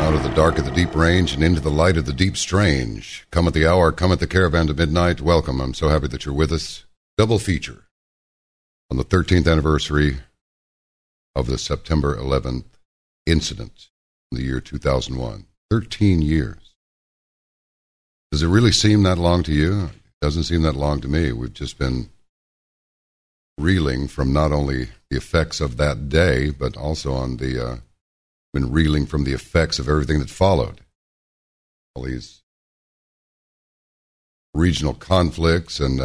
Out of the dark of the deep range and into the light of the deep strange. Come at the hour, come at the caravan to midnight. Welcome. I'm so happy that you're with us. Double feature on the 13th anniversary of the September 11th incident in the year 2001. 13 years. Does it really seem that long to you? It doesn't seem that long to me. We've just been reeling from not only the effects of that day, but also on the been reeling from the effects of everything that followed. All these regional conflicts and,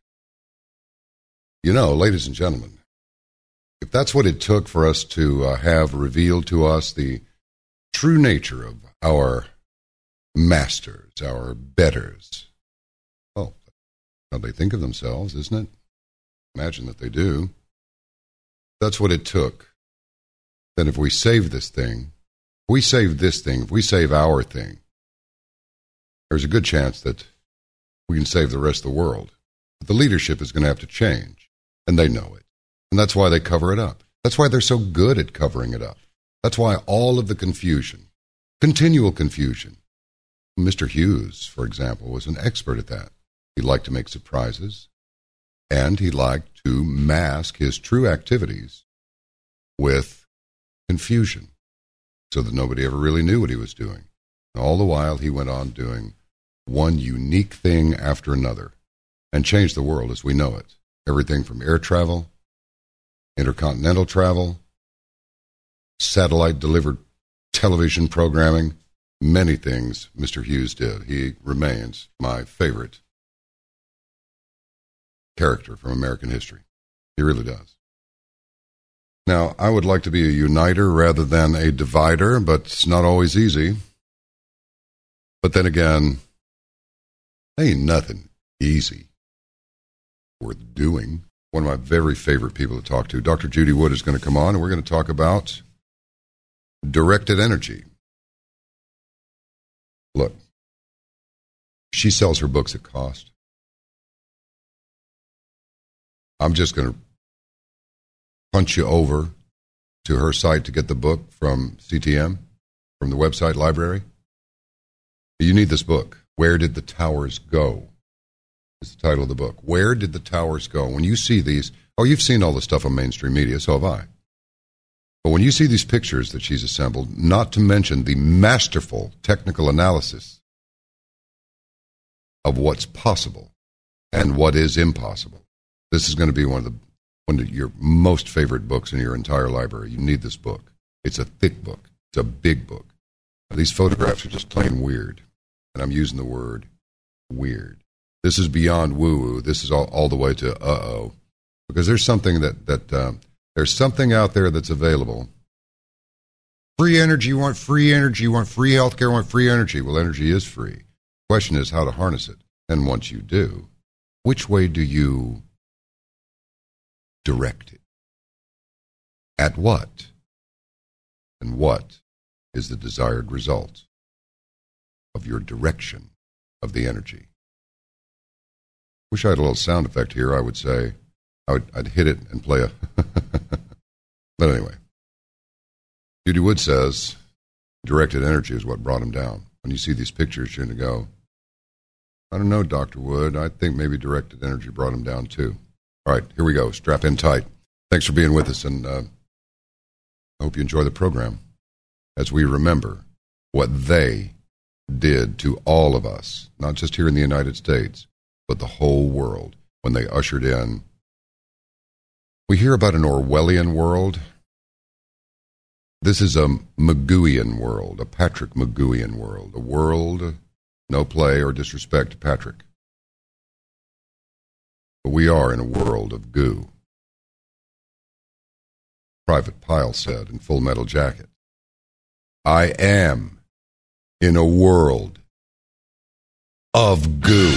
ladies and gentlemen, if that's what it took for us to have revealed to us the true nature of our masters, our betters, well, how they think of themselves, isn't it? Imagine that they do. That's what it took. Then if we save this thing, if we save our thing, there's a good chance that we can save the rest of the world. But the leadership is going to have to change, and they know it. And that's why they cover it up. That's why they're so good at covering it up. That's why all of the confusion, continual confusion. Mr. Hughes, for example, was an expert at that. He liked to make surprises, and he liked to mask his true activities with confusion, so that nobody ever really knew what he was doing. And all the while, he went on doing one unique thing after another and changed the world as we know it. Everything from air travel, intercontinental travel, satellite-delivered television programming, many things Mr. Hughes did. He remains my favorite character from American history. He really does. Now, I would like to be a uniter rather than a divider, but it's not always easy. But then again, ain't nothing easy worth doing. One of my very favorite people to talk to, Dr. Judy Wood, is going to come on, and we're going to talk about directed energy. Look, she sells her books at cost. I'm just going to punch you over to her site to get the book from CTM, from the website library. You need this book. Where Did the Towers Go? Is the title of the book. Where Did the Towers Go? When you see these, you've seen all the stuff on mainstream media, so have I. But when you see these pictures that she's assembled, not to mention the masterful technical analysis of what's possible and what is impossible, this is going to be one of your most favorite books in your entire library. You need this book. It's a thick book. It's a big book. Now, these photographs are just plain weird, and I'm using the word weird. This is beyond woo-woo. This is all the way to uh-oh, because there's something there's something out there that's available. Free energy, you want free energy, you want free healthcare, you want free energy. Well, energy is free. The question is how to harness it. And once you do, which way do you direct it? At what? And what is the desired result of your direction of the energy? Wish I had a little sound effect here. I would say I'd hit it and play a but anyway, Judy Wood says directed energy is what brought him down. When you see these pictures, you're going to go, I don't know, Dr. Wood, I think maybe directed energy brought him down too. All right, here we go. Strap in tight. Thanks for being with us, and I hope you enjoy the program as we remember what they did to all of us, not just here in the United States, but the whole world when they ushered in. We hear about an Orwellian world. This is a McGooian world, a Patrick McGooian world, a world, no play or disrespect to Patrick. But we are in a world of goo. Private Pyle said in Full Metal Jacket, I am in a world of goo.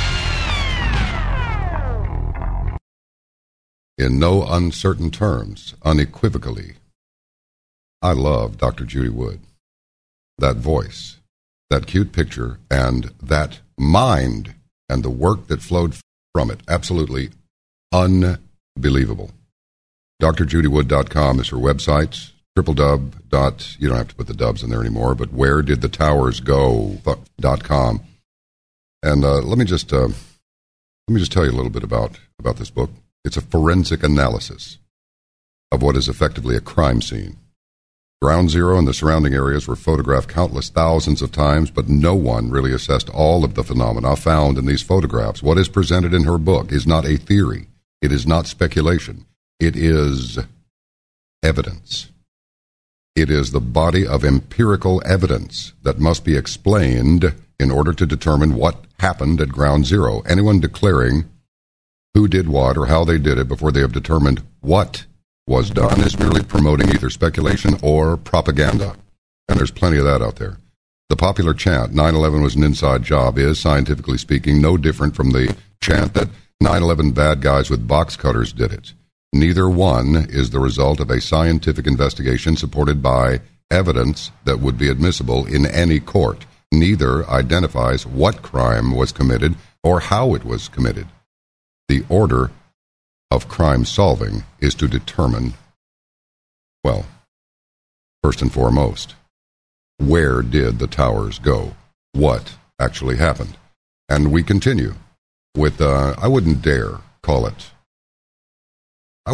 In no uncertain terms, unequivocally, I love Dr. Judy Wood. That voice, that cute picture, and that mind, and the work that flowed from it. Absolutely unbelievable. DrJudyWood.com is her website. triple dub dot, you don't have to put the dubs in there anymore, but where did the towers go.com. And let me just tell you a little bit about this book. It's a forensic analysis of what is effectively a crime scene. Ground Zero and the surrounding areas were photographed countless thousands of times, but no one really assessed all of the phenomena found in these photographs. What is presented in her book is not a theory. It is not speculation. It is evidence. It is the body of empirical evidence that must be explained in order to determine what happened at Ground Zero. Anyone declaring who did what or how they did it before they have determined what was done is merely promoting either speculation or propaganda. And there's plenty of that out there. The popular chant, 9/11 was an inside job, is, scientifically speaking, no different from the chant that 9/11 bad guys with box cutters did it. Neither one is the result of a scientific investigation supported by evidence that would be admissible in any court. Neither identifies what crime was committed or how it was committed. The order of crime solving is to determine, well, first and foremost, where did the towers go? What actually happened? And we continue with, I would not dare call it a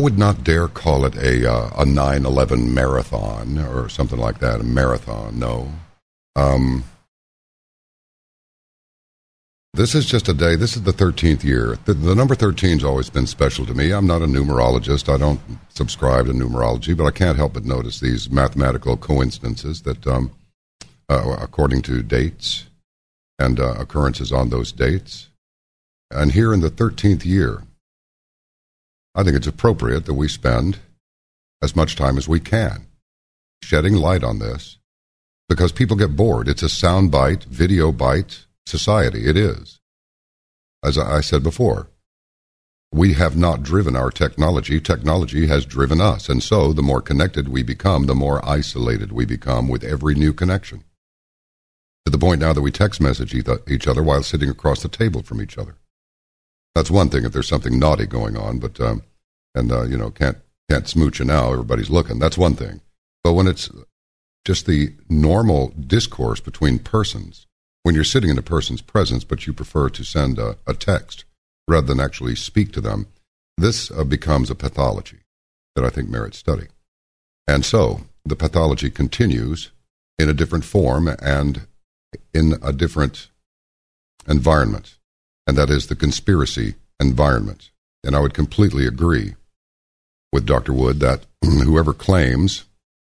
9/11 marathon or something like that, a marathon, no. This is just a day. This is the 13th year. The number 13 has always been special to me. I'm not a numerologist. I don't subscribe to numerology, but I can't help but notice these mathematical coincidences that, according to dates and occurrences on those dates. And here in the 13th year, I think it's appropriate that we spend as much time as we can shedding light on this, because people get bored. It's a soundbite, video bite society. It is. As I said before, we have not driven our technology. Technology has driven us. And so the more connected we become, the more isolated we become with every new connection. To the point now that we text message each other while sitting across the table from each other. That's one thing if there's something naughty going on, but can't smooch you now, everybody's looking. That's one thing. But when it's just the normal discourse between persons, when you're sitting in a person's presence, but you prefer to send a text rather than actually speak to them, this becomes a pathology that I think merits study. And so the pathology continues in a different form and in a different environment, and that is the conspiracy environment. And I would completely agree with Dr. Wood that whoever claims,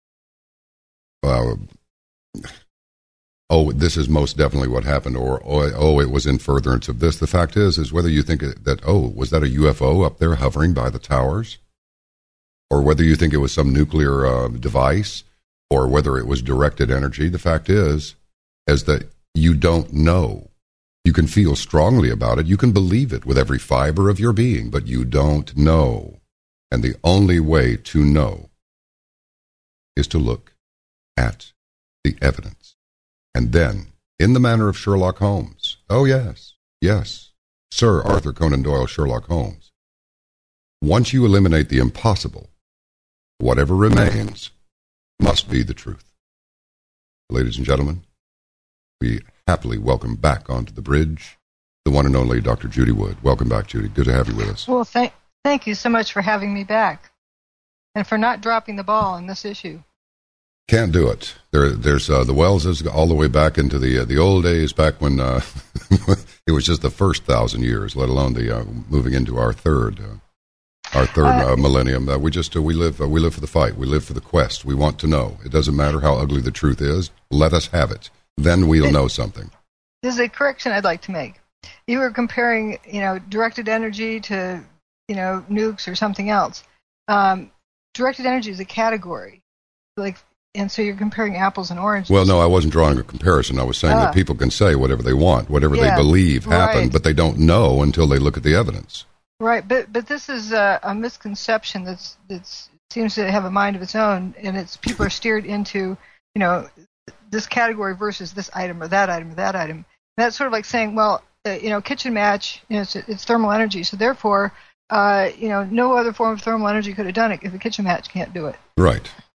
this is most definitely what happened, or, it was in furtherance of this. The fact is whether you think that, was that a UFO up there hovering by the towers? Or whether you think it was some nuclear device, or whether it was directed energy. The fact is that you don't know. You can feel strongly about it. You can believe it with every fiber of your being, but you don't know. And the only way to know is to look at the evidence. And then, in the manner of Sherlock Holmes, yes, Sir Arthur Conan Doyle, Sherlock Holmes, once you eliminate the impossible, whatever remains must be the truth. Ladies and gentlemen, we happily welcome back onto the bridge the one and only Dr. Judy Wood. Welcome back, Judy. Good to have you with us. Well, thank you so much for having me back and for not dropping the ball on this issue. Can't do it. There's the Welleses all the way back into the old days, back when it was just the first 1,000 years, let alone the moving into our third millennium. We live for the fight. We live for the quest. We want to know. It doesn't matter how ugly the truth is. Let us have it. Then we'll know something. There's a correction I'd like to make. You were comparing, directed energy to, nukes or something else. Directed energy is a category, and so you're comparing apples and oranges. Well, no, I wasn't drawing a comparison. I was saying that people can say whatever they want, whatever they believe happened, right, but they don't know until they look at the evidence. Right, but this is a misconception that seems to have a mind of its own, and people are steered into, this category versus this item or that item or that item. And that's sort of like saying, well, kitchen match, it's thermal energy, so therefore, no other form of thermal energy could have done it if a kitchen match can't do it. Right.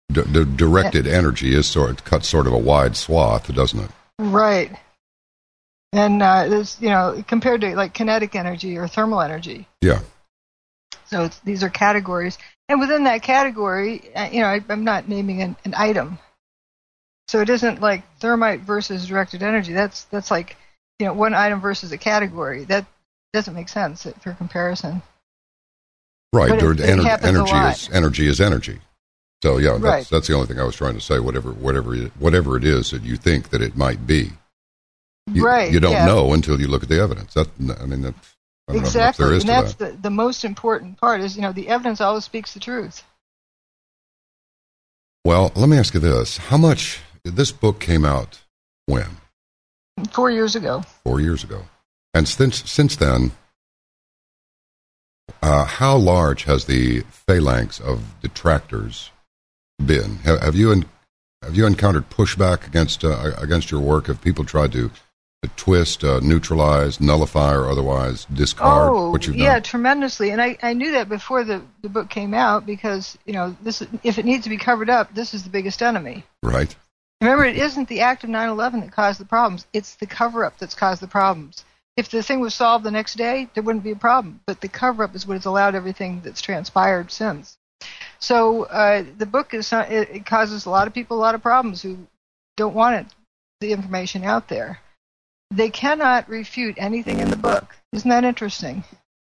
Directed energy is cuts sort of a wide swath, doesn't it? Right. And there's, compared to like kinetic energy or thermal energy. Yeah. So these are categories. And within that category, I'm not naming an item. So it isn't like thermite versus directed energy. That's like, one item versus a category. That doesn't make sense for comparison. Right. Energy is energy. So yeah, right. That's the only thing I was trying to say. Whatever it is that you think that it might be, you don't know until you look at the evidence. Exactly, and that's the most important part. Is the evidence always speaks the truth. Well, let me ask you this: how much this book came out when? 4 years ago. 4 years ago, and since then, how large has the phalanx of detractors been? Have you encountered pushback against your work? Have people tried to twist, neutralize, nullify, or otherwise discard what you've done? Yeah, tremendously. And I knew that before the book came out because, this, if it needs to be covered up, this is the biggest enemy. Right. Remember, it isn't the act of 9/11 that caused the problems. It's the cover-up that's caused the problems. If the thing was solved the next day, there wouldn't be a problem. But the cover-up is what has allowed everything that's transpired since. So the book it causes a lot of people a lot of problems who don't want the information out there. They cannot refute anything in the book. Isn't that interesting?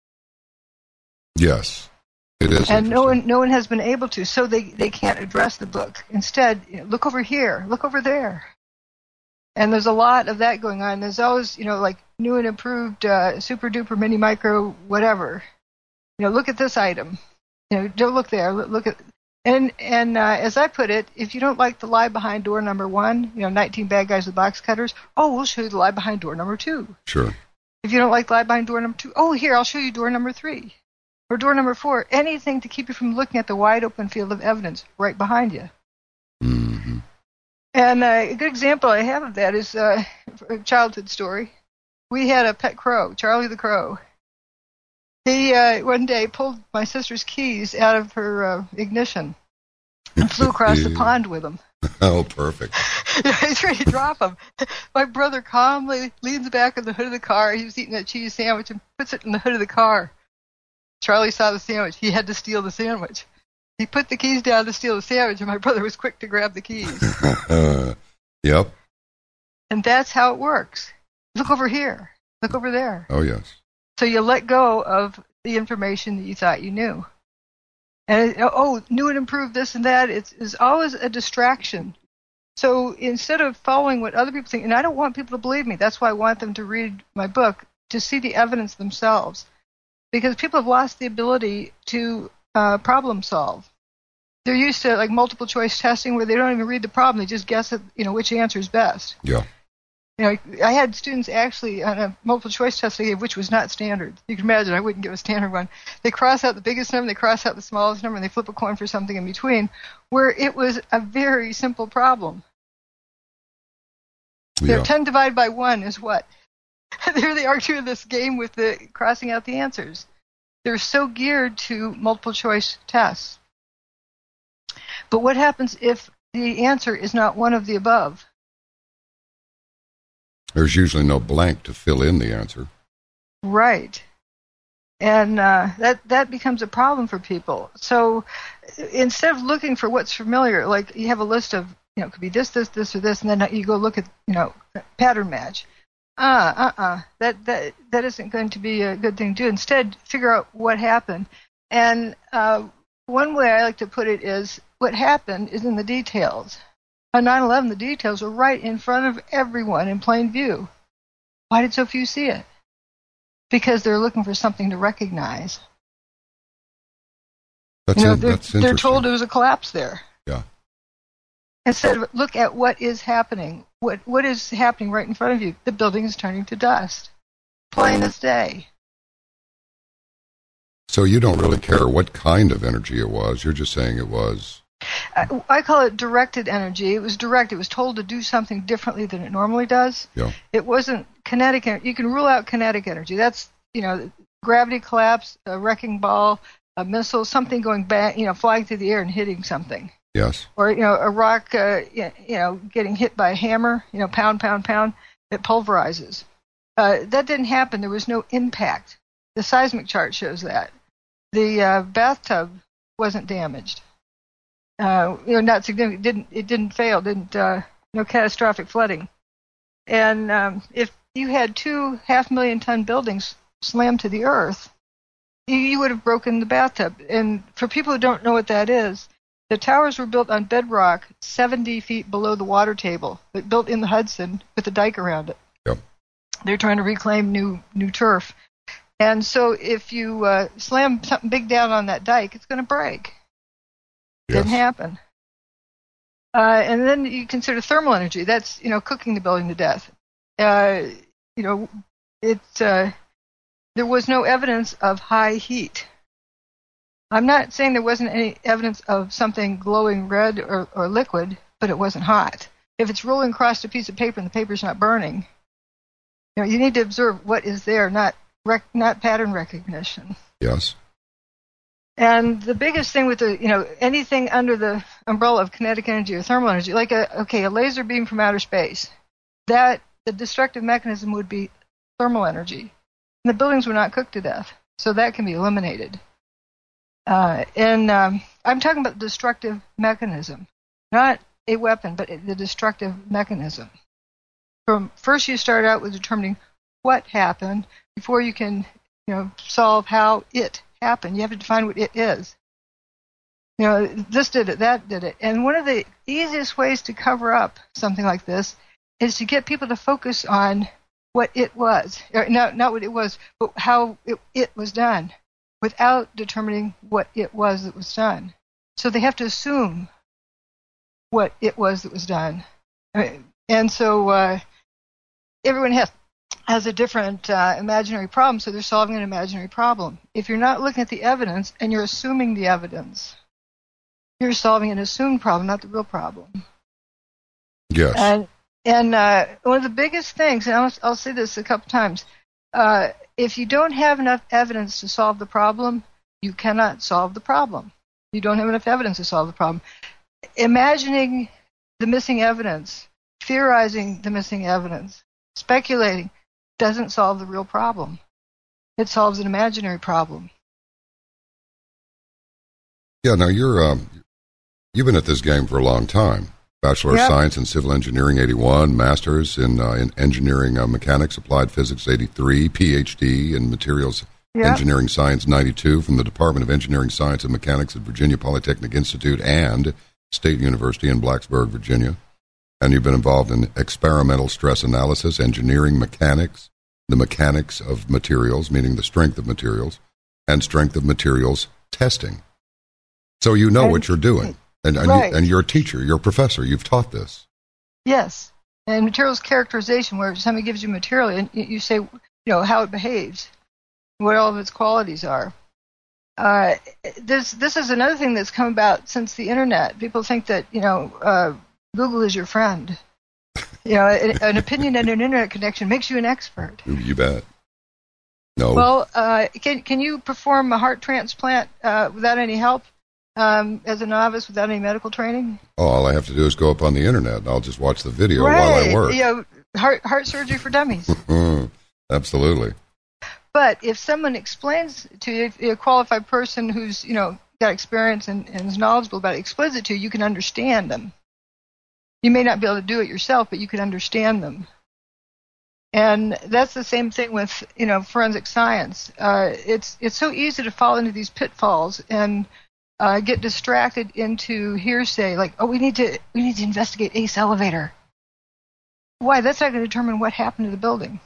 Yes, it is. And no one has been able to, so they can't address the book. Instead, look over here, look over there. And there's a lot of that going on. There's always, like new and improved super duper mini micro whatever. Look at this item. Don't look there. Look at. And as I put it, if you don't like the lie behind door number 1, 19 bad guys with box cutters, we'll show you the lie behind door number 2. Sure. If you don't like the lie behind door number 2, here, I'll show you door number 3. Or door number 4. Anything to keep you from looking at the wide open field of evidence right behind you. Mm-hmm. And a good example I have of that is a childhood story. We had a pet crow, Charlie the Crow. He one day pulled my sister's keys out of her ignition and flew across the pond with them. Oh, perfect. He's ready to drop them. My brother calmly leans back on the hood of the car. He was eating a cheese sandwich and puts it in the hood of the car. Charlie saw the sandwich. He had to steal the sandwich. He put the keys down to steal the sandwich, and my brother was quick to grab the keys. Yep. And that's how it works. Look over here. Look over there. Oh, yes. So you let go of the information that you thought you knew. And, new and improved this and that, it's always a distraction. So instead of following what other people think, and I don't want people to believe me, that's why I want them to read my book, to see the evidence themselves. Because people have lost the ability to problem solve. They're used to like multiple choice testing where they don't even read the problem, they just guess at, which answer is best. Yeah. I had students actually on a multiple choice test I gave, which was not standard. You can imagine I wouldn't give a standard one. They cross out the biggest number, they cross out the smallest number, and they flip a coin for something in between, where it was a very simple problem. Yeah. 10 divided by 1 is what? There they are doing this game with the crossing out the answers. They're so geared to multiple choice tests. But what happens if the answer is not one of the above? There's usually no blank to fill in the answer. Right. And that becomes a problem for people. So instead of looking for what's familiar, like you have a list of, it could be this, this, this, or this, and then you go look at, pattern match. That isn't going to be a good thing to do. Instead, figure out what happened. And one way I like to put it is, what happened is in the details. On 9/11, the details were right in front of everyone in plain view. Why did so few see it? Because they're looking for something to recognize. That's interesting. They're told there was a collapse there. Yeah. Instead of look at what is happening. What is happening right in front of you? The building is turning to dust. Plain as day. So you don't really care what kind of energy it was. You're just saying it was. I call it directed energy. It was direct. It was told to do something differently than it normally does. Yeah. It wasn't kinetic energy. You can rule out kinetic energy. That's, gravity collapse, a wrecking ball, a missile, something going back, flying through the air and hitting something. Yes. Or, a rock, getting hit by a hammer, pound, pound, pound, it pulverizes. That didn't happen. There was no impact. The seismic chart shows that. The bathtub wasn't damaged. Not significant. It didn't fail. No catastrophic flooding. And if you had 2 500,000-ton buildings slammed to the earth, you would have broken the bathtub. And for people who don't know what that is, the towers were built on bedrock 70 feet below the water table, but built in the Hudson with a dike around it. Yep. They're trying to reclaim new turf. And so if you slam something big down on that dike, it's going to break. Yes. Didn't happen. And then you consider thermal energy. That's, cooking the building to death. There was no evidence of high heat. I'm not saying there wasn't any evidence of something glowing red or liquid, but it wasn't hot. If it's rolling across a piece of paper and the paper's not burning, you need to observe what is there, not pattern recognition. Yes. And the biggest thing with anything under the umbrella of kinetic energy or thermal energy, like a laser beam from outer space, that the destructive mechanism would be thermal energy. And the buildings were not cooked to death, so that can be eliminated. I'm talking about the destructive mechanism, not a weapon, but the destructive mechanism. First you start out with determining what happened before you can, solve how it happened. You have to define what it is. This did it, that did it. And one of the easiest ways to cover up something like this is to get people to focus on what it was. Not what it was, but how it was done, without determining what it was that was done. So they have to assume what it was that was done. And so everyone has a different imaginary problem, so they're solving an imaginary problem. If you're not looking at the evidence and you're assuming the evidence, you're solving an assumed problem, not the real problem. Yes. And one of the biggest things, and I'll say this a couple times, if you don't have enough evidence to solve the problem, you cannot solve the problem. You don't have enough evidence to solve the problem. Imagining the missing evidence, theorizing the missing evidence, speculating, doesn't solve the real problem. It solves an imaginary problem. Yeah, now you've been at this game for a long time. Bachelor of Science in Civil Engineering, 81, Master's in Engineering Mechanics, Applied Physics, 83, PhD in Materials Engineering Science, 92, from the Department of Engineering Science and Mechanics at Virginia Polytechnic Institute and State University in Blacksburg, Virginia. And you've been involved in experimental stress analysis, engineering mechanics, the mechanics of materials, meaning the strength of materials, and strength of materials testing. So you know what you're doing. And you're a teacher, you're a professor, you've taught this. Yes. And materials characterization, where somebody gives you material and you say, how it behaves, what all of its qualities are. This is another thing that's come about since the internet. People think that, Google is your friend. An opinion and an internet connection makes you an expert. You bet. No. Well, can you perform a heart transplant without any help? As a novice without any medical training? Oh, all I have to do is go up on the internet and I'll just watch the video while I work. Heart surgery for dummies. Absolutely. But if someone explains to you, a qualified person who's, got experience and is knowledgeable about it, explains it to you, you can understand them. You may not be able to do it yourself, but you can understand them. And that's the same thing with, forensic science. It's so easy to fall into these pitfalls and get distracted into hearsay, like, we need to investigate Ace Elevator. Why? That's not going to determine what happened to the building.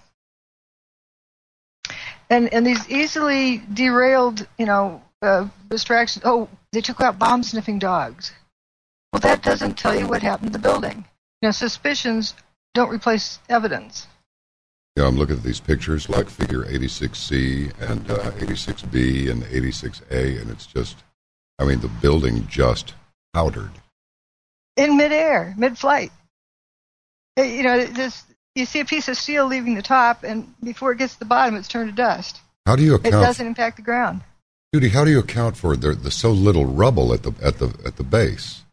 And these easily derailed, distractions. Oh, they took out bomb-sniffing dogs. Well, that doesn't tell you what happened to the building. Suspicions don't replace evidence. Yeah, I'm looking at these pictures, like figure 86C and 86B and 86A, and it's just, the building just powdered. In midair, mid-flight. You see a piece of steel leaving the top, and before it gets to the bottom, it's turned to dust. How do you account? It doesn't impact the ground. Judy, how do you account for the so little rubble at the base?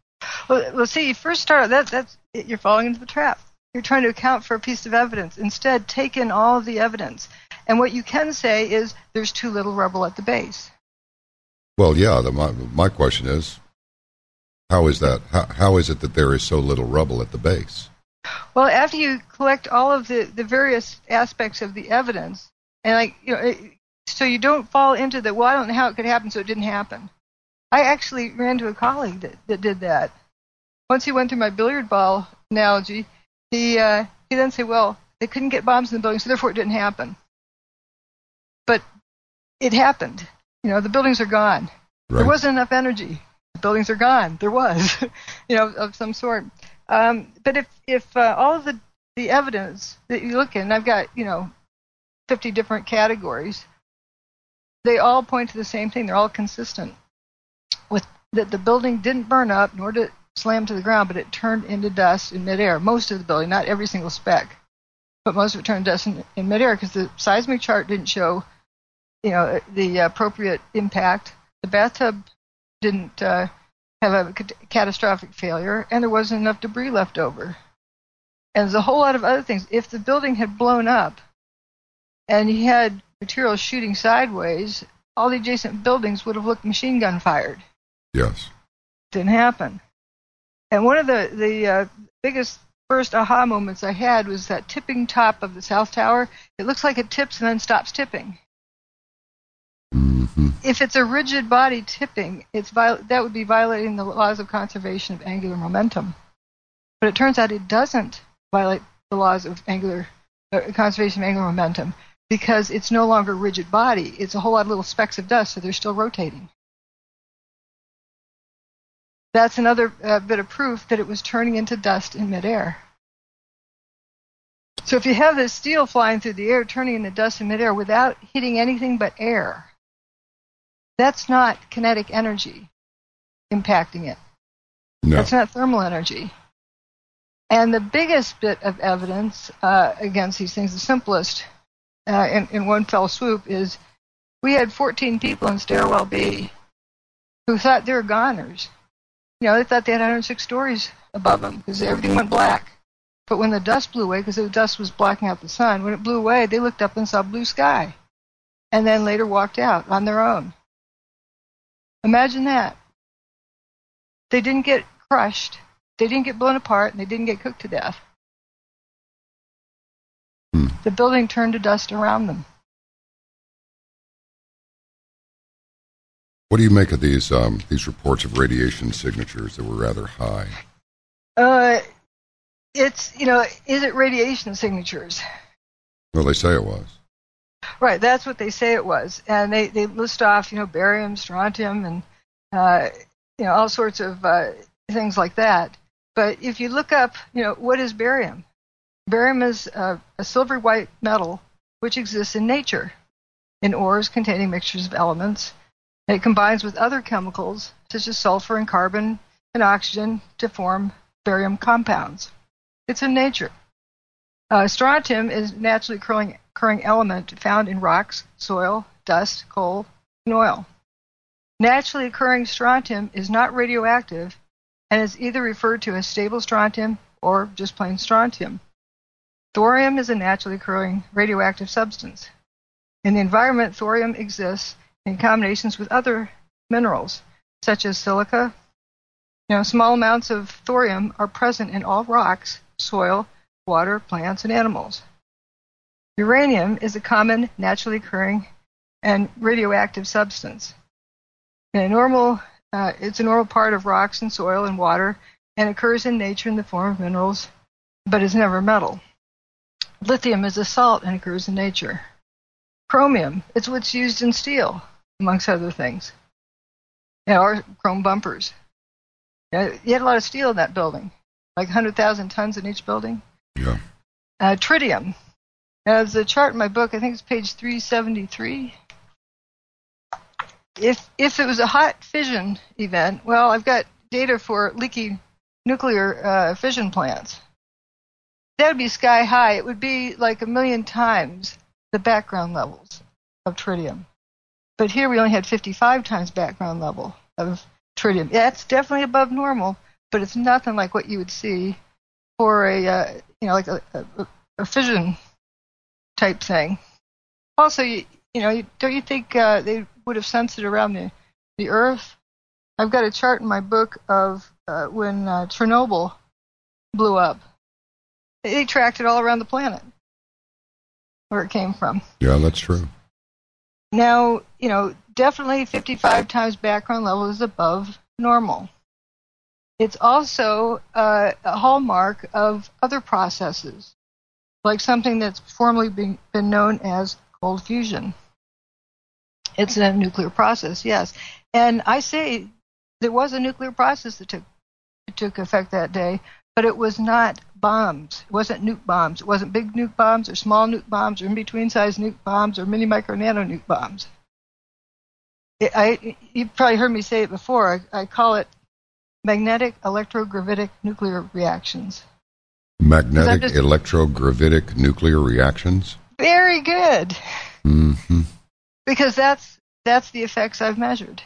Well, see, you first start that's you're falling into the trap. You're trying to account for a piece of evidence. Instead, take in all of the evidence. And what you can say is there's too little rubble at the base. Well, yeah. My question is, how is that? How is it that there is so little rubble at the base? Well, after you collect all of the various aspects of the evidence, and so you don't fall into the, well, I don't know how it could happen, so it didn't happen. I actually ran to a colleague that did that. Once he went through my billiard ball analogy, he then said, well, they couldn't get bombs in the building, so therefore it didn't happen. But it happened. The buildings are gone. Right. There wasn't enough energy. The buildings are gone. There was, of some sort. But if all of the evidence that you look in, I've got, 50 different categories, they all point to the same thing. They're all consistent with that the building didn't burn up, nor did it slam to the ground, but it turned into dust in midair. Most of the building, not every single speck, but most of it turned dust in midair because the seismic chart didn't show, the appropriate impact. The bathtub didn't have a catastrophic failure, and there wasn't enough debris left over. And there's a whole lot of other things. If the building had blown up and you had material shooting sideways, all the adjacent buildings would have looked machine gun fired. Yes. Didn't happen. And one of the biggest first aha moments I had was that tipping top of the South Tower. It looks like it tips and then stops tipping. Mm-hmm. If it's a rigid body tipping, that would be violating the laws of conservation of angular momentum. But it turns out it doesn't violate the laws of conservation of angular momentum because it's no longer a rigid body. It's a whole lot of little specks of dust, so they're still rotating. That's another bit of proof that it was turning into dust in midair. So if you have this steel flying through the air, turning into dust in midair without hitting anything but air, that's not kinetic energy impacting it. No. That's not thermal energy. And the biggest bit of evidence against these things, the simplest in one fell swoop, is we had 14 people in Stairwell B who thought they were goners. They thought they had 106 stories above them because everything went black. But when the dust blew away, because the dust was blocking out the sun, when it blew away, they looked up and saw blue sky. And then later walked out on their own. Imagine that. They didn't get crushed. They didn't get blown apart, and they didn't get cooked to death. The building turned to dust around them. What do you make of these reports of radiation signatures that were rather high? Is it radiation signatures? Well, they say it was. Right, that's what they say it was. And they list off, barium, strontium, and, all sorts of things like that. But if you look up, what is barium? Barium is a silver white metal which exists in nature, in ores containing mixtures of elements. It combines with other chemicals, such as sulfur and carbon and oxygen, to form barium compounds. It's in nature. Strontium is a naturally occurring element found in rocks, soil, dust, coal, and oil. Naturally occurring strontium is not radioactive and is either referred to as stable strontium or just plain strontium. Thorium is a naturally occurring radioactive substance. In the environment, thorium exists in combinations with other minerals, such as silica. Small amounts of thorium are present in all rocks, soil, water, plants, and animals. Uranium is a common, naturally occurring, and radioactive substance. It's a normal part of rocks and soil and water, and occurs in nature in the form of minerals, but is never metal. Lithium is a salt and occurs in nature. Chromium, it's what's used in steel, amongst other things. Or chrome bumpers. You had a lot of steel in that building, like 100,000 tons in each building. Yeah. Tritium. As the chart in my book, I think it's page 373. If it was a hot fission event, well, I've got data for leaky nuclear fission plants. That would be sky high. It would be like 1 million times the background levels of tritium. But here we only had 55 times background level of tritium. Yeah, it's definitely above normal, but it's nothing like what you would see for a like a fission type thing. Also, don't you think they would have sensed it around the Earth? I've got a chart in my book of when Chernobyl blew up. They tracked it all around the planet, where it came from. Yeah, that's true. Now, definitely 55 times background level is above normal. It's also a hallmark of other processes, like something that's formerly been known as cold fusion. It's a nuclear process, yes. And I say there was a nuclear process that took effect that day, but it was not bombs. It wasn't nuke bombs. It wasn't big nuke bombs or small nuke bombs or in-between size nuke bombs or mini, micro, nano nuke bombs. You probably heard me say it before. I call it magnetic electrogravitic nuclear reactions. Magnetic electrogravitic nuclear reactions? Very good. Mm-hmm. Because that's the effects I've measured.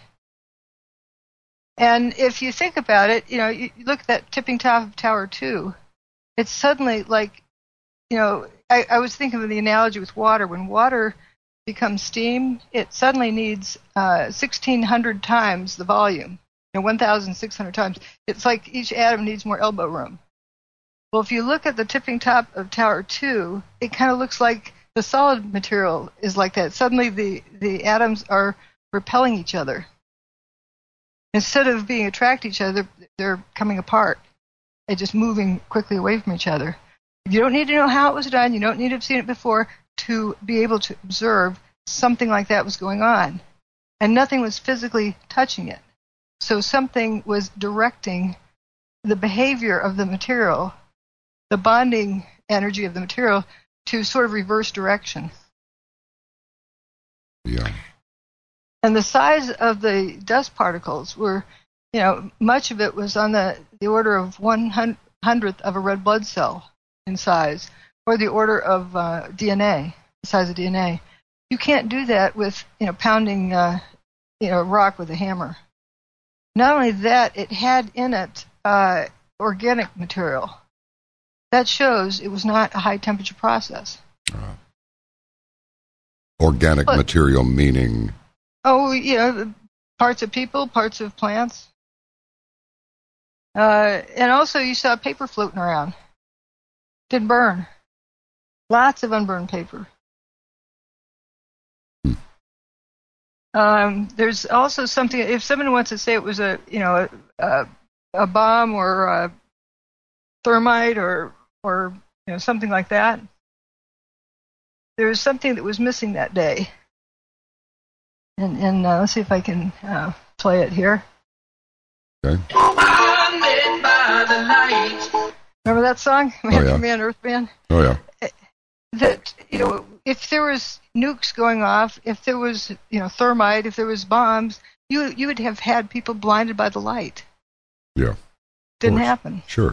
And if you think about it, you look at that tipping top of Tower 2, it's suddenly like, I was thinking of the analogy with water. When water becomes steam, it suddenly needs 1,600 times the volume, 1,600 times. It's like each atom needs more elbow room. Well, if you look at the tipping top of Tower 2, it kind of looks like the solid material is like that. Suddenly the atoms are repelling each other. Instead of being attracted to each other, they're coming apart and just moving quickly away from each other. You don't need to know how it was done. You don't need to have seen it before to be able to observe something like that was going on. And nothing was physically touching it. So something was directing the behavior of the material, the bonding energy of the material, to sort of reverse direction. Yeah. And the size of the dust particles were, much of it was on the order of 1/100th of a red blood cell in size, or the order of DNA, the size of DNA. You can't do that with, pounding, a rock with a hammer. Not only that, it had in it organic material. That shows it was not a high-temperature process. Organic material meaning? Oh, parts of people, parts of plants. And also you saw paper floating around. Didn't burn. Lots of unburned paper. There's also something, if someone wants to say it was a bomb or a thermite or something like that, there's something that was missing that day. And let's see if I can play it here. Okay. Remember that song? Man, Earth Band? Oh, yeah. That, if there was nukes going off, if there was, thermite, if there was bombs, you would have had people blinded by the light. Yeah. Didn't happen. Sure.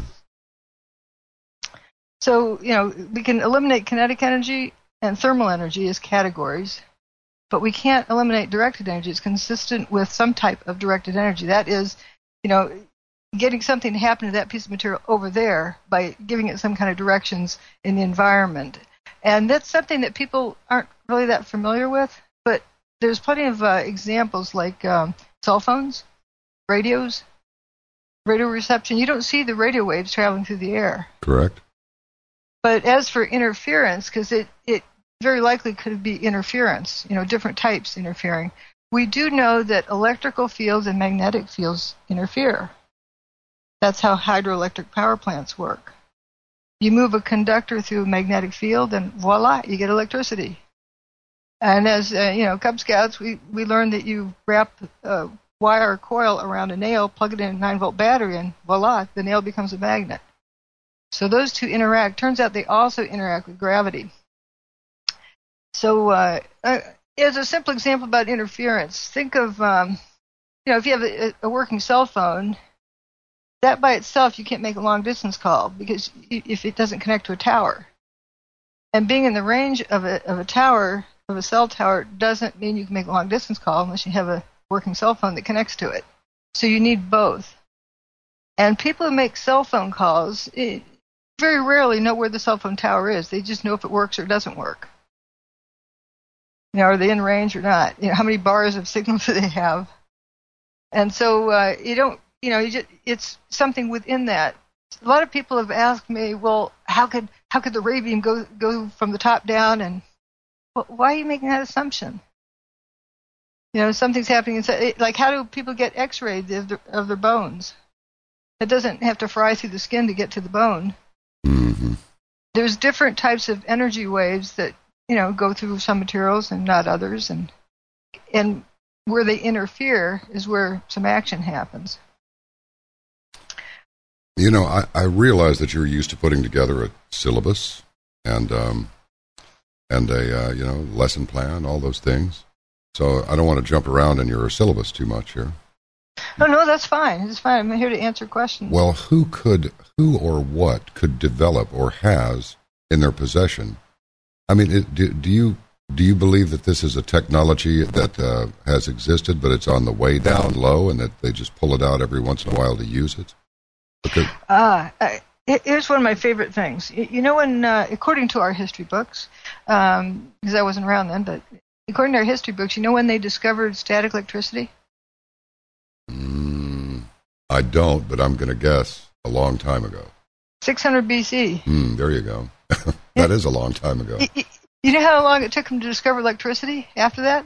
So, we can eliminate kinetic energy and thermal energy as categories. But we can't eliminate directed energy. It's consistent with some type of directed energy. That is, getting something to happen to that piece of material over there by giving it some kind of directions in the environment. And that's something that people aren't really that familiar with, but there's plenty of examples like cell phones, radios, radio reception. You don't see the radio waves traveling through the air. Correct. But as for interference, because it very likely could be interference, different types interfering. We do know that electrical fields and magnetic fields interfere. That's how hydroelectric power plants work. You move a conductor through a magnetic field and voila, you get electricity. And as, Cub Scouts, we learned that you wrap a wire or coil around a nail, plug it in a 9-volt battery, and voila, the nail becomes a magnet. So those two interact. Turns out they also interact with gravity. So as a simple example about interference, think of, if you have a working cell phone, that by itself you can't make a long-distance call because if it doesn't connect to a tower. And being in the range of a tower, of a cell tower, doesn't mean you can make a long-distance call unless you have a working cell phone that connects to it. So you need both. And people who make cell phone calls very rarely know where the cell phone tower is. They just know if it works or doesn't work. Are they in range or not? How many bars of signal do they have? And so it's something within that. A lot of people have asked me, well, how could the ray beam go from the top down? And why are you making that assumption? Something's happening inside. Like, how do people get X-rayed of their bones? It doesn't have to fry through the skin to get to the bone. Mm-hmm. There's different types of energy waves that go through some materials and not others, and where they interfere is where some action happens. I realize that you're used to putting together a syllabus and a lesson plan, all those things. So I don't want to jump around in your syllabus too much here. No, that's fine. It's fine. I'm here to answer questions. Well, who or what could develop or has in their possession? I mean, do you believe that this is a technology that has existed, but it's on the way down low, and that they just pull it out every once in a while to use it? Here's one of my favorite things. When according to our history books, because I wasn't around then, but according to our history books, when they discovered static electricity? I don't, but I'm going to guess a long time ago. 600 BC. There you go. That is a long time ago. You know how long it took them to discover electricity after that?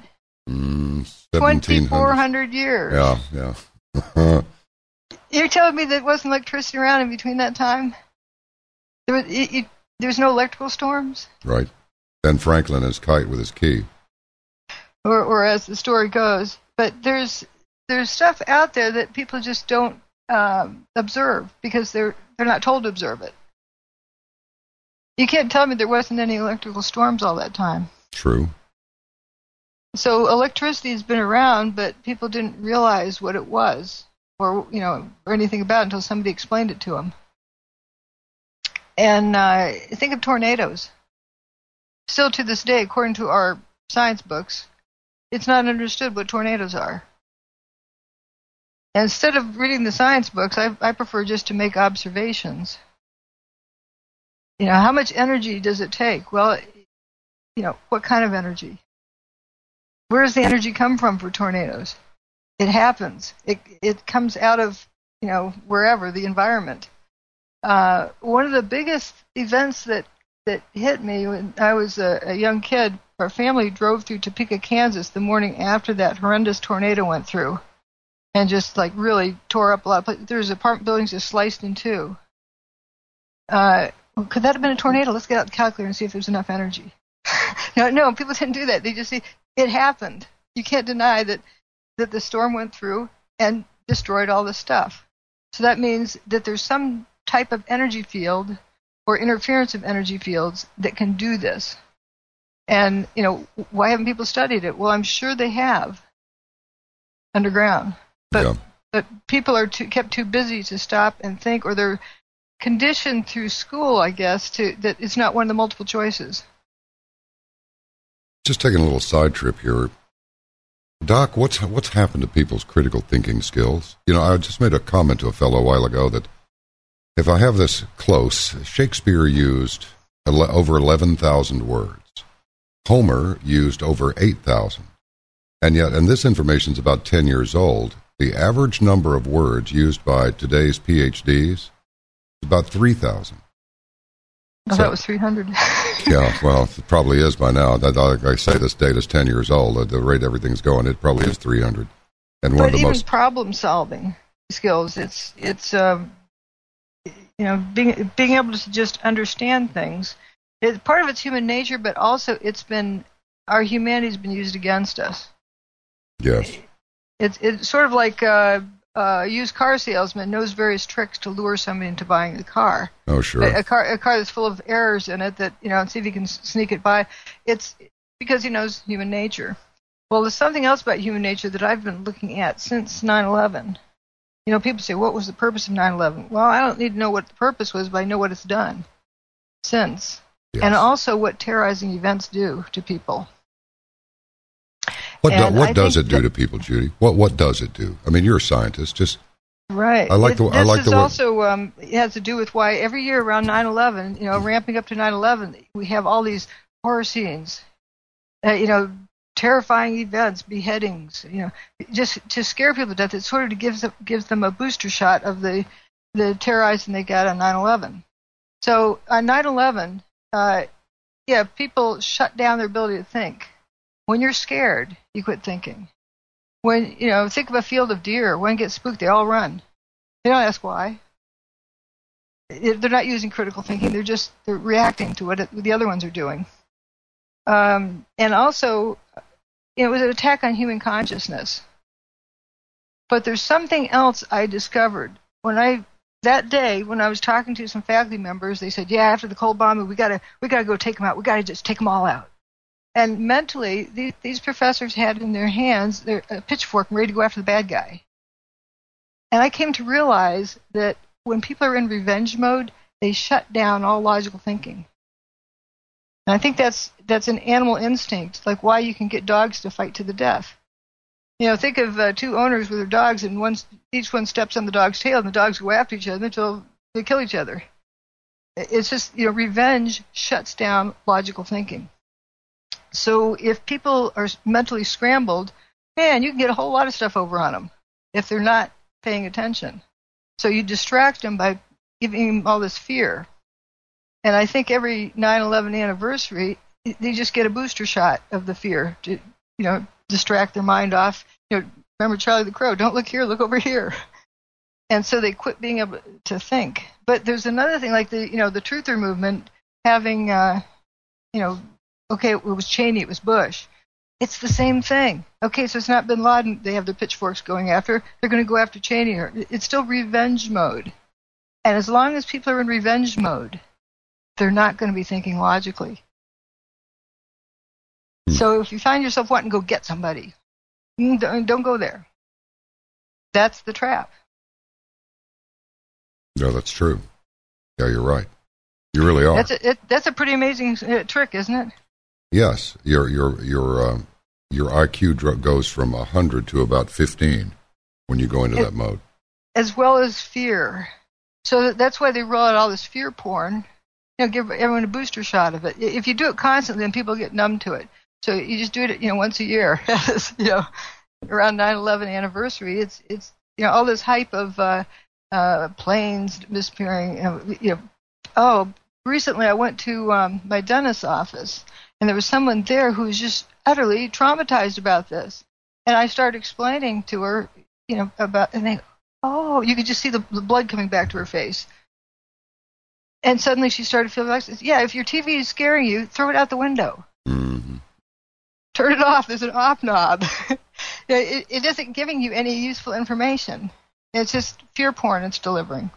2,400 years. Yeah. You're telling me there wasn't electricity around in between that time? There's no electrical storms? Right. Ben Franklin his kite with his key. Or as the story goes. But there's stuff out there that people just don't observe because they're not told to observe it. You can't tell me there wasn't any electrical storms all that time. True. So electricity has been around, but people didn't realize what it was or anything about it until somebody explained it to them. And think of tornadoes. Still to this day, according to our science books, it's not understood what tornadoes are. And instead of reading the science books, I prefer just to make observations. How much energy does it take? Well, what kind of energy? Where does the energy come from for tornadoes? It happens. It comes out of, wherever, the environment. One of the biggest events that hit me when I was a young kid, our family drove through Topeka, Kansas the morning after that horrendous tornado went through and just really tore up a lot of places. There's apartment buildings just sliced in two. Could that have been a tornado? Let's get out the calculator and see if there's enough energy. No, people didn't do that. They just say it happened. You can't deny that the storm went through and destroyed all the stuff. So that means that there's some type of energy field or interference of energy fields that can do this. And, why haven't people studied it? Well, I'm sure they have underground. But people are kept too busy to stop and think, or they're conditioned through school, I guess, that it's not one of the multiple choices. Just taking a little side trip here. Doc, what's happened to people's critical thinking skills? I just made a comment to a fellow a while ago that if I have this close, Shakespeare used over 11,000 words. Homer used over 8,000. And this information is about 10 years old. The average number of words used by today's PhDs is about 3,000. Oh, so, that was 300. Yeah, well, it probably is by now. Like I say, this data's 10 years old. At the rate everything's going, it probably is 300. And one of the even most problem-solving skills, it's being able to just understand things. Part of it's human nature, but also our humanity's been used against us. Yes. It's sort of like a used car salesman knows various tricks to lure somebody into buying the car. Oh, sure. A car that's full of errors in it that, and see if he can sneak it by. It's because he knows human nature. Well, there's something else about human nature that I've been looking at since 9/11. People say, what was the purpose of 9/11? Well, I don't need to know what the purpose was, but I know what it's done since. Yes. And also what terrorizing events do to people. What does it do to people, Judy? What does it do? I mean, you're a scientist. Just Right. I like the This word. also it has to do with why every year around 9/11, ramping up to 9/11, we have all these horror scenes, terrifying events, beheadings, just to scare people to death. It sort of gives them a booster shot of the terrorizing they got on 9/11. So on 9/11, people shut down their ability to think. When you're scared, you quit thinking. When, think of a field of deer. When it gets spooked, they all run. They don't ask why. They're not using critical thinking. They're reacting to what the other ones are doing. And also, it was an attack on human consciousness. But there's something else I discovered. That day, when I was talking to some faculty members, they said, yeah, after the cold bombing, we gotta go take them out. We gotta just take them all out. And mentally, these professors had in their hands a pitchfork ready to go after the bad guy. And I came to realize that when people are in revenge mode, they shut down all logical thinking. And I think that's an animal instinct, like why you can get dogs to fight to the death. Think of two owners with their dogs, and each one steps on the dog's tail, and the dogs go after each other until they kill each other. It's just, revenge shuts down logical thinking. So if people are mentally scrambled, man, you can get a whole lot of stuff over on them if they're not paying attention. So you distract them by giving them all this fear. And I think every 9/11 anniversary, they just get a booster shot of the fear to, distract their mind off. Remember Charlie the Crow, don't look here, look over here. And so they quit being able to think. But there's another thing, like the truther movement having, okay, it was Cheney, it was Bush. It's the same thing. Okay, so it's not bin Laden they have their pitchforks going after. They're going to go after Cheney. It's still revenge mode. And as long as people are in revenge mode, they're not going to be thinking logically. So if you find yourself wanting to go get somebody, don't go there. That's the trap. No, that's true. Yeah, you're right. You really are. That's a pretty amazing trick, isn't it? Yes, your IQ goes from 100 to about 15 when you go into that mode. As well as fear. So that's why they roll out all this fear porn. Give everyone a booster shot of it. If you do it constantly, then people get numb to it. So you just do it, once a year. Around 9/11 anniversary, it's all this hype of planes disappearing. Recently I went to my dentist's office, and there was someone there who was just utterly traumatized about this. And I started explaining to her, about, and you could just see the blood coming back to her face. And suddenly she started feeling like, if your TV is scaring you, throw it out the window. Mm-hmm. Turn it off. There's an off knob. It isn't giving you any useful information. It's just fear porn it's delivering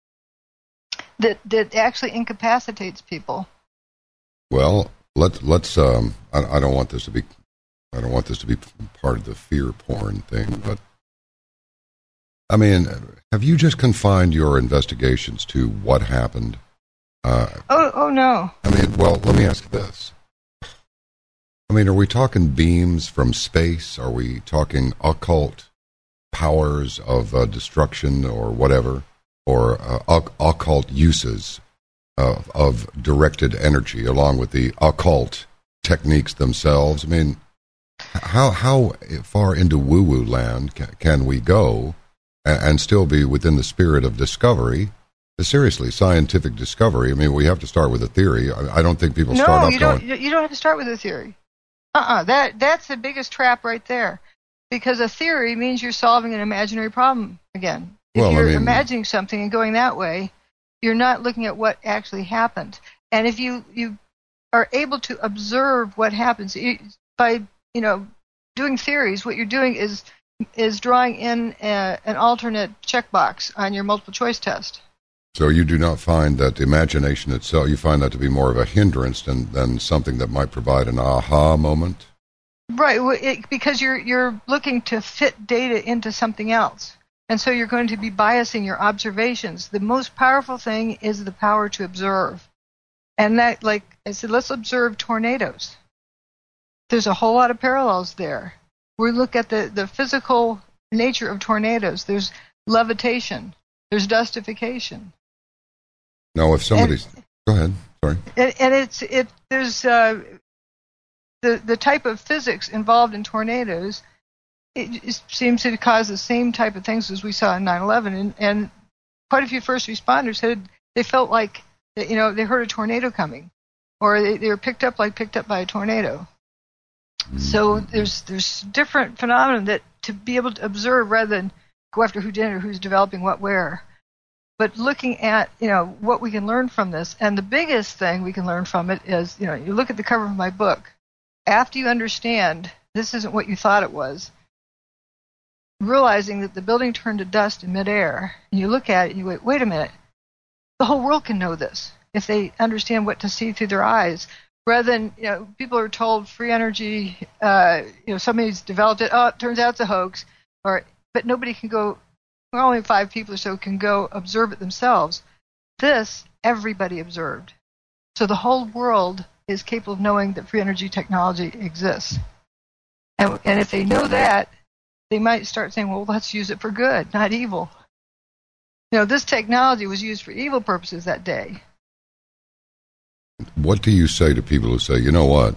that actually incapacitates people. Well, let's. I don't want this to be part of the fear porn thing, but I mean, have you just confined your investigations to what happened? Oh no. I mean, well, let me ask this. I mean, are we talking beams from space? Are we talking occult powers of destruction or whatever? Or occult uses of directed energy along with the occult techniques themselves? I mean, how far into woo-woo land can we go and still be within the spirit of discovery? Seriously, scientific discovery. I mean, we have to start with a theory. I don't think people start off going... No, you don't have to start with a theory. That's the biggest trap right there. Because a theory means you're solving an imaginary problem again. If you're imagining something and going that way, you're not looking at what actually happened. And if you are able to observe what happens by doing theories, what you're doing is drawing in an alternate checkbox on your multiple choice test. So you do not find that the imagination itself, you find that to be more of a hindrance than something that might provide an aha moment? Right, because you're looking to fit data into something else. And so you're going to be biasing your observations. The most powerful thing is the power to observe. And that, like I said, let's observe tornadoes. There's a whole lot of parallels there. We look at the physical nature of tornadoes. There's levitation. There's dustification. No, if somebody's... Go ahead. Sorry. And there's the type of physics involved in tornadoes. It seems to cause the same type of things as we saw in 9/11, and quite a few first responders said they felt like they heard a tornado coming, or they were picked up by a tornado. So there's different phenomena that to be able to observe rather than go after who did it or who's developing what where. But looking at what we can learn from this, and the biggest thing we can learn from it is you look at the cover of my book. After you understand this isn't what you thought it was, realizing that the building turned to dust in midair, and you look at it and you wait a minute, the whole world can know this if they understand what to see through their eyes. Rather than, people are told free energy, somebody's developed it, oh, it turns out it's a hoax, but nobody can go, only 5 people or so can go observe it themselves. This, everybody observed. So the whole world is capable of knowing that free energy technology exists. And if they know that, they might start saying, well, let's use it for good, not evil. This technology was used for evil purposes that day. What do you say to people who say, you know what,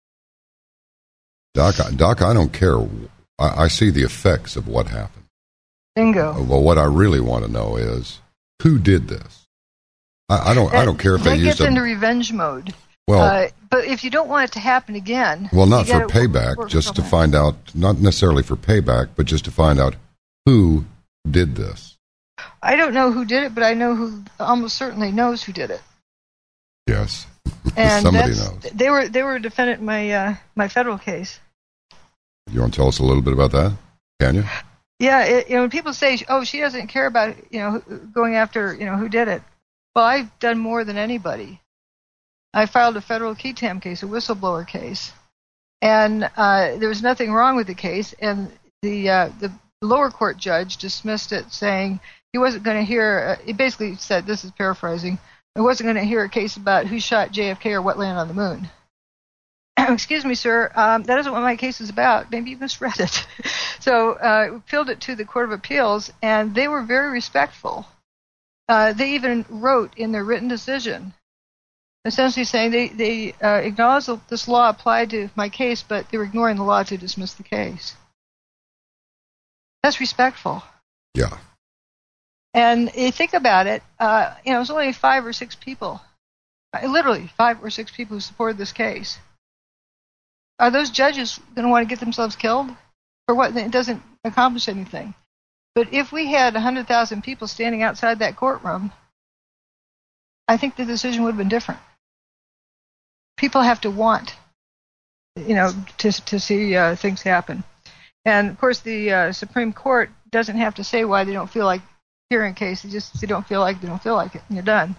Doc, I don't care. I see the effects of what happened. Bingo. Well, what I really want to know is who did this. I don't care if they used gets into revenge mode. Well, but if you don't want it to happen again, well, not for payback, just to find out, not necessarily for payback, but just to find out who did this. I don't know who did it, but I know who almost certainly knows who did it. Yes, and somebody knows. They were a defendant in my federal case. You want to tell us a little bit about that? Can you? Yeah, when people say, "Oh, she doesn't care about going after who did it," well, I've done more than anybody. I filed a federal key tam case, a whistleblower case, and there was nothing wrong with the case, and the lower court judge dismissed it, saying he wasn't going to hear. He basically said, this is paraphrasing, I wasn't going to hear a case about who shot JFK or what landed on the moon. Excuse me, sir, that isn't what my case is about. Maybe you misread it. So we appealed it to the Court of Appeals, and they were very respectful. They even wrote in their written decision, essentially saying they acknowledged that this law applied to my case, but they were ignoring the law to dismiss the case. That's respectful. Yeah. And you think about it, it was only 5 or 6 people, literally 5 or 6 people who supported this case. Are those judges going to want to get themselves killed? For what? It doesn't accomplish anything. But if we had 100,000 people standing outside that courtroom, I think the decision would have been different. People have to want, to see things happen. And, of course, the Supreme Court doesn't have to say why they don't feel like hearing a case. They don't feel like it, and you're done.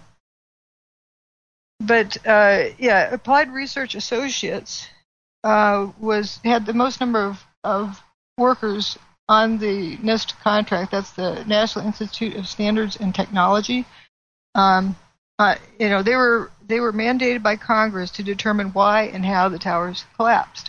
But, Applied Research Associates had the most number of workers on the NIST contract. That's the National Institute of Standards and Technology. They were mandated by Congress to determine why and how the towers collapsed.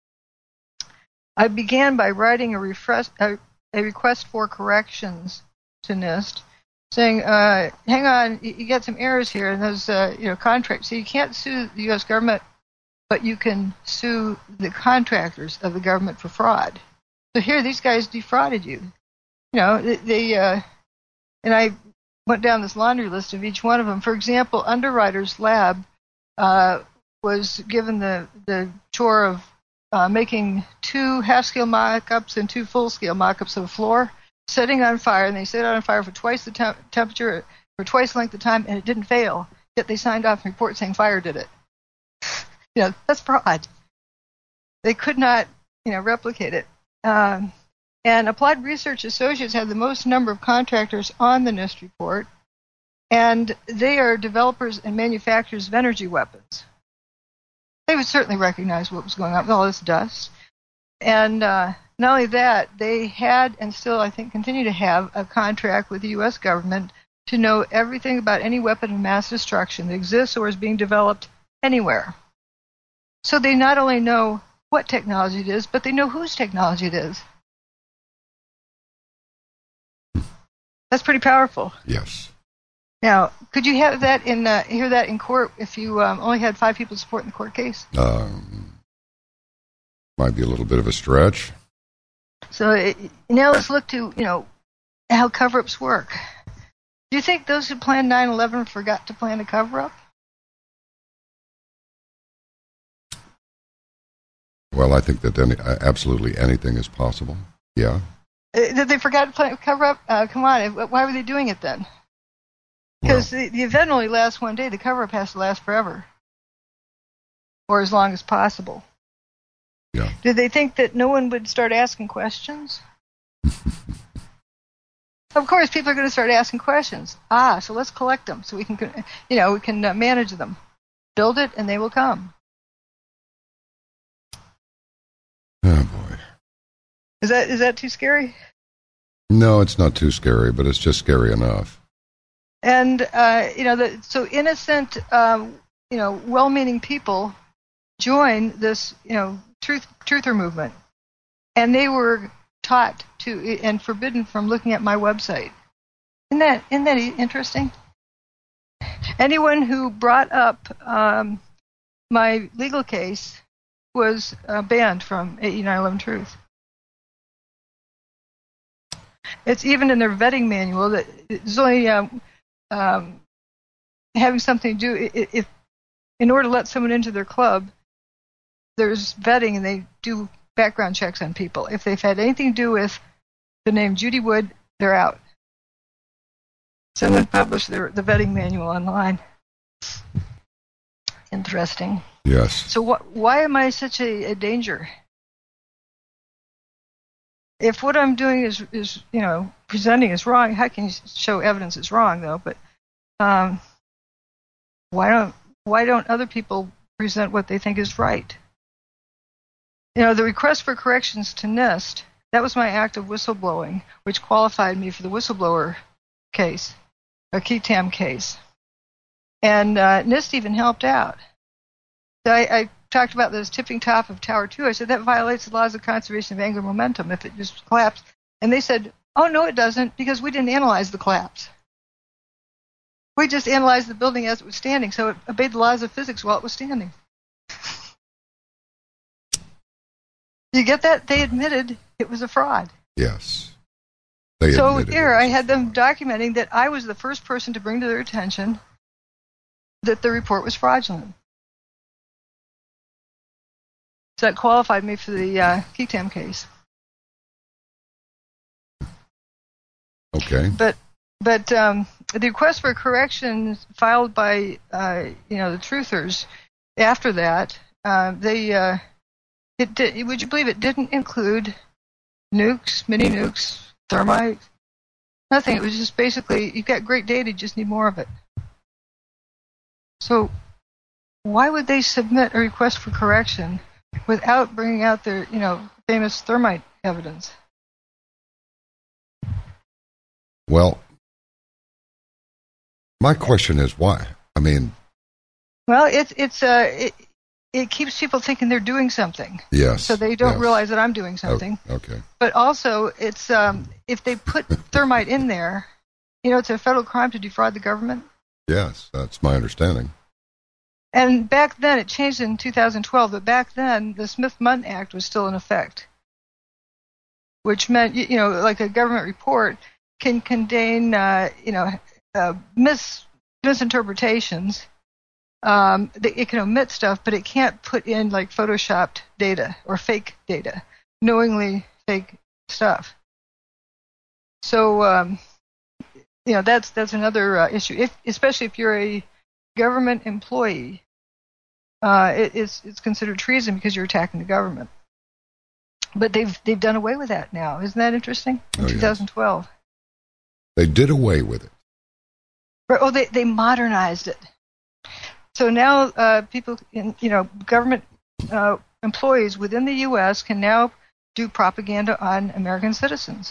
I began by writing a request for corrections to NIST, saying, "Hang on, you got some errors here in those contracts. So you can't sue the U.S. government, but you can sue the contractors of the government for fraud. So here, these guys defrauded you. And I went down this laundry list of each one of them. For example, Underwriters Lab was given the chore of making 2 half-scale mock-ups and 2 full-scale mock-ups of a floor, setting on fire, and they set it on fire for twice the temperature, for twice the length of time, and it didn't fail. Yet they signed off a report saying fire did it. That's fraud. They could not, replicate it. And Applied Research Associates had the most number of contractors on the NIST report, and they are developers and manufacturers of energy weapons. They would certainly recognize what was going on with all this dust. And not only that, they had and still, I think, continue to have a contract with the U.S. government to know everything about any weapon of mass destruction that exists or is being developed anywhere. So they not only know what technology it is, but they know whose technology it is. That's pretty powerful. Yes. Now, could you have that hear that in court if you only had 5 people supporting the court case? Might be a little bit of a stretch. So now let's look to, how cover-ups work. Do you think those who planned 9/11 forgot to plan a cover-up? Well, I think that absolutely anything is possible. Yeah. Did they forgot to plan a cover-up? Come on, why were they doing it then? Because the event only lasts one day. The cover-up has to last forever, or as long as possible. Yeah. Did they think that no one would start asking questions? Of course, people are going to start asking questions. So let's collect them so we can manage them. Build it, and they will come. Oh boy. Is that too scary? No, it's not too scary, but it's just scary enough. And so innocent, well-meaning people join this, truther movement, and they were taught to and forbidden from looking at my website. Isn't that interesting? Anyone who brought up my legal case was banned from 9/11 Truth. It's even in their vetting manual that it's only having something to do if in order to let someone into their club, there's vetting and they do background checks on people. If they've had anything to do with the name Judy Wood, they're out. Someone published the vetting manual online. Interesting. Yes. So why am I such a danger? If what I'm doing is presenting is wrong, how can you show evidence is wrong though? But why don't other people present what they think is right? The request for corrections to NIST, that was my act of whistleblowing, which qualified me for the whistleblower case, a KETAM case. And NIST even helped out. So I talked about this tipping top of Tower 2. I said that violates the laws of conservation of angular momentum if it just collapsed. And they said, oh, no, it doesn't, because we didn't analyze the collapse. We just analyzed the building as it was standing, so it obeyed the laws of physics while it was standing. You get that? They admitted it was a fraud. Yes. So here I had them documenting that I was the first person to bring to their attention that the report was fraudulent. So that qualified me for the KETAM case. Okay. But the request for correction filed by the truthers after that, would you believe it didn't include nukes, mini nukes, thermite, nothing. It was just basically you've got great data, you just need more of it. So why would they submit a request for correction without bringing out their famous thermite evidence? Well, my question is why? I mean, well, it keeps people thinking they're doing something. Yes. So they don't realize that I'm doing something. Okay. But also, it's if they put thermite in there, it's a federal crime to defraud the government. Yes, that's my understanding. And back then, it changed in 2012, but back then, the Smith-Mundt Act was still in effect, which meant, like a government report can contain, misinterpretations. It can omit stuff, but it can't put in like photoshopped data or fake data, knowingly fake stuff. So, that's another issue. Especially if you're a government employee, it's considered treason because you're attacking the government. But they've done away with that now. Isn't that interesting? In 2012, yes. They did away with it. Oh, they modernized it. So now people, government employees within the U.S. can now do propaganda on American citizens.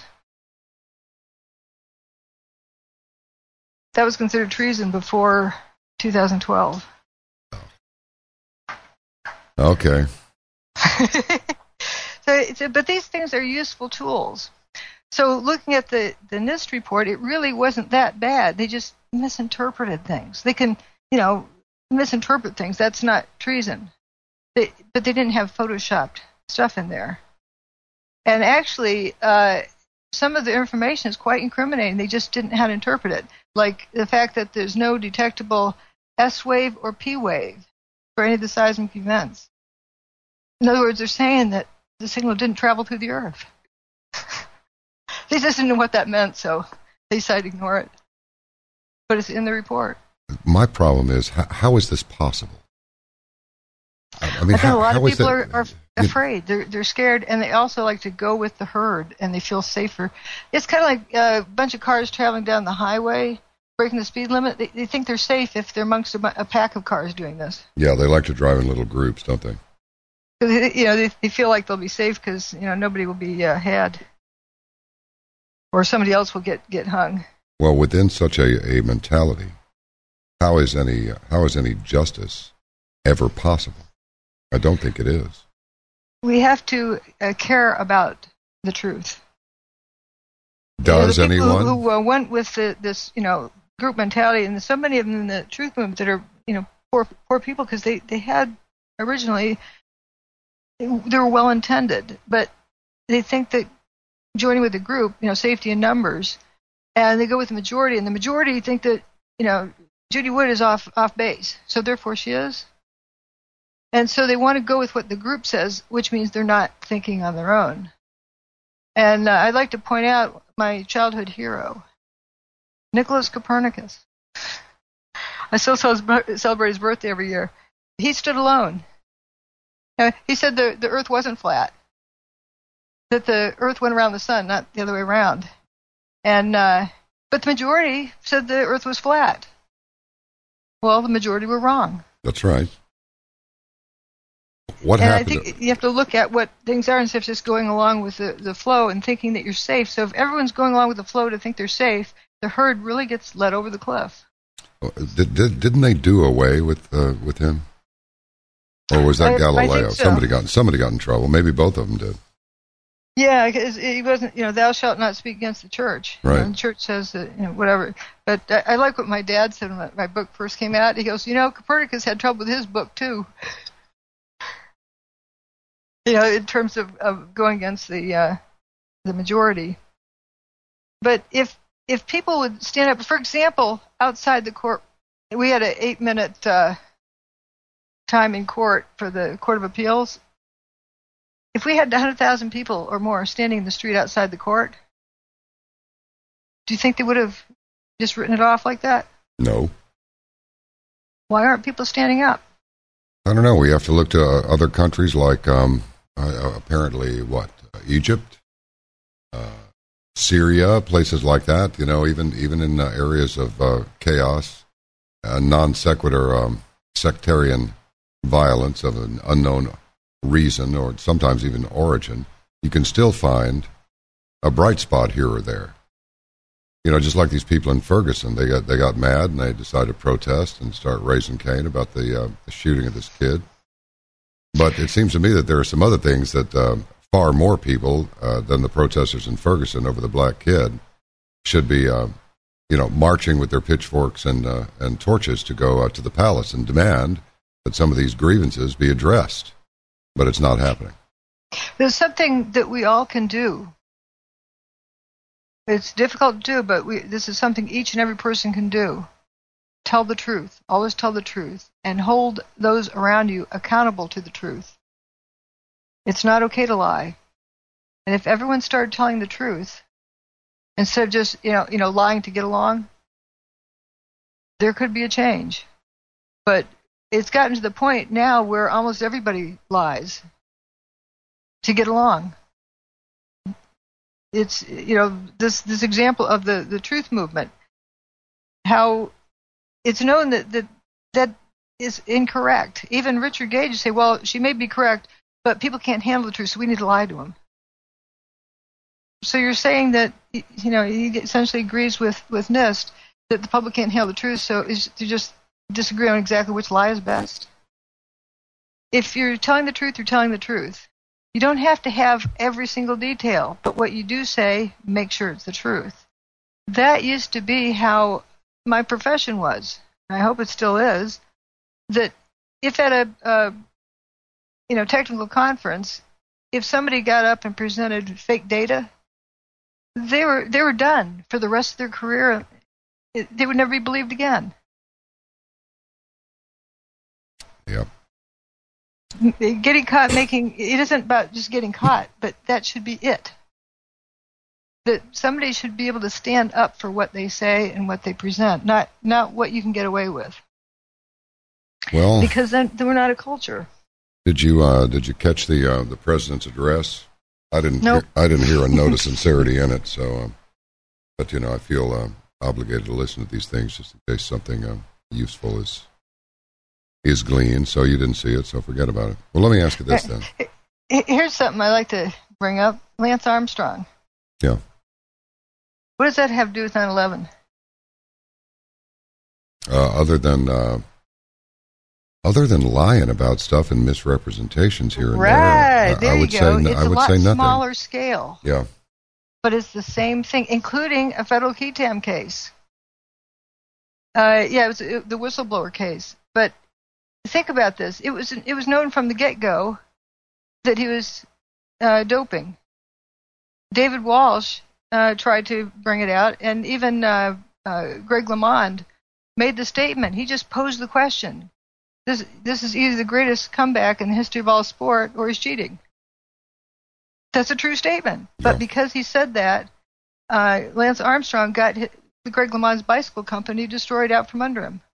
That was considered treason before 2012. Okay. But these things are useful tools. So looking at the NIST report, it really wasn't that bad. They just misinterpreted things. They can, misinterpret things. That's not treason. But they didn't have photoshopped stuff in there. And actually, some of the information is quite incriminating. They just didn't know how to interpret it. Like the fact that there's no detectable S wave or P wave for any of the seismic events. In other words, they're saying that the signal didn't travel through the Earth. They just didn't know what that meant, so they decided to ignore it. But it's in the report. My problem is, how is this possible? I mean, I think a lot of people are afraid. They're scared, and they also like to go with the herd, and they feel safer. It's kind of like a bunch of cars traveling down the highway, breaking the speed limit. They think they're safe if they're amongst a pack of cars doing this. Yeah, they like to drive in little groups, don't they? They feel like they'll be safe because nobody will be had, or somebody else will get hung. Well, within such a mentality, how is any justice ever possible? I don't think it is. We have to care about the truth. Does anyone who went with this group mentality, and so many of them in the truth movement that are poor people because they had originally they were well intended, but they think that joining with the group, safety in numbers, and they go with the majority, and the majority think that Judy Wood is off base, so therefore she is. And so they want to go with what the group says, which means they're not thinking on their own. And I'd like to point out my childhood hero, Nicholas Copernicus. I still celebrate his birthday every year. He stood alone. He said the Earth wasn't flat, that the Earth went around the sun, not the other way around. And but the majority said the Earth was flat. Well, the majority were wrong. That's right. What happened? I think you have to look at what things are instead of just going along with the flow and thinking that you're safe. So if everyone's going along with the flow to think they're safe, the herd really gets led over the cliff. Didn't they do away with him? Or was that Galileo? So. Somebody got in trouble. Maybe both of them did. Yeah, because he wasn't, thou shalt not speak against the church. Right. The church says that, whatever. But I like what my dad said when my book first came out. He goes, Copernicus had trouble with his book too. In terms of going against the majority. But if people would stand up, for example, outside the court, we had an 8-minute time in court for the Court of Appeals. If we had 100,000 people or more standing in the street outside the court, do you think they would have just written it off like that? No. Why aren't people standing up? I don't know. We have to look to other countries like apparently Egypt, Syria, places like that. Even in areas of chaos, non sequitur sectarian violence of an unknown reason or sometimes even origin, you can still find a bright spot here or there. Just like these people in Ferguson, they got mad and they decided to protest and start raising Cain about the shooting of this kid. But it seems to me that there are some other things that far more people than the protesters in Ferguson over the black kid should be, marching with their pitchforks and torches to go to the palace and demand that some of these grievances be addressed. But it's not happening. There's something that we all can do. It's difficult to do, but this is something each and every person can do. Tell the truth. Always tell the truth. And hold those around you accountable to the truth. It's not okay to lie. And if everyone started telling the truth, instead of just, lying to get along, there could be a change. But it's gotten to the point now where almost everybody lies to get along. It's, this example of the truth movement, how it's known that is incorrect. Even Richard Gage would say, well, she may be correct, but people can't handle the truth, so we need to lie to them. So you're saying that, he essentially agrees with NIST that the public can't handle the truth, so is to just disagree on exactly which lie is best. If you're telling the truth, you're telling the truth. You don't have to have every single detail, but what you do say, make sure it's the truth. That used to be how my profession was. I hope it still is. That if at a technical conference, if somebody got up and presented fake data, they were done for the rest of their career. They would never be believed again. Yep. Getting caught making it isn't about just getting caught, but that should be it. That somebody should be able to stand up for what they say and what they present, not what you can get away with. Well, because then we're not a culture. Did you catch the president's address? I didn't. Nope. I didn't hear a note of sincerity in it. So, but I feel obligated to listen to these things just in case something useful is gleaned. So you didn't see it, so forget about it. Well, let me ask you this then. Here's something I like to bring up: Lance Armstrong. Yeah. What does that have to do with 9/11? Other than lying about stuff and misrepresentations here and right. there, I would you go. say It's I would a lot say nothing. Smaller scale. Yeah. But it's the same thing, including a federal key tam case. It was the whistleblower case. But think about this: it was known from the get-go that he was doping. David Walsh tried to bring it out, and even Greg LeMond made the statement. He just posed the question. This is either the greatest comeback in the history of all sport or he's cheating. That's a true statement. Yeah. But because he said that, Lance Armstrong got the Greg LeMond's bicycle company destroyed out from under him.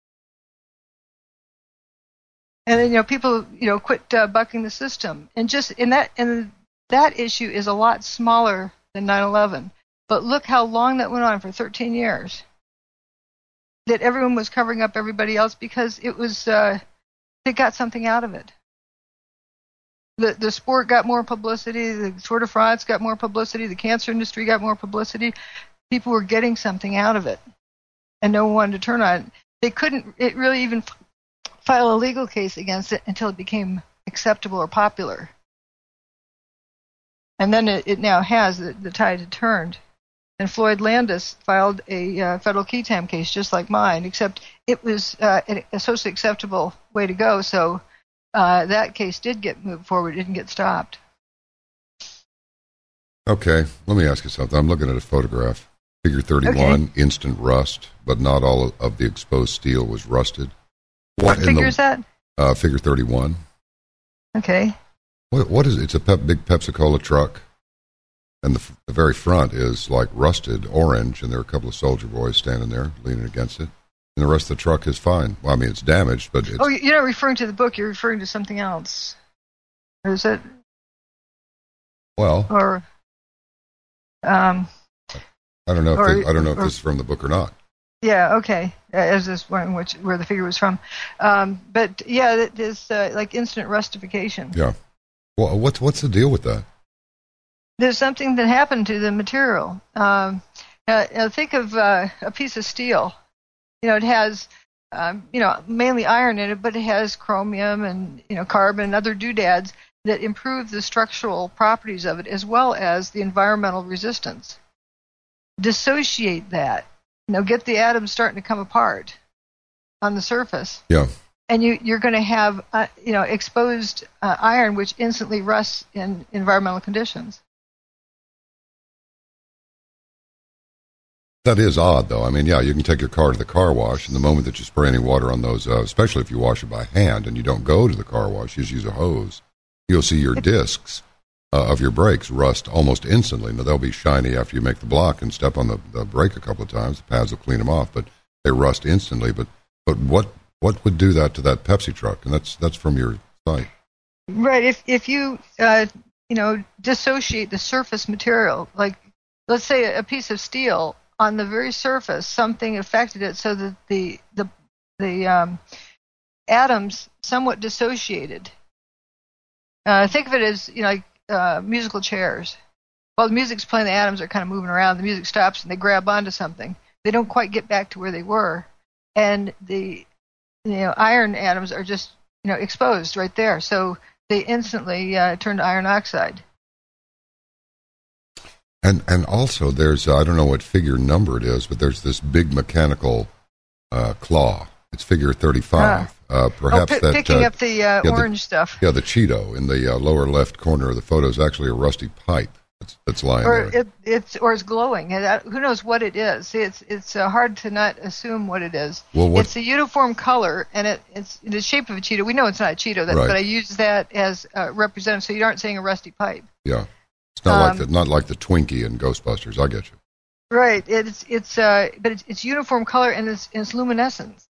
And then people quit bucking the system. And that issue is a lot smaller than 9/11. But look how long that went on for 13 years. That everyone was covering up everybody else because it was they got something out of it. The sport got more publicity, the Tour de France got more publicity, the cancer industry got more publicity. People were getting something out of it, and no one wanted to turn on it. They couldn't really even file a legal case against it until it became acceptable or popular. And then it now has, the tide had turned. And Floyd Landis filed a federal key tam case just like mine, except it was a socially acceptable way to go, so that case did get moved forward, it didn't get stopped. Okay, let me ask you something. I'm looking at a photograph. Figure 31, okay. Instant rust, but not all of the exposed steel was rusted. What figure is that? Figure 31. Okay. What is it? It's a big Pepsi-Cola truck. And the very front is like rusted orange, and there are a couple of soldier boys standing there leaning against it. And the rest of the truck is fine. Well, I mean, it's damaged, but it's... Oh, you're not referring to the book. You're referring to something else. Or is it? Well... Or... I don't know if this is from the book or not. Yeah, okay. As this one, where the figure was from. But, yeah, it is like instant rustification. Yeah. Well, what's the deal with that? There's something that happened to the material. Think of a piece of steel. It has, mainly iron in it, but it has chromium and, carbon and other doodads that improve the structural properties of it as well as the environmental resistance. Dissociate that. Get the atoms starting to come apart on the surface. Yeah. And you're going to have, exposed iron, which instantly rusts in environmental conditions. That is odd, though. I mean, yeah, you can take your car to the car wash, and the moment that you spray any water on those, especially if you wash it by hand and you don't go to the car wash, you just use a hose, you'll see your discs of your brakes rust almost instantly. Now, they'll be shiny after you make the block and step on the brake a couple of times. The pads will clean them off, but they rust instantly. But what would do that to that Pepsi truck? And that's from your site. Right. If you, dissociate the surface material, like let's say a piece of steel, on the very surface, something affected it so that the atoms somewhat dissociated. Think of it as musical chairs. While the music's playing, the atoms are kind of moving around. The music stops and they grab onto something. They don't quite get back to where they were, and the iron atoms are just exposed right there. So they instantly turn to iron oxide. And also there's, I don't know what figure number it is, but there's this big mechanical claw. It's figure 35. Perhaps picking up the orange stuff. Yeah, the Cheeto in the lower left corner of the photo is actually a rusty pipe that's lying there. It's glowing. Who knows what it is? It's hard to not assume what it is. Well, it's a uniform color, and it's in the shape of a Cheeto. We know it's not a Cheeto, right. But I use that as representative, so you aren't saying a rusty pipe. Yeah, it's not like the Twinkie in Ghostbusters. I get you. Right. But it's uniform color, and it's luminescence.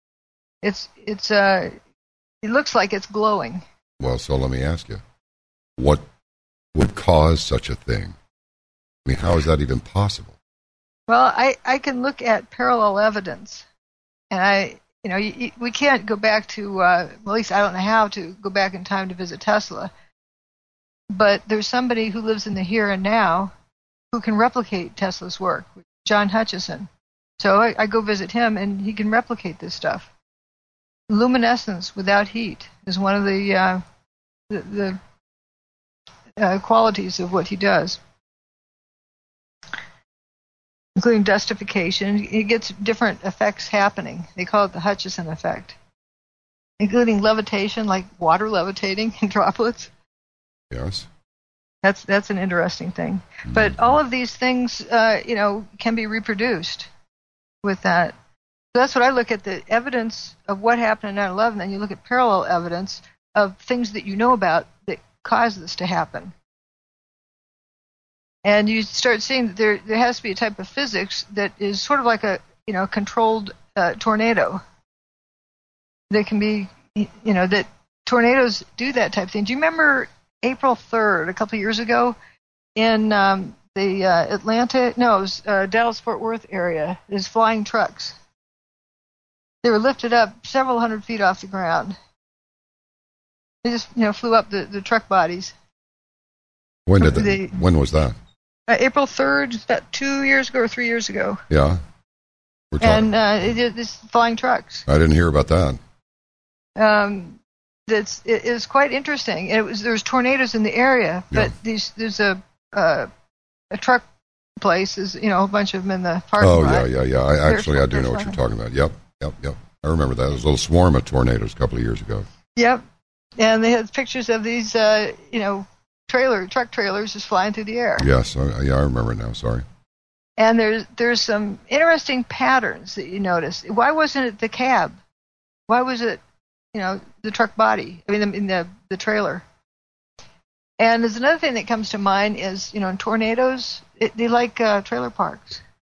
It looks like it's glowing. Well, so let me ask you, what would cause such a thing? I mean, how is that even possible? Well, I can look at parallel evidence, and we can't go back to, at least I don't know how to go back in time to visit Tesla, but there's somebody who lives in the here and now who can replicate Tesla's work, John Hutchison. So I go visit him, and he can replicate this stuff. Luminescence without heat is one of the qualities of what he does, including dustification. He gets different effects happening. They call it the Hutchison effect, including levitation, like water levitating in droplets. Yes. That's an interesting thing. Mm-hmm. But all of these things, can be reproduced with that. So that's what I look at, the evidence of what happened in 9/11, and you look at parallel evidence of things that you know about that caused this to happen. And you start seeing that there has to be a type of physics that is sort of like a controlled tornado. That can be, that tornadoes do that type of thing. Do you remember April 3rd, a couple of years ago, in the Atlanta, no, it was Dallas-Fort Worth area? There's flying trucks. They were lifted up several hundred feet off the ground. They just, flew up the truck bodies. When was that? April 3rd, about 2 years ago or 3 years ago. Yeah. And this flying trucks. I didn't hear about that. It is quite interesting. There's tornadoes in the area, but there's a truck place. There's a whole bunch of them in the parking lot. Yeah. I do know what you're talking about. Yep. I remember that. There was a little swarm of tornadoes a couple of years ago. Yep. And they had pictures of these, truck trailers just flying through the air. Yes, I remember now. Sorry. And there's some interesting patterns that you notice. Why wasn't it the cab? Why was it, the truck body? I mean, the trailer. And there's another thing that comes to mind is, in tornadoes, they like trailer parks.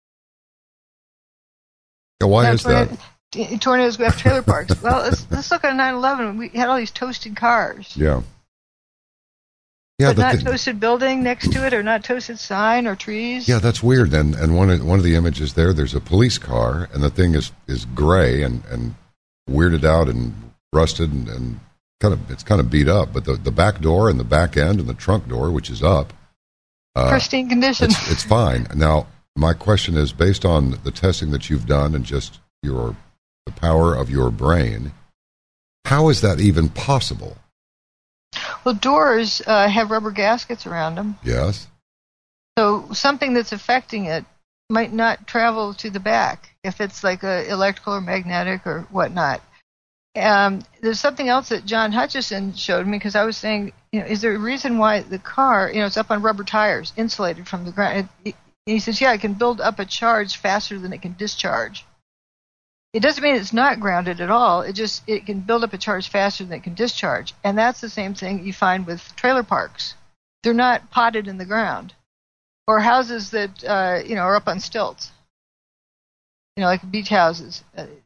Yeah, why is that? Tornadoes have trailer parks. Well, let's look at 9/11. We had all these toasted cars. Yeah. But not toasted building next to it, or not toasted sign or trees. Yeah, that's weird. And one of the images there's a police car, and the thing is gray and weirded out and rusted and it's kind of beat up. But the back door and the back end and the trunk door, which is up, pristine condition. It's fine. Now, my question is, based on the testing that you've done and just the power of your brain, how is that even possible? Well, doors have rubber gaskets around them. Yes. So something that's affecting it might not travel to the back if it's like electrical or magnetic or whatnot. There's something else that John Hutchison showed me, because I was saying, is there a reason why the car, it's up on rubber tires, insulated from the ground? He says, yeah, it can build up a charge faster than it can discharge. It doesn't mean it's not grounded at all. It can build up a charge faster than it can discharge. And that's the same thing you find with trailer parks. They're not potted in the ground. Or houses that, are up on stilts. Like beach houses.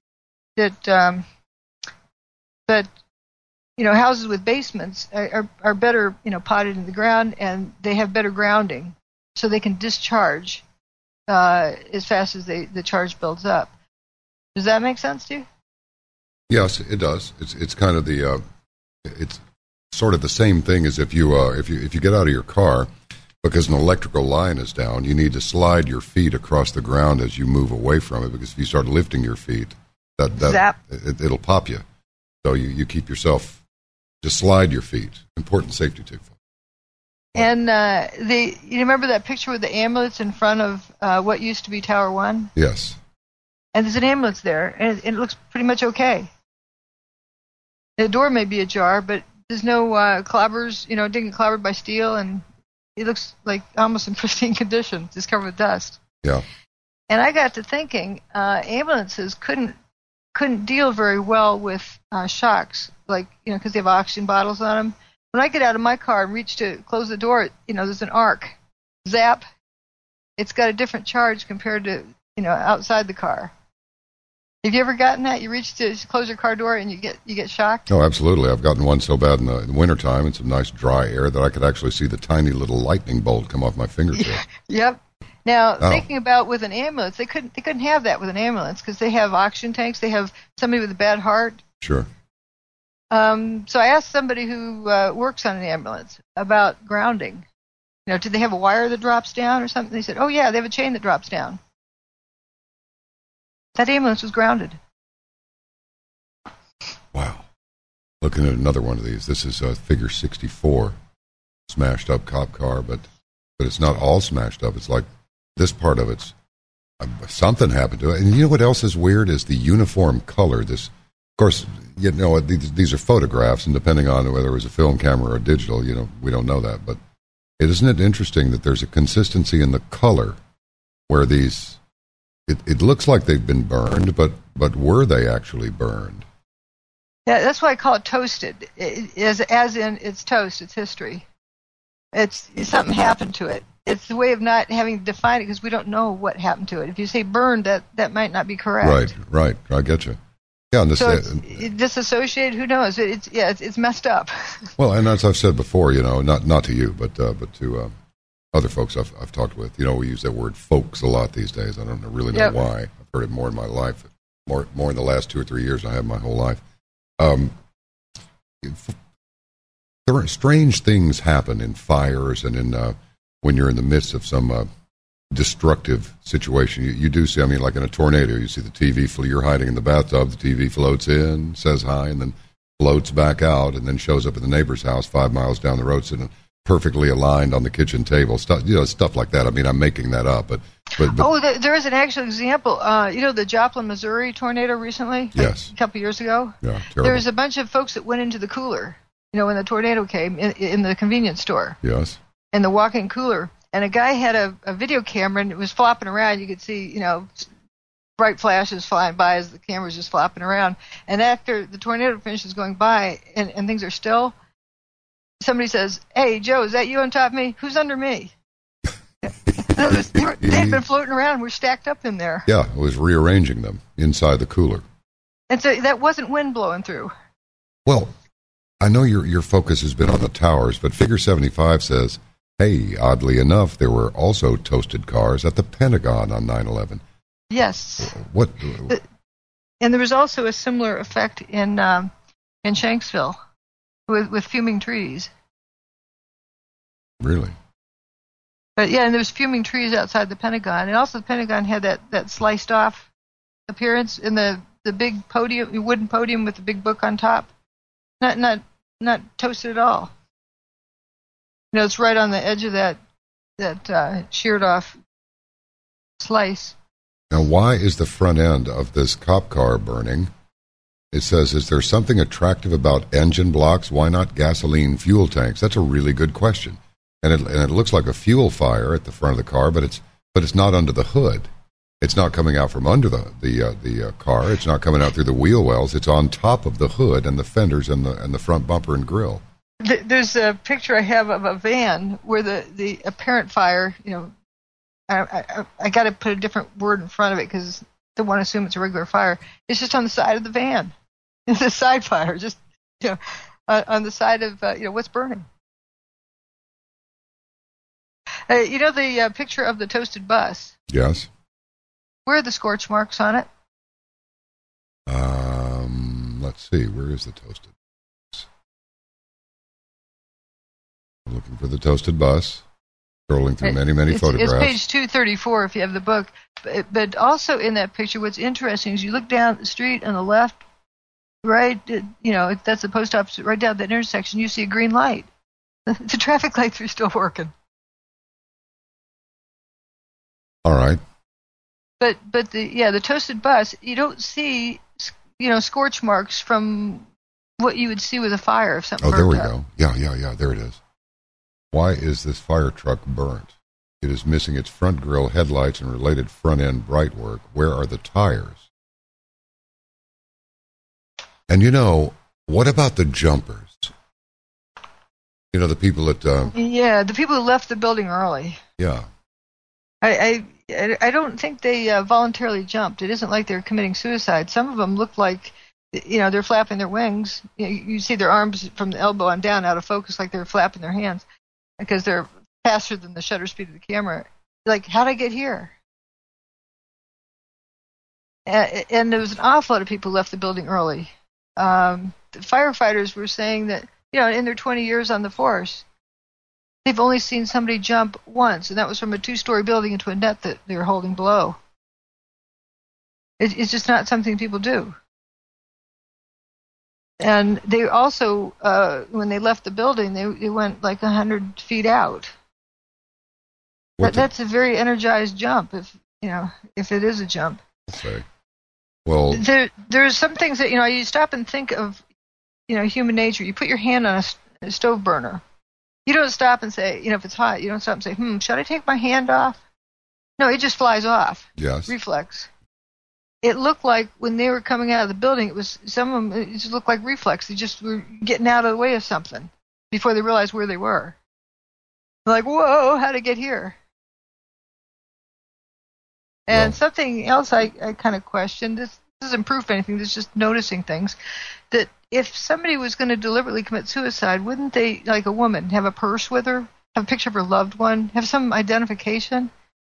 But houses with basements are better, potted in the ground, and they have better grounding. So they can discharge as fast as the charge builds up. Does that make sense to you? Yes, it does. It's kind of it's sort of the same thing as if you get out of your car, because an electrical line is down, you need to slide your feet across the ground as you move away from it, because if you start lifting your feet, it'll pop you. So you keep yourself Just slide your feet. Important safety tip. And you remember that picture with the ambulance in front of what used to be Tower 1? Yes. And there's an ambulance there, and it looks pretty much okay. The door may be ajar, but there's no clobbers, didn't get clobbered by steel, and it looks like almost in pristine condition, just covered with dust. Yeah. And I got to thinking, ambulances couldn't deal very well with shocks, like, because they have oxygen bottles on them. When I get out of my car and reach to close the door, there's an arc. Zap. It's got a different charge compared to, outside the car. Have you ever gotten that? You reach to close your car door and you get shocked? Oh, absolutely. I've gotten one so bad in the wintertime and some nice dry air that I could actually see the tiny little lightning bolt come off my fingertip. Yep. Now, thinking about with an ambulance, they couldn't have that with an ambulance because they have oxygen tanks. They have somebody with a bad heart. Sure. So I asked somebody who works on an ambulance about grounding. Do they have a wire that drops down or something? They said, oh, yeah, they have a chain that drops down. That ambulance was grounded. Wow. Looking at another one of these. This is figure 64. Smashed up cop car, but it's not all smashed up. It's like this part of it's something happened to it. And you know what else is weird is the uniform color. This, of course, these are photographs, and depending on whether it was a film camera or digital, we don't know that. But isn't it interesting that there's a consistency in the color where these, it looks like they've been burned, but were they actually burned? Yeah, that's why I call it toasted. As in it's toast, it's history. It's something happened to it. It's the way of not having to define it because we don't know what happened to it. If you say burned, that might not be correct. Right. I get you. Yeah, and so it's disassociated. Who knows? It's messed up. Well, and as I've said before, not to you, but to other folks I've talked with. We use that word "folks" a lot these days. I don't really know why. I've heard it more in my life, more in the last 2 or 3 years than I have my whole life. Strange things happen in fires and in when you're in the midst of some destructive situation. You do see, like in a tornado, you see the TV, you're hiding in the bathtub, the TV floats in, says hi, and then floats back out, and then shows up at the neighbor's house 5 miles down the road, sitting perfectly aligned on the kitchen table. Stuff like that. I'm making that up, but there is an actual example. The Joplin, Missouri tornado recently? Yes. A couple years ago? Yeah, terrible. There was a bunch of folks that went into the cooler, when the tornado came, in the convenience store. Yes. In the walk-in cooler. And a guy had a video camera, and it was flopping around. You could see, bright flashes flying by as the camera's just flopping around. And after the tornado finishes going by and things are still, somebody says, "Hey, Joe, is that you on top of me? Who's under me?" They'd been floating around. We're stacked up in there. Yeah, it was rearranging them inside the cooler. And so that wasn't wind blowing through. Well, I know your focus has been on the towers, but Figure 75 says, hey, oddly enough, there were also toasted cars at the Pentagon on 9/11. Yes. What? And there was also a similar effect in Shanksville with fuming trees. Really? But yeah, and there was fuming trees outside the Pentagon, and also the Pentagon had that sliced off appearance in the big podium, wooden podium with the big book on top. Not toasted at all. It's right on the edge of that sheared off slice. Now, why is the front end of this cop car burning? It says, is there something attractive about engine blocks? Why not gasoline fuel tanks? That's a really good question. And it looks like a fuel fire at the front of the car, but it's not under the hood. It's not coming out from under the car. It's not coming out through the wheel wells. It's on top of the hood and the fenders and the front bumper and grill. There's a picture I have of a van where the apparent fire, I got to put a different word in front of it because I don't want to assume it's a regular fire. It's just on the side of the van. It's a side fire, just on the side of what's burning. The picture of the toasted bus. Yes. Where are the scorch marks on it? Let's see. Where is the toasted bus? I'm looking for the toasted bus. Scrolling through many photographs. It's page 234 if you have the book. But also in that picture, what's interesting is you look down the street on the left, right, that's the post office right down that intersection. You see a green light. The traffic lights are still working. All right. But the toasted bus, you don't see, scorch marks from what you would see with a fire if something there we burnt go. Yeah, there it is. Why is this fire truck burnt? It is missing its front grille, headlights, and related front-end brightwork. Where are the tires? And what about the jumpers? The people that... the people who left the building early. Yeah. I don't think they voluntarily jumped. It isn't like they're committing suicide. Some of them look like, they're flapping their wings. You see their arms from the elbow on down out of focus, like they're flapping their hands because they're faster than the shutter speed of the camera. Like, how'd I get here? And there was an awful lot of people who left the building early. The firefighters were saying that, in their 20 years on the force, they've only seen somebody jump once, and that was from a 2-story building into a net that they were holding below. It's just not something people do. And they also, when they left the building, they went like 100 feet out. That's a very energized jump, if it is a jump. Okay. Well, there's some things that you stop and think of, human nature. You put your hand on a stove burner. You don't stop and say, if it's hot, you don't stop and say, should I take my hand off? No, it just flies off. Yes. Reflex. It looked like when they were coming out of the building, some of them, it just looked like reflex. They just were getting out of the way of something before they realized where they were. They're like, whoa, how'd I get here? And something else I kind of questioned, this isn't proof of anything, this is just noticing things, that if somebody was going to deliberately commit suicide, wouldn't they, like a woman, have a purse with her, have a picture of her loved one, have some identification?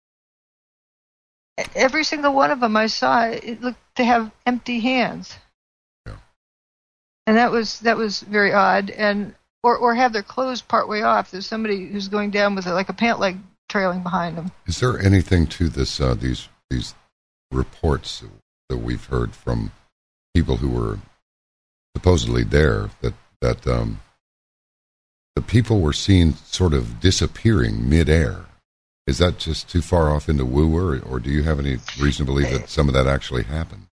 Every single one of them I saw, it looked to have empty hands. Yeah. And that was very odd. And or have their clothes partway off. There's somebody who's going down with like a pant leg trailing behind them. Is there anything to this these reports that we've heard from people who were supposedly there that the people were seen sort of disappearing midair? Is that just too far off into woo, or do you have any reason to believe that some of that actually happened?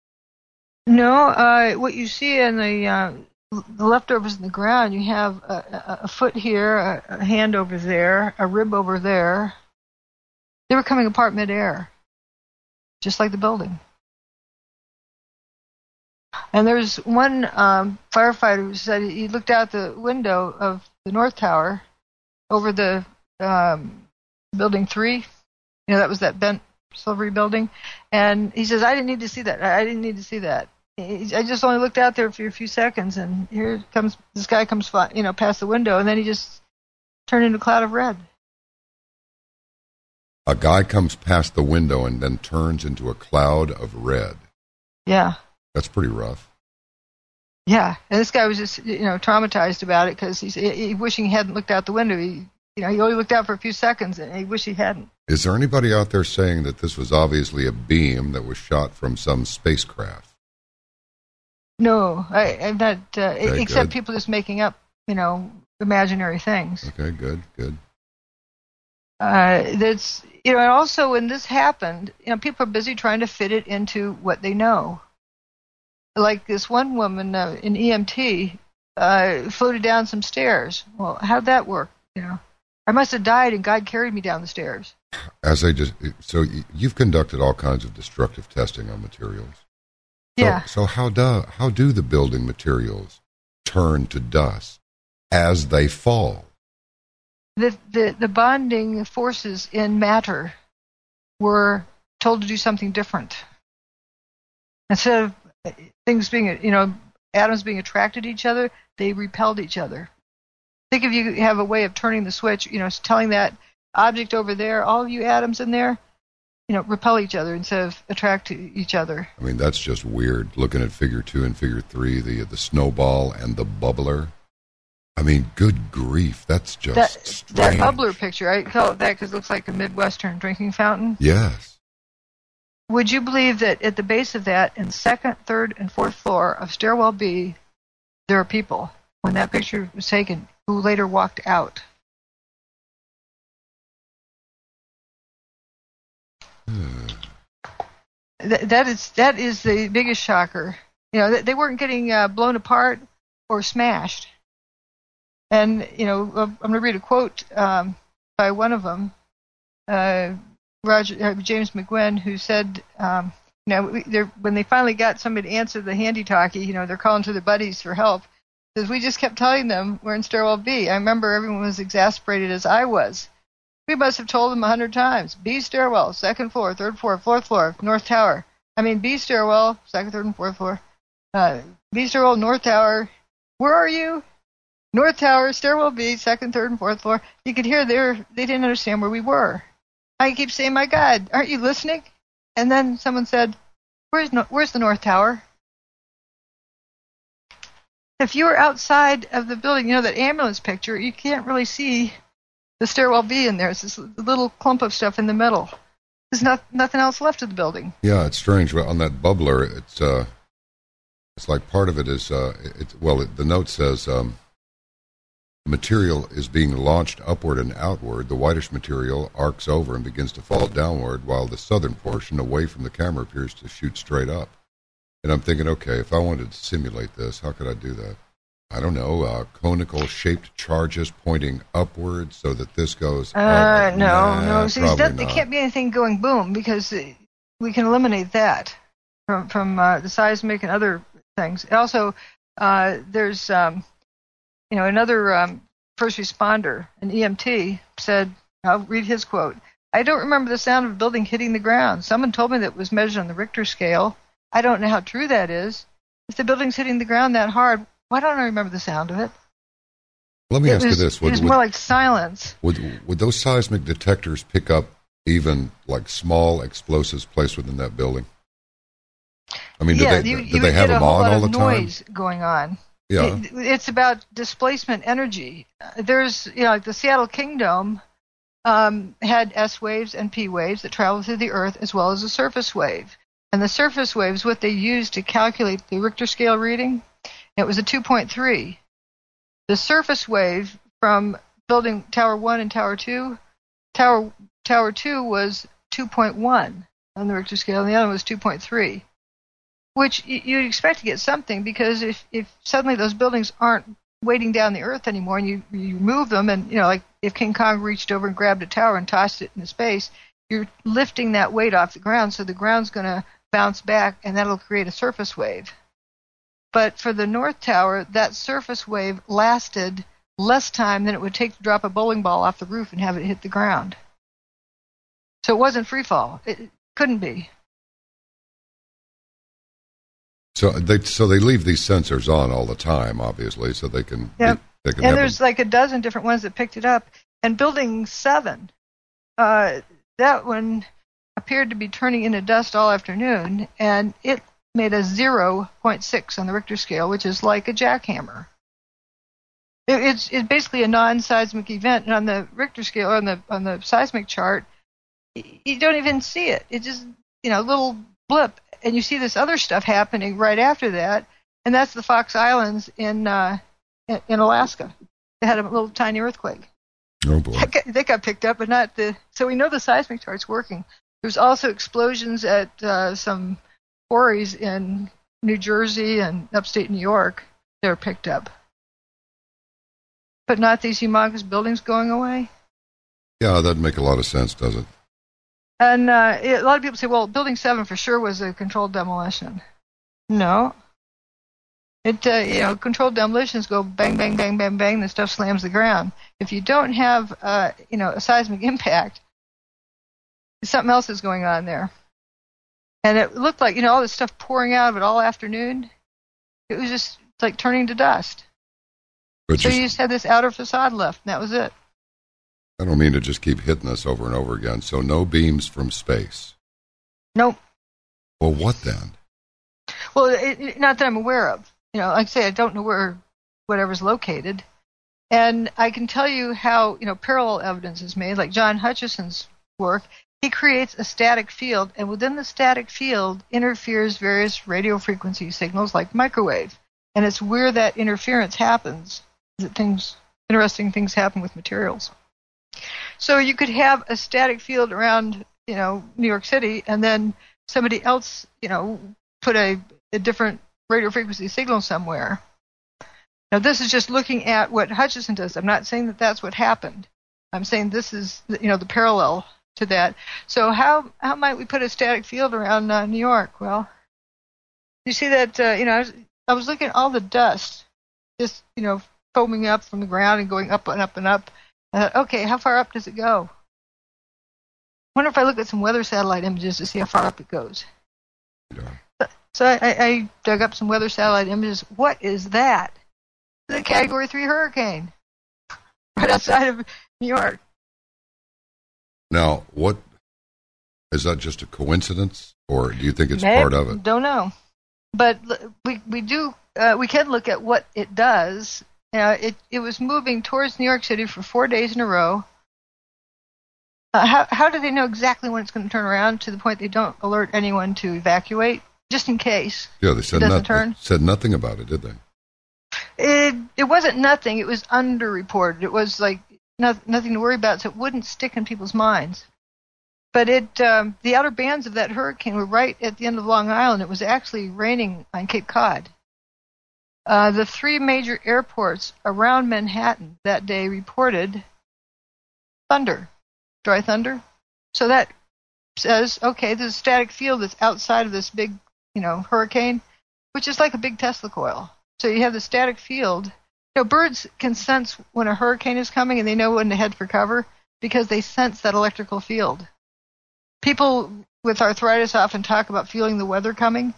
No, what you see in the leftovers in the ground, you have a foot here, a hand over there, a rib over there. They were coming apart midair, just like the building. And there's one firefighter who said he looked out the window of the North Tower over the Building 3. That was that bent silvery building. And he says, I didn't need to see that. I didn't need to see that. I just only looked out there for a few seconds, and here comes this guy comes past the window, and then he just turned into a cloud of red. A guy comes past the window and then turns into a cloud of red. Yeah. That's pretty rough. Yeah, and this guy was just traumatized about it because he's wishing he hadn't looked out the window. He only looked out for a few seconds, and he wished he hadn't. Is there anybody out there saying that this was obviously a beam that was shot from some spacecraft? No, I'm not. Okay, except good. People just making up, imaginary things. Okay, good. That's and also when this happened, people are busy trying to fit it into what they know. Like this one woman in EMT floated down some stairs. Well, how'd that work? I must have died and God carried me down the stairs. So you've conducted all kinds of destructive testing on materials. Yeah. So how do the building materials turn to dust as they fall? The bonding forces in matter were told to do something different. Instead of things being, atoms being attracted to each other, they repelled each other. Think if you have a way of turning the switch, telling that object over there, all of you atoms in there, repel each other instead of attract to each other. I mean, that's just weird. Looking at Figure 2 and Figure 3, the snowball and the bubbler. I mean, good grief, that's just strange. That bubbler picture, I call it that because it looks like a Midwestern drinking fountain. Yes. would you believe that at the base of that, in second, third, and fourth floor of stairwell B, there are people, when that picture was taken, who later walked out? That is the biggest shocker. They weren't getting blown apart or smashed. And I'm going to read a quote by one of them, James McGuinn, who said, when they finally got somebody to answer the handy-talkie, they're calling to their buddies for help. Because we just kept telling them we're in stairwell B. I remember everyone was exasperated as I was. We must have told them 100 times. B stairwell, second floor, third floor, fourth floor, North Tower. B stairwell, second, third, and fourth floor. B stairwell, North Tower. Where are you? North Tower, stairwell B, second, third, and fourth floor. You could hear they didn't understand where we were. I keep saying, my God, aren't you listening? And then someone said, where's the North Tower? If you were outside of the building, that ambulance picture, you can't really see the stairwell B in there. It's this little clump of stuff in the middle. There's nothing else left of the building. Yeah, it's strange. On that bubbler, it's like part of it is, the note says, material is being launched upward and outward. The whitish material arcs over and begins to fall downward, while the southern portion, away from the camera, appears to shoot straight up. And I'm thinking, okay, if I wanted to simulate this, how could I do that? I don't know, conical-shaped charges pointing upward so that this goes up. No. See, There can't be anything going boom, because we can eliminate that from the seismic and other things. Also, there's another first responder, an EMT, said, I'll read his quote, "I don't remember the sound of a building hitting the ground. Someone told me that it was measured on the Richter scale. I don't know how true that is. If the building's hitting the ground that hard, why don't I remember the sound of it?" Let me ask you this. It was more like silence. Would those seismic detectors pick up even like small explosives placed within that building? Do they have them on all the time? Noise going on. Yeah. It's about displacement energy. There's, like the Seattle Kingdom had S waves and P waves that travel through the Earth, as well as a surface wave. And the surface wave is what they used to calculate the Richter scale reading. It was a 2.3. The surface wave from building Tower 1 and Tower 2, Tower 2 was 2.1 on the Richter scale, and the other was 2.3, which you'd expect to get something, because if suddenly those buildings aren't weighting down the Earth anymore, and you move them, and, like if King Kong reached over and grabbed a tower and tossed it into space, you're lifting that weight off the ground, so the ground's going to bounce back, and that'll create a surface wave. But for the North Tower, that surface wave lasted less time than it would take to drop a bowling ball off the roof and have it hit the ground. So it wasn't free fall. It couldn't be. So they leave these sensors on all the time, obviously, so they can. Yep. They can and there's like a dozen different ones that picked it up. And Building 7, that one appeared to be turning into dust all afternoon, and it made a 0.6 on the Richter scale, which is like a jackhammer. It's basically a non-seismic event, and on the Richter scale, on the seismic chart, you don't even see it. It's just a little blip, and you see this other stuff happening right after that, and that's the Fox Islands in Alaska. They had a little tiny earthquake. Oh boy! They got picked up, but not the. So we know the seismic chart's working. There's also explosions at some quarries in New Jersey and upstate New York. They're picked up, but not these humongous buildings going away. Yeah, that doesn't make a lot of sense, does it? And a lot of people say, well, Building 7 for sure was a controlled demolition. No. Controlled demolitions go bang, bang, bang, bang, bang, the stuff slams the ground. If you don't have, a seismic impact, something else is going on there. And it looked like, all this stuff pouring out of it all afternoon. It was just like turning to dust. You just had this outer facade left, and that was it. I don't mean to just keep hitting this over and over again. So no beams from space? Nope. Well, what then? Well, not that I'm aware of. Like I say, I don't know where whatever's located. And I can tell you how, parallel evidence is made, like John Hutchison's work. he creates a static field, and within the static field interferes various radio frequency signals like microwave. And it's where that interference happens that interesting things happen with materials. So you could have a static field around, New York City, and then somebody else, put a different radio frequency signal somewhere. Now, this is just looking at what Hutchison does. I'm not saying that that's what happened. I'm saying this is, the parallel to that. So how might we put a static field around New York? Well, you see that, I was looking at all the dust just, foaming up from the ground and going up and up and up. Okay, how far up does it go? I wonder if I look at some weather satellite images to see how far up it goes. Yeah. So I dug up some weather satellite images. What is that? It's a Category 3 hurricane right outside of New York. Now, what is that? Just a coincidence, or do you think it's part of it? Don't know, but we can look at what it does. It was moving towards New York City for 4 days in a row. How do they know exactly when it's going to turn around to the point they don't alert anyone to evacuate, just in case? Yeah, they said nothing about it, did they? It wasn't nothing. It was underreported. It was like nothing to worry about, so it wouldn't stick in people's minds. But the outer bands of that hurricane were right at the end of Long Island. It was actually raining on Cape Cod. The 3 major airports around Manhattan that day reported thunder, dry thunder. So that says, okay, there's a static field that's outside of this big, hurricane, which is like a big Tesla coil. So you have the static field. Birds can sense when a hurricane is coming, and they know when to head for cover because they sense that electrical field. People with arthritis often talk about feeling the weather coming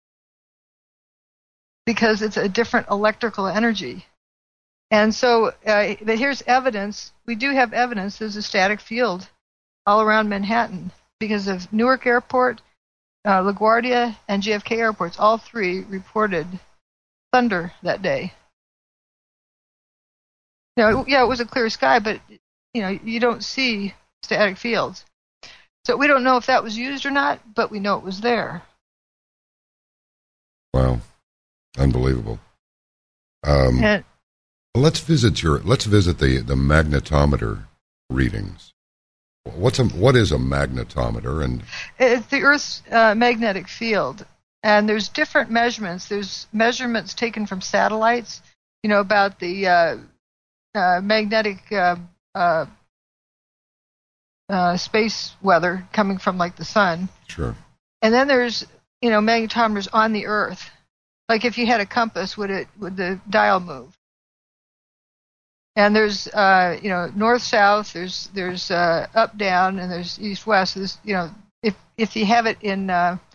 because it's a different electrical energy. And so, but here's evidence. We do have evidence there's a static field all around Manhattan because of Newark Airport, LaGuardia, and JFK airports. All 3 reported thunder that day. It was a clear sky, but, you don't see static fields. So we don't know if that was used or not, but we know it was there. Wow. Unbelievable. Let's visit the magnetometer readings. What is a magnetometer? And it's the Earth's magnetic field, and there's different measurements. There's measurements taken from satellites, about the magnetic space weather coming from like the sun. Sure. And then there's magnetometers on the Earth. Like if you had a compass, would the dial move? And there's north south, there's up down, and there's east west. There's, if you have it in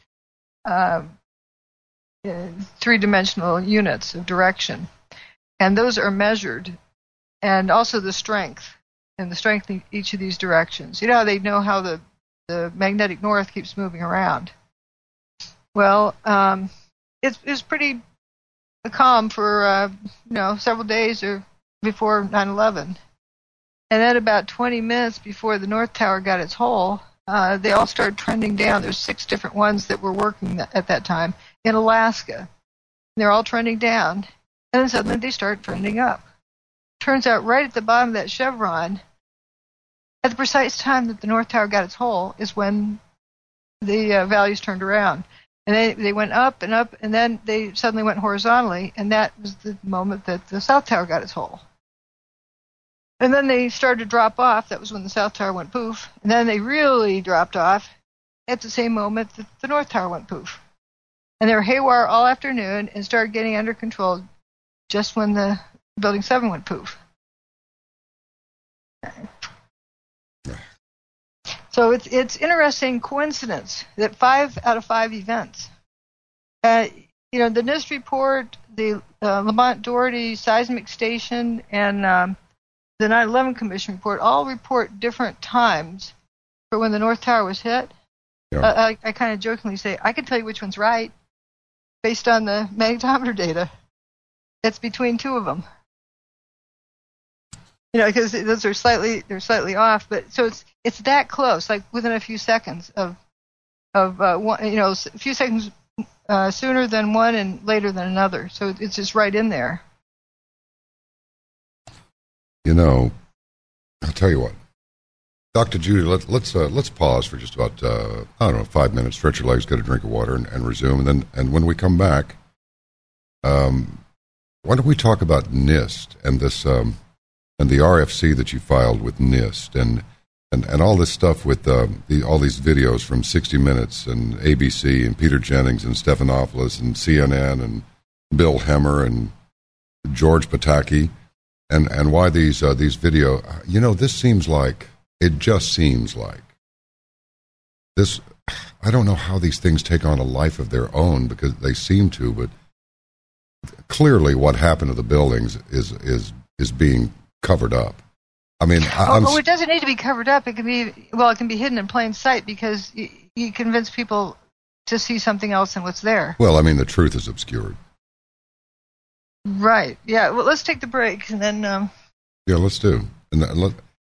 3-dimensional units of direction, and those are measured, and also the strength in each of these directions. You know how they know how the magnetic north keeps moving around. Well, it's pretty calm for several days or before 9/11, and then about 20 minutes before the North Tower got its hole, they all started trending down. There's 6 different ones that were working at that time in Alaska. They're all trending down, and then suddenly they start trending up. Turns out right at the bottom of that chevron, at the precise time that the North Tower got its hole, is when the values turned around. And they went up and up, and then they suddenly went horizontally, and that was the moment that the South Tower got its hole. And then they started to drop off. That was when the South Tower went poof. And then they really dropped off at the same moment that the North Tower went poof. And they were haywire all afternoon and started getting under control just when the Building 7 went poof. So it's interesting coincidence that 5 out of 5 events. The NIST report, the Lamont Doherty seismic station, and the 9/11 Commission report all report different times for when the North Tower was hit. Yeah. I kind of jokingly say, I can tell you which one's right based on the magnetometer data. It's between 2 of them. because those are slightly off. But so it's that close, like within a few seconds of one, a few seconds sooner than one and later than another. So it's just right in there. I'll tell you what, Dr. Judy, let's pause for just about 5 minutes. Stretch your legs, get a drink of water, and resume. And when we come back, why don't we talk about NIST and this and the RFC that you filed with NIST and all this stuff with all these videos from 60 Minutes and ABC and Peter Jennings and Stephanopoulos and CNN and Bill Hemmer and George Pataki, and why these video, it just seems like this. I don't know how these things take on a life of their own, because they seem to, but clearly what happened to the buildings is being covered up. I mean, it doesn't need to be covered up. It can be hidden in plain sight, because you convince people to see something else than what's there. Well, I mean, the truth is obscured. Right. Yeah. Well, let's take the break and then. Yeah, let's do. What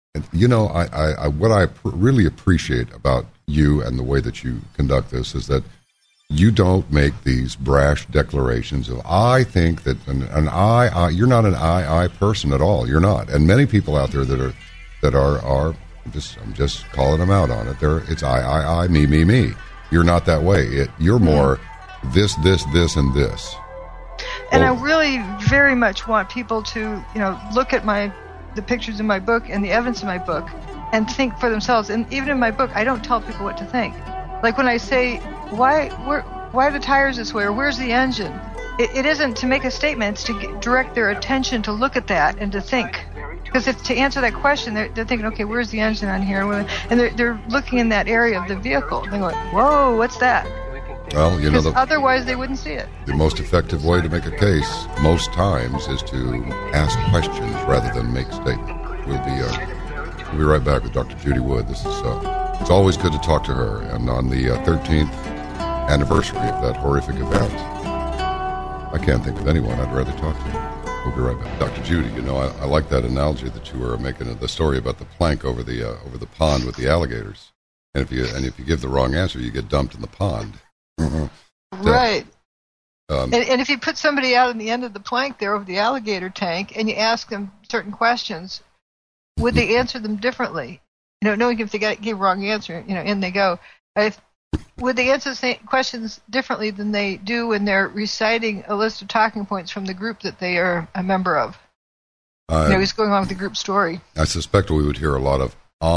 I really appreciate about you and the way that you conduct this is that you don't make these brash declarations of I think that you're not an I person at all. You're not, and many people out there that are I'm just calling them out on it. It's I me. You're not that way. You're more this and this. And I really very much want people to look at the pictures in my book and the evidence in my book and think for themselves. And even in my book, I don't tell people what to think. Like when I say, why are the tires this way, or where's the engine? It isn't to make a statement. It's to direct their attention to look at that and to think. Because to answer that question, they're thinking, okay, where's the engine on here? And they're looking in that area of the vehicle. They're going, whoa, what's that? Well, otherwise they wouldn't see it. The most effective way to make a case, most times, is to ask questions rather than make statements. We'll be right back with Dr. Judy Wood. This is it's always good to talk to her. And on the 13th anniversary of that horrific event, I can't think of anyone I'd rather talk to. We'll be right back. Dr. Judy, I like that analogy that you were making, the story about the plank over the pond with the alligators. And if you give the wrong answer, you get dumped in the pond. Mm-hmm. Right. And if you put somebody out on the end of the plank there over the alligator tank and you ask them certain questions, would they answer them differently? Knowing if they gave a wrong answer, in they go. Would they answer the questions differently than they do when they're reciting a list of talking points from the group that they are a member of? He's going on with the group story. I suspect we would hear a lot of,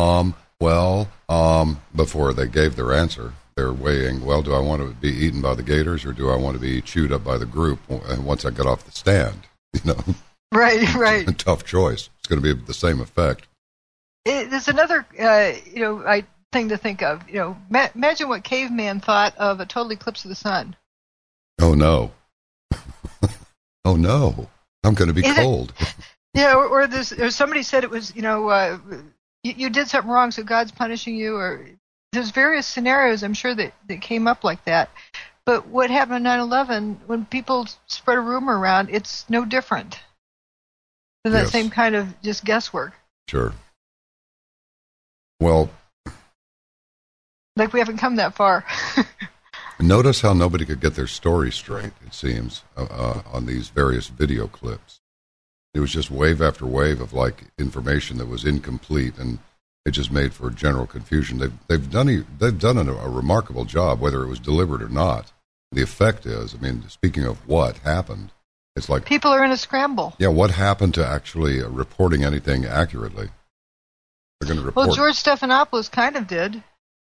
before they gave their answer. They're weighing, do I want to be eaten by the gators or do I want to be chewed up by the group once I get off the stand? Right. A tough choice. It's going to be the same effect. There's another, thing to think of. Imagine what caveman thought of a total eclipse of the sun. Oh, no. Oh, no. I'm going to be cold. Or somebody said it was, you did something wrong, so God's punishing you, or there's various scenarios, I'm sure, that came up like that. But what happened on 9/11, when people spread a rumor around, it's no different than that same kind of just guesswork. Sure. Well, like we haven't come that far. Notice how nobody could get their story straight, it seems, on these various video clips. It was just wave after wave of information that was incomplete, and it just made for general confusion. They've done a remarkable job, whether it was deliberate or not. The effect is, speaking of what happened, it's like people are in a scramble. Yeah, what happened to actually reporting anything accurately? They're going to report. Well, George Stephanopoulos kind of did.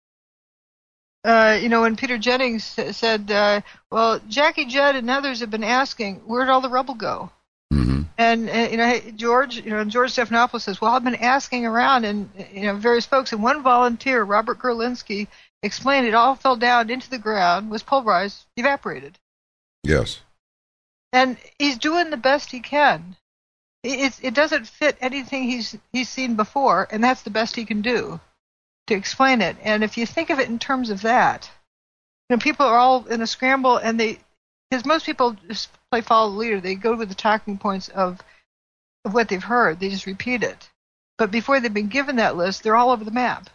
When Peter Jennings said, Jackie Judd and others have been asking, where'd all the rubble go? Mm-hmm. And George Stephanopoulos says, well, I've been asking around and various folks, and one volunteer, Robert Gerlinsky, explained it all fell down into the ground, was pulverized, evaporated. Yes. And he's doing the best he can. It doesn't fit anything he's seen before, and that's the best he can do to explain it. And if you think of it in terms of that, people are all in a scramble, and because most people just play follow the leader. They go with the talking points of of what they've heard. They just repeat it. But before they've been given that list, they're all over the map.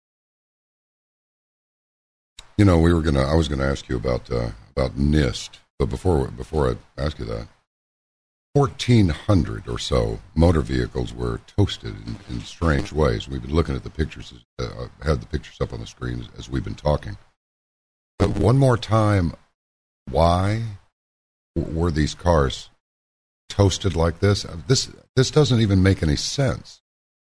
You know, I was gonna ask you about NIST, but before I ask you that, 1,400 or so motor vehicles were toasted in strange ways. We've been looking at the pictures, had the pictures up on the screen as we've been talking. But one more time, why were these cars toasted like this? This doesn't even make any sense.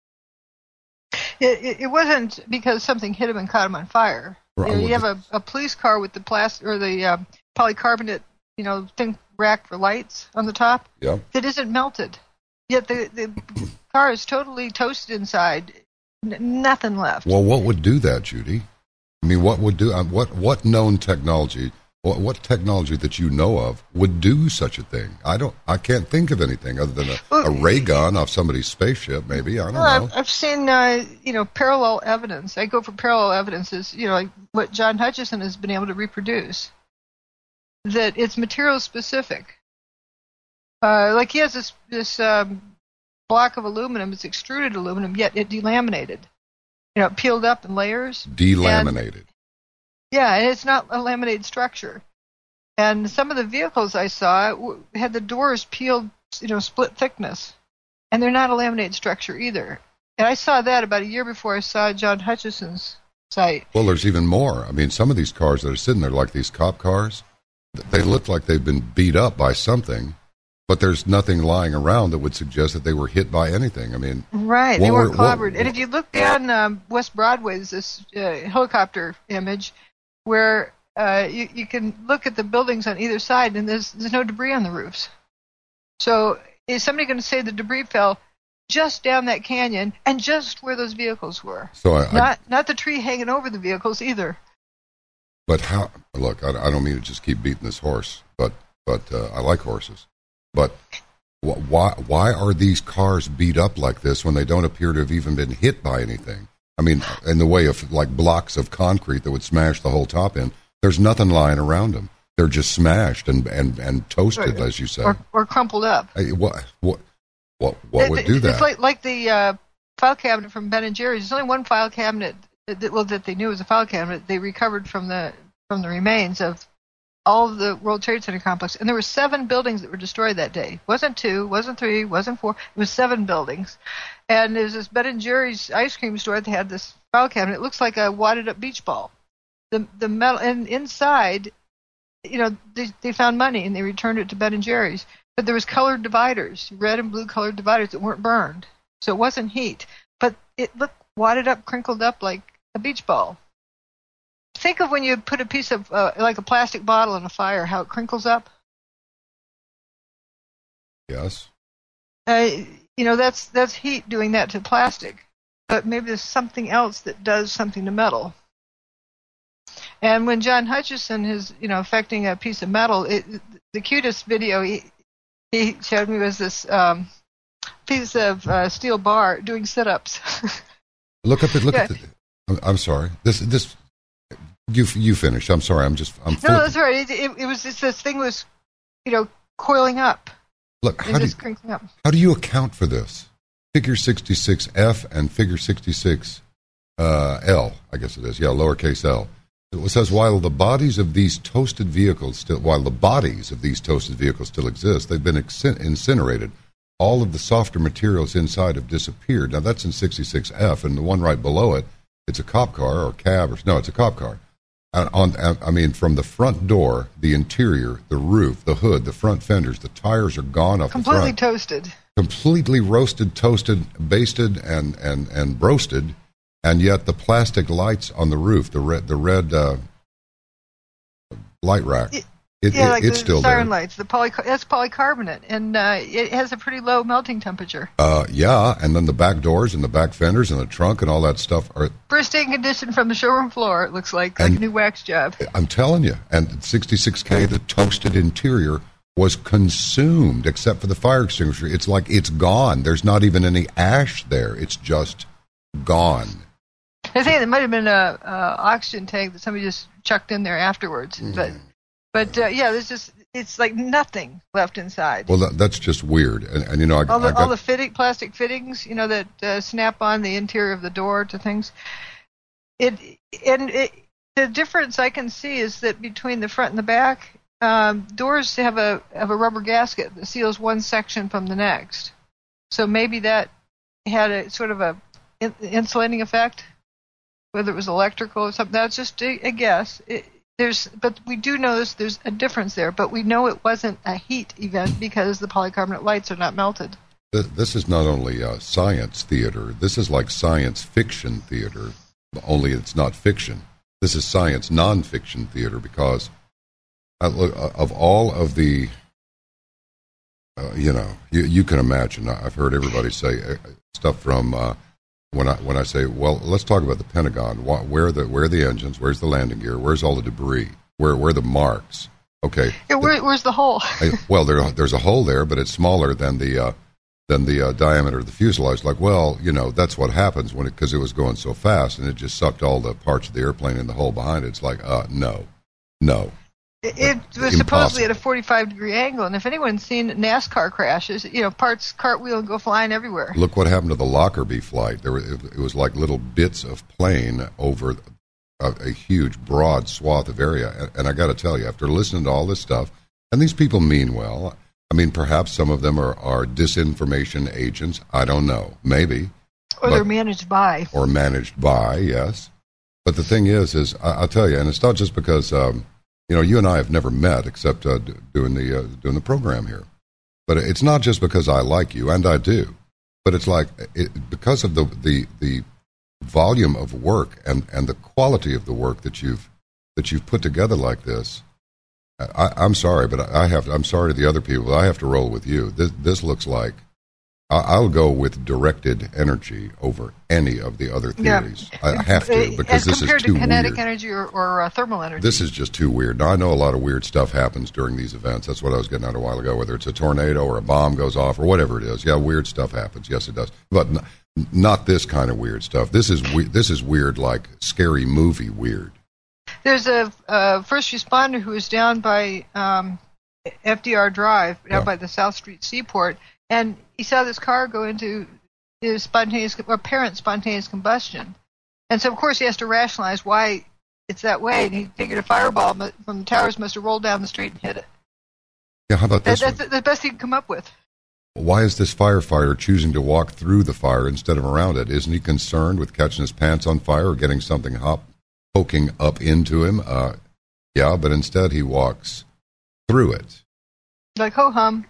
It wasn't because something hit them and caught them on fire. You have a police car with the the polycarbonate, thin rack for lights on the top. Yeah. That isn't melted. Yet the car is totally toasted inside. Nothing left. Well, what would do that, Judy? I mean, what would do what known technology? What technology that you know of would do such a thing? I can't think of anything other than a ray gun off somebody's spaceship, maybe. I don't know. I've seen, parallel evidence. I go for parallel evidence is, like what John Hutchison has been able to reproduce. That it's material specific. Like he has this block of aluminum. It's extruded aluminum, yet it delaminated. It peeled up in layers. Delaminated. And it's not a laminated structure. And some of the vehicles I saw had the doors peeled, split thickness. And they're not a laminated structure either. And I saw that about a year before I saw John Hutchison's site. Well, there's even more. I mean, some of these cars that are sitting there, like these cop cars, they look like they've been beat up by something, but there's nothing lying around that would suggest that they were hit by anything. I mean, right, they weren't clobbered. And if you look down West Broadway, there's this helicopter image where you can look at the buildings on either side, and there's no debris on the roofs. So is somebody going to say the debris fell just down that canyon and just where those vehicles were? So not the tree hanging over the vehicles either. But how? Look, I don't mean to just keep beating this horse, but I like horses. But why are these cars beat up like this when they don't appear to have even been hit by anything? I mean, in the way of like blocks of concrete that would smash the whole top in. There's nothing lying around them. They're just smashed and toasted, as you say, or crumpled up. What would do that? It's like the file cabinet from Ben and Jerry's. There's only one file cabinet that they knew was a file cabinet. They recovered from the remains of all of the World Trade Center complex, and there were 7 buildings that were destroyed that day. It wasn't 2, wasn't 3, wasn't 4. It was 7 buildings. And there's this Ben and Jerry's ice cream store that had this file cabinet. It looks like a wadded up beach ball. The metal, and inside, they found money and they returned it to Ben and Jerry's. But there was colored dividers, red and blue colored dividers that weren't burned, so it wasn't heat. But it looked wadded up, crinkled up like a beach ball. Think of when you put a piece of like a plastic bottle in a fire, how it crinkles up. Yes. That's heat doing that to plastic. But maybe there's something else that does something to metal. And when John Hutchison is, affecting a piece of metal, the cutest video he showed me was this piece of steel bar doing sit-ups. Look at the. I'm sorry. This. You finish. I'm sorry. No, that's all right. It was just this thing was, coiling up. Look, crinkling up. How do you account for this? Figure 66F and figure 66L, I guess it is. Yeah, lowercase l. It says while the bodies of these toasted vehicles still exist, they've been incinerated. All of the softer materials inside have disappeared. Now that's in 66F, and the one right below it, it's a cop car or cab, it's a cop car. From the front door, the interior, the roof, the hood, the front fenders, the tires are gone off the front. Completely toasted. Completely roasted, toasted, basted, and roasted, and yet the plastic lights on the roof, the red light rack, it's still there. Siren lights, that's polycarbonate, and it has a pretty low melting temperature. And then the back doors and the back fenders and the trunk and all that stuff are pristine condition from the showroom floor. It looks like a new wax job. I'm telling you. And 66K, the toasted interior was consumed except for the fire extinguisher. It's like it's gone. There's not even any ash there. It's just gone. I think there might have been a oxygen tank that somebody just chucked in there afterwards, but there's just it's like nothing left inside. Well, that's just weird. And you know, all the plastic fittings, you know, that snap on the interior of the door to things. The difference I can see is that between the front and the back, doors have a rubber gasket that seals one section from the next. So maybe that had a sort of a insulating effect, whether it was electrical or something. That's just a guess. But we do notice there's a difference there. But we know it wasn't a heat event because the polycarbonate lights are not melted. This is not only science theater. This is like science fiction theater, only it's not fiction. This is science nonfiction theater because of all of the, you can imagine. I've heard everybody say stuff from when I say, well, let's talk about the Pentagon. Where are the engines? Where's the landing gear? Where's all the debris? Where are the marks? Okay. Yeah, where's the hole? Well, there's a hole there, but it's smaller than the diameter of the fuselage. Like, well, you know, that's what happens because it was going so fast and it just sucked all the parts of the airplane in the hole behind it. It's like, no. It was supposedly at a 45-degree angle, and if anyone's seen NASCAR crashes, you know, parts cartwheel and go flying everywhere. Look what happened to the Lockerbie flight. It was like little bits of plane over a huge, broad swath of area. And I got to tell you, after listening to all this stuff, and these people mean well. I mean, perhaps some of them are disinformation agents. I don't know. Maybe. They're managed by. Or managed by, yes. But the thing is I'll tell you, and it's not just because... you know, you and I have never met except doing the program here. But it's not just because I like you, and I do. But it's like because of the volume of work and the quality of the work that you've put together like this. I'm sorry, but I'm sorry to the other people. I have to roll with you. This looks like I'll go with directed energy over any of the other theories. Yeah. I have to because this is too weird. Compared to kinetic energy or thermal energy. This is just too weird. Now, I know a lot of weird stuff happens during these events. That's what I was getting at a while ago, whether it's a tornado or a bomb goes off or whatever it is. Yeah, weird stuff happens. Yes, it does. But not this kind of weird stuff. This is weird like scary movie weird. There's a first responder who was down by FDR Drive, down by the South Street Seaport, and he saw this car go into his apparent spontaneous combustion. And so, of course, he has to rationalize why it's that way. And he figured a fireball from the towers must have rolled down the street and hit it. Yeah, how about this? That's the best he could come up with. Why is this firefighter choosing to walk through the fire instead of around it? Isn't he concerned with catching his pants on fire or getting something poking up into him? Yeah, but instead he walks through it. Like ho-hum.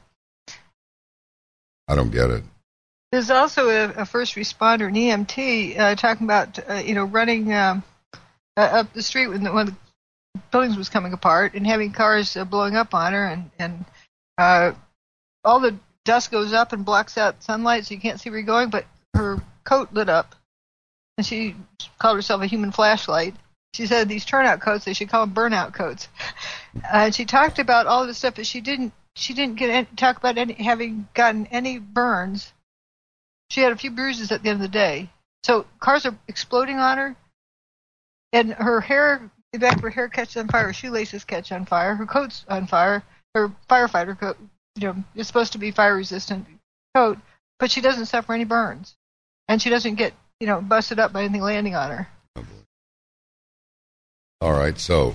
I don't get it. There's also a first responder, an EMT, talking about running up the street when the buildings was coming apart and having cars blowing up on her, and all the dust goes up and blocks out sunlight, so you can't see where you're going. But her coat lit up, and she called herself a human flashlight. She said these turnout coats, they should call them burnout coats. And she talked about all the stuff, but she didn't talk about having gotten any burns. She had a few bruises at the end of the day. So cars are exploding on her, and her hair, the back of her hair catches on fire, her shoelaces catch on fire, her coat's on fire, her firefighter coat, is supposed to be fire-resistant coat, but she doesn't suffer any burns. And she doesn't get, busted up by anything landing on her. All right, so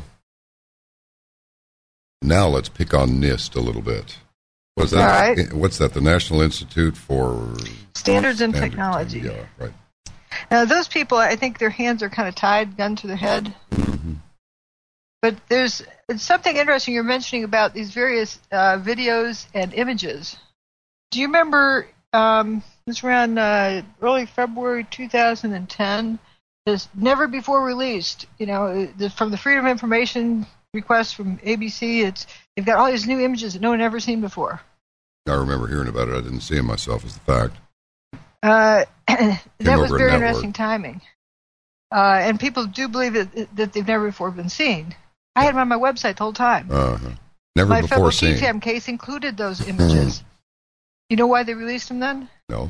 now let's pick on NIST a little bit. What's that? All right. What's that? The National Institute for Standards and Technology. Yeah, right. Now, those people, I think their hands are kind of tied, gun to their head. Mm-hmm. But it's something interesting you're mentioning about these various videos and images. Do you remember, it's around early February 2010, this never before released, from the Freedom of Information request from ABC, they've got all these new images that no one had ever seen before. I remember hearing about it. I didn't see it myself, as the fact. That was very interesting timing. And people do believe that they've never before been seen. I had them on my website the whole time. Uh-huh. Never my before seen. My federal TTAM case included those images. You know why they released them then? No.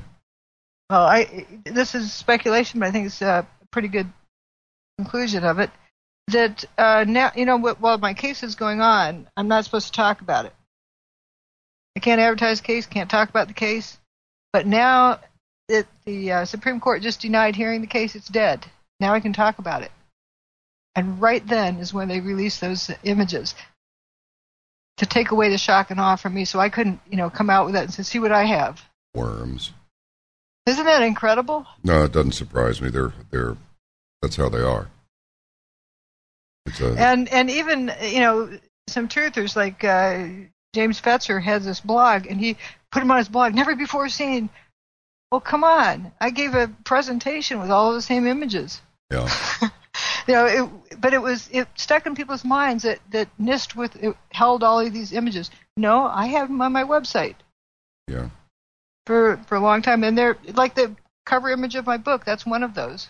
Well, this is speculation, but I think it's a pretty good conclusion of it. that now, while my case is going on, I'm not supposed to talk about it. I can't advertise the case, can't talk about the case. But now that the Supreme Court just denied hearing the case, it's dead. Now I can talk about it. And right then is when they released those images to take away the shock and awe from me, so I couldn't, come out with that and say, see what I have. Worms. Isn't that incredible? No, it doesn't surprise me. They're that's how they are. And even, some truthers like James Fetzer has this blog, and he put him on his blog, never before seen. Well, come on. I gave a presentation with all of the same images. Yeah. But it stuck in people's minds that NIST held all of these images. No, I have them on my website. Yeah. For a long time, and they're like the cover image of my book. That's one of those.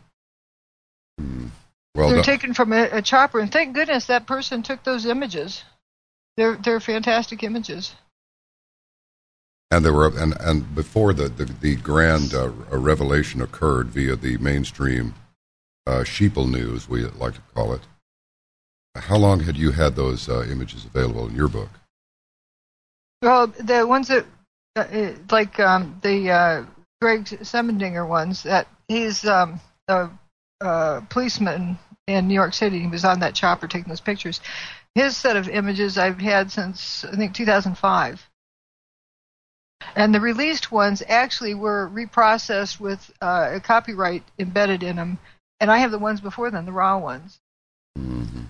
Well, they're taken from a chopper, and thank goodness that person took those images. They're fantastic images. And there were and before the grand revelation occurred via the mainstream sheeple news, we like to call it. How long had you had those images available in your book? Well, the ones that the Greg Semendinger ones, that he's a policeman in New York City. He was on that chopper taking those pictures. His set of images I've had since, I think, 2005. And the released ones actually were reprocessed with a copyright embedded in them. And I have the ones before then, the raw ones. Mm-hmm.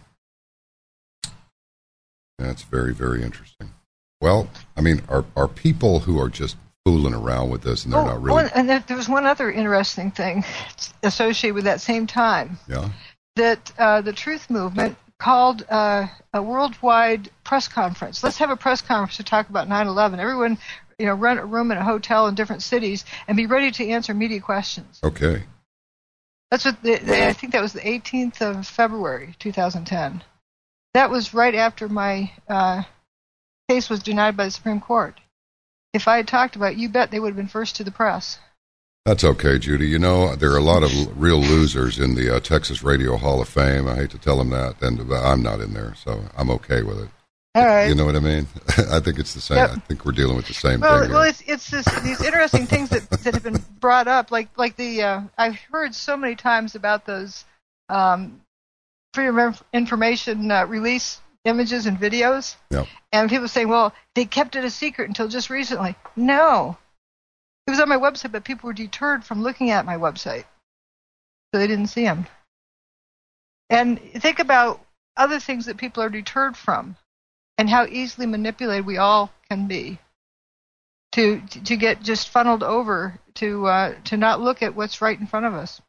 That's very, very interesting. Well, I mean, are people who are just fooling around with this and they're not really... and there was one other interesting thing associated with that same time. Yeah. That the Truth Movement called a worldwide press conference. Let's have a press conference to talk about 9/11. Everyone, rent a room in a hotel in different cities and be ready to answer media questions. Okay. That's what I think that was the 18th of February, 2010. That was right after my case was denied by the Supreme Court. If I had talked about it, you bet they would have been first to the press. That's okay, Judy. There are a lot of real losers in the Texas Radio Hall of Fame. I hate to tell them that, and I'm not in there, so I'm okay with it. All right. You know what I mean? I think it's the same. Yep. I think we're dealing with the same thing. Well, it's these interesting things that have been brought up, like the I've heard so many times about those Freedom of Information release images and videos. Yep. And people saying, well, they kept it a secret until just recently. No. It was on my website, but people were deterred from looking at my website. So they didn't see them. And think about other things that people are deterred from and how easily manipulated we all can be to get just funneled over to not look at what's right in front of us.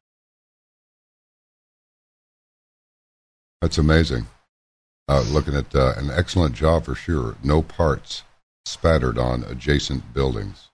That's amazing. Looking at an excellent job for sure. No parts spattered on adjacent buildings.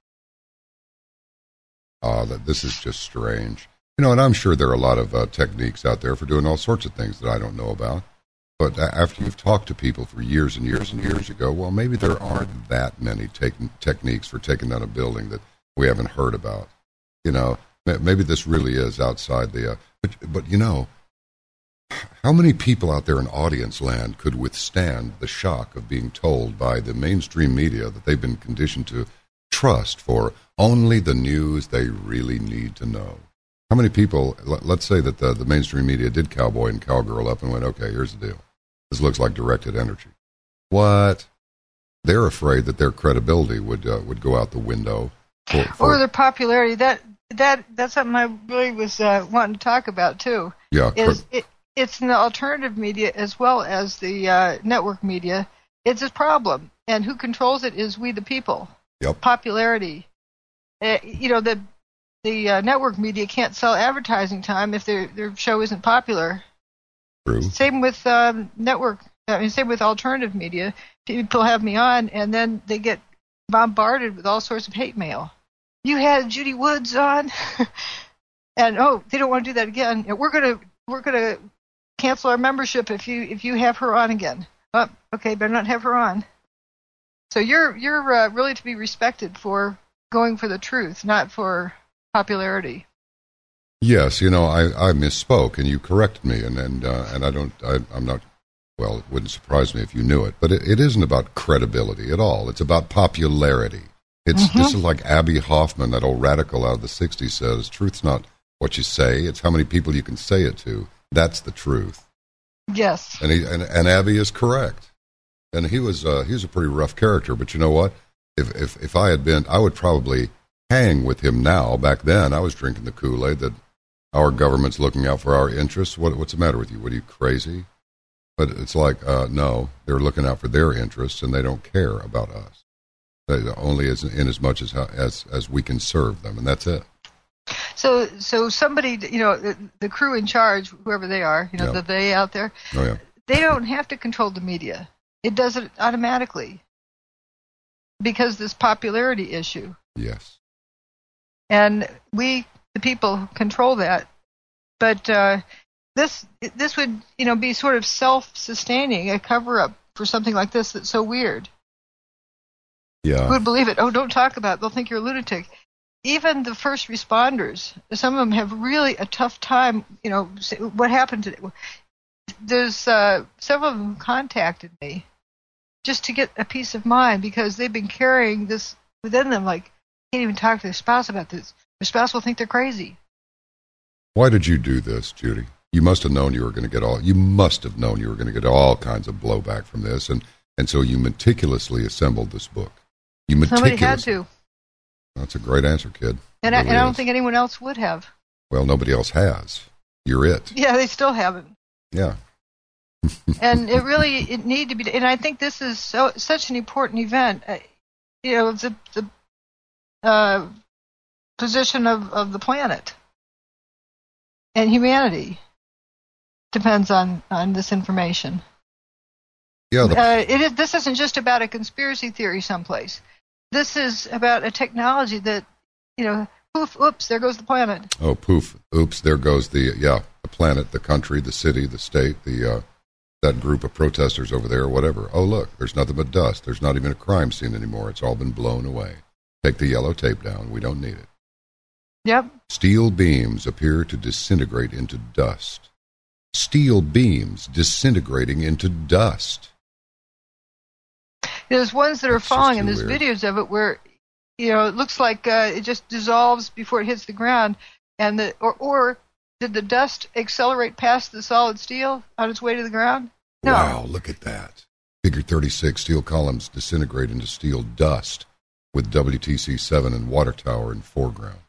This is just strange. And I'm sure there are a lot of techniques out there for doing all sorts of things that I don't know about. But after you've talked to people for years and years and years ago, well, maybe there aren't that many techniques for taking down a building that we haven't heard about. Maybe this really is outside the... But how many people out there in audience land could withstand the shock of being told by the mainstream media that they've been conditioned to trust for only the news they really need to know? How many people, let's say that the mainstream media did cowboy and cowgirl up and went, okay, here's the deal. This looks like directed energy. What? They're afraid that their credibility would go out the window. Or their popularity. That's something I really was wanting to talk about, too. Yeah. It's in the alternative media as well as the network media. It's a problem. And who controls it is we the people. Yep. Popularity. The network media can't sell advertising time if their show isn't popular. True. Same with same with alternative media. People have me on, and then they get bombarded with all sorts of hate mail. You had Judy Woods on, and they don't want to do that again. We're gonna cancel our membership if you have her on again. Oh, okay, better not have her on. So you're really to be respected for going for the truth, not for popularity. Yes, I misspoke, and you corrected me, and I'm not. Well, it wouldn't surprise me if you knew it, but it isn't about credibility at all. It's about popularity. This is like Abby Hoffman, that old radical out of the '60s, says, "Truth's not what you say; it's how many people you can say it to. That's the truth." Yes. And Abby is correct. And he was a pretty rough character, but you know what? If I had been, I would probably hang with him now. Back then, I was drinking the Kool-Aid that our government's looking out for our interests. What's the matter with you? What, are you crazy? But it's like, no, they're looking out for their interests, and they don't care about us. Only in as much as we can serve them, and that's it. So somebody, the crew in charge, whoever they are, the they out there, they don't have to control the media. It does it automatically because this popularity issue. Yes. And we, the people, control that. But this would, be sort of self-sustaining, a cover-up for something like this that's so weird. Yeah. Who would believe it? Oh, don't talk about it. They'll think you're a lunatic. Even the first responders, some of them have really a tough time, what happened today. There's several of them contacted me just to get a peace of mind because they've been carrying this within them, like, can't even talk to their spouse about this. Their spouse will think they're crazy. Why did you do this, Judy? You must have known you were going to get all kinds of blowback from this, and so you meticulously assembled this book. Somebody had to. That's a great answer, kid. And I don't think anyone else would have. Well, nobody else has. You're it. Yeah, they still haven't. Yeah. And it need to be. And I think this is such an important event. The position of the planet and humanity depends on this information. Yeah. This isn't just about a conspiracy theory someplace. This is about a technology that, poof, oops, there goes the planet. Oh, poof, oops, there goes the planet, the country, the city, the state, that group of protesters over there, or whatever. Oh, look, there's nothing but dust. There's not even a crime scene anymore. It's all been blown away. Take the yellow tape down. We don't need it. Yep. Steel beams appear to disintegrate into dust. Steel beams disintegrating into dust. There's ones that are falling, and there's weird. videos of it where, it looks like it just dissolves before it hits the ground, and or did the dust accelerate past the solid steel on its way to the ground? No. Wow, look at that. Figure 36, steel columns disintegrate into steel dust with WTC-7 and water tower in foreground.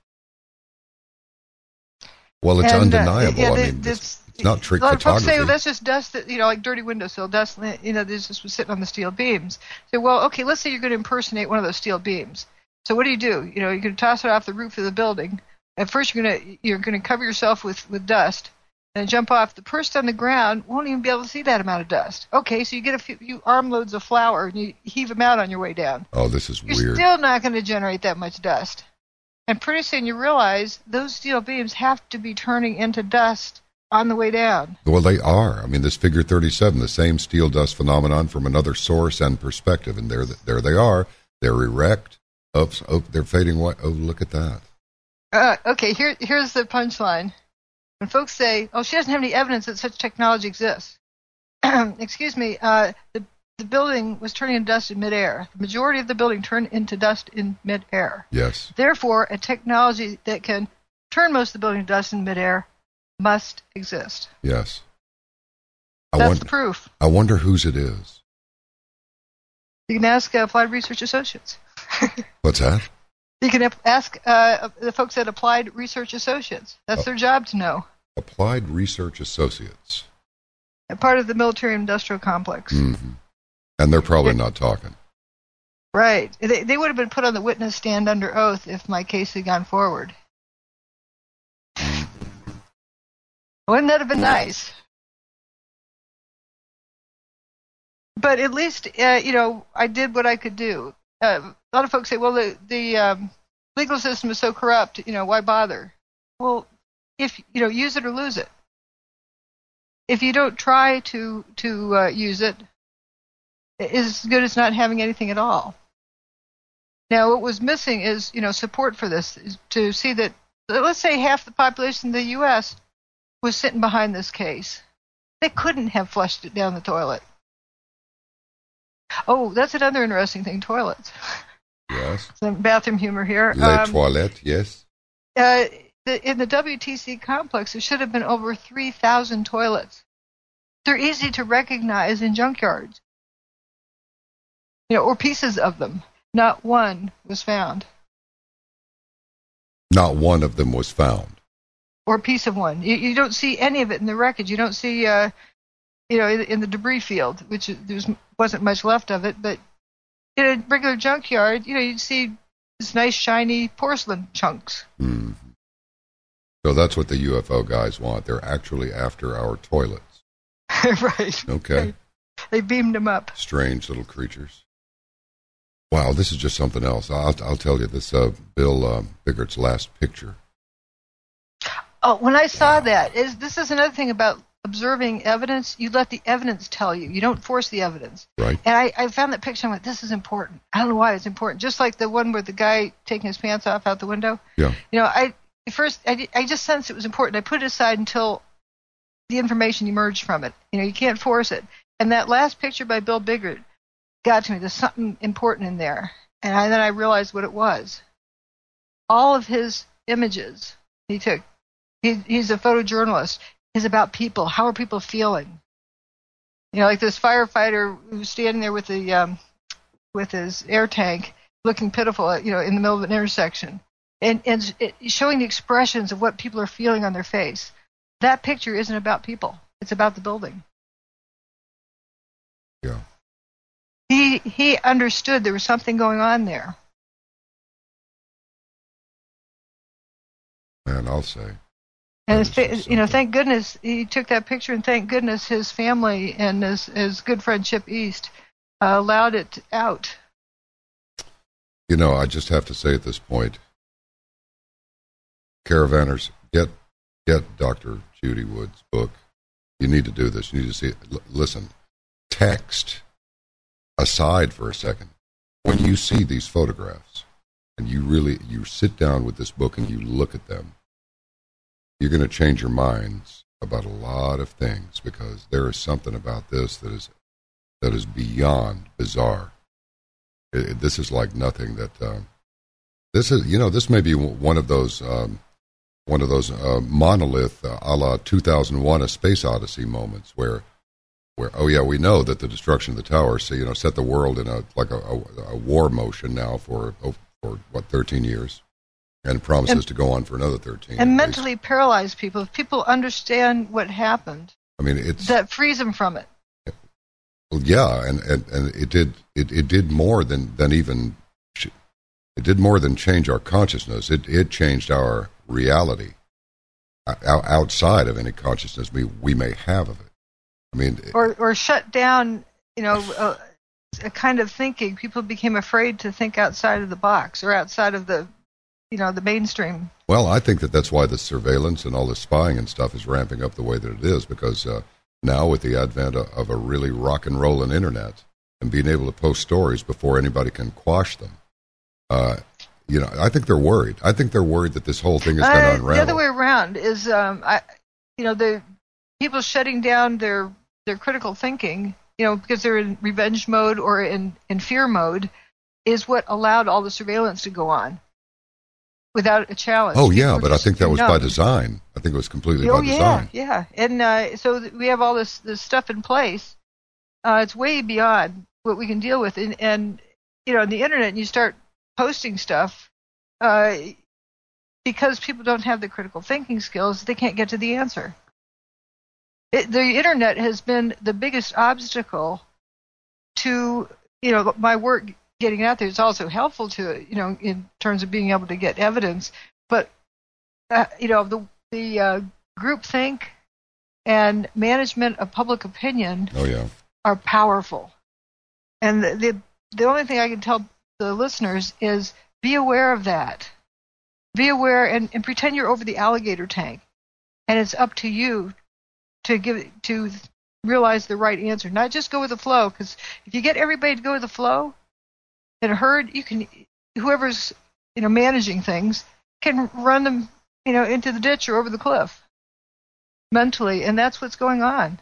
Well, it's undeniable. It's not trick photography. A lot of folks say, well, that's just dust that, like dirty windowsill dust, this just was sitting on the steel beams. So, well, okay, let's say you're going to impersonate one of those steel beams. So what do? You're going to toss it off the roof of the building. At first, you're going to cover yourself with dust and jump off. The person on the ground won't even be able to see that amount of dust. Okay, so you get a few armloads of flour and you heave them out on your way down. Oh, this is weird. You're still not going to generate that much dust. And pretty soon you realize those steel beams have to be turning into dust on the way down. Well, they are. This figure 37, the same steel dust phenomenon from another source and perspective. And there they are. They're erect. Oh, they're fading away. Oh, look at that. Okay, here's the punchline. When folks say, oh, she doesn't have any evidence that such technology exists. Excuse me, the building was turning into dust in midair. The majority of the building turned into dust in midair. Yes. Therefore, a technology that can turn most of the building to dust in midair must exist. Yes. That's the proof. I wonder whose it is. You can ask Applied Research Associates. What's that? You can ask the folks at Applied Research Associates. That's their job to know. Applied Research Associates. A part of the military-industrial complex. Mm-hmm. And they're probably not talking. Right. They would have been put on the witness stand under oath if my case had gone forward. Wouldn't that have been nice? But at least, I did what I could do. A lot of folks say, well, the legal system is so corrupt, why bother? Well, if, use it or lose it. If you don't try to use it, it's as good as not having anything at all. Now, what was missing is, support for this, is to see that let's say half the population of the U.S. was sitting behind this case. They couldn't have flushed it down the toilet. Oh, that's another interesting thing, toilets. Yes. Some bathroom humor here. Les toilettes, yes. In the WTC complex, there should have been over 3,000 toilets. They're easy to recognize in junkyards, or pieces of them. Not one was found. Not one of them was found. Or a piece of one. You don't see any of it in the wreckage. You don't see, in the debris field, which there wasn't much left of it. But in a regular junkyard, you'd see this nice, shiny porcelain chunks. Mm-hmm. So that's what the UFO guys want. They're actually after our toilets. Right. Okay. They beamed them up. Strange little creatures. Wow, this is just something else. I'll tell you this. Bill Biggert's last picture. Oh, when I saw that, this is another thing about observing evidence. You let the evidence tell you. You don't force the evidence. Right. And I found that picture and went, this is important. I don't know why it's important. Just like the one where the guy taking his pants off out the window. Yeah. I just sensed it was important. I put it aside until the information emerged from it. You can't force it. And that last picture by Bill Biggert got to me. There's something important in there. And then I realized what it was. All of his images he took, he's a photojournalist, is about people. How are people feeling? Like this firefighter who's standing there with his air tank looking pitiful, in the middle of an intersection. And showing the expressions of what people are feeling on their face. That picture isn't about people. It's about the building. Yeah. He understood there was something going on there. Man, I'll say. And thank goodness he took that picture, and thank goodness his family and his good friend Chip East allowed it out. I just have to say at this point, Caravanners, get Dr. Judy Wood's book. You need to do this. You need to see it. Listen, text aside for a second. When you see these photographs and you sit down with this book and you look at them, you're going to change your minds about a lot of things, because there is something about this that is beyond bizarre. This is like nothing that this may be one of those monolith a la 2001: A Space Odyssey moments where we know that the destruction of the tower set the world in a war motion now for 13 years, and promises to go on for another 13. And mentally paralyze people. If people understand what happened, that frees them from it. Well, yeah, and it did more than change our consciousness. It changed our reality outside of any consciousness we may have of it. Or shut down, a kind of thinking. People became afraid to think outside of the box or outside of the mainstream. Well, I think that's why the surveillance and all the spying and stuff is ramping up the way that it is, because now with the advent of a really rock and rollin' internet and being able to post stories before anybody can quash them, I think they're worried. I think they're worried that this whole thing is going to unravel. The other way around is, the people shutting down their critical thinking, because they're in revenge mode or in fear mode, is what allowed all the surveillance to go on without a challenge. Oh, yeah, but I think that was by design. I think it was completely by design. Yeah. And so we have all this stuff in place. It's way beyond what we can deal with. And on the internet, you start posting stuff because people don't have the critical thinking skills, they can't get to the answer. The internet has been the biggest obstacle to, my work getting out there. It's also helpful to it, in terms of being able to get evidence. But, the groupthink and management of public opinion are powerful. And the only thing I can tell the listeners is be aware of that. Be aware and pretend you're over the alligator tank. And it's up to you to realize the right answer. Not just go with the flow, because if you get everybody to go with the flow in a herd, whoever's managing things can run them into the ditch or over the cliff mentally, and that's what's going on.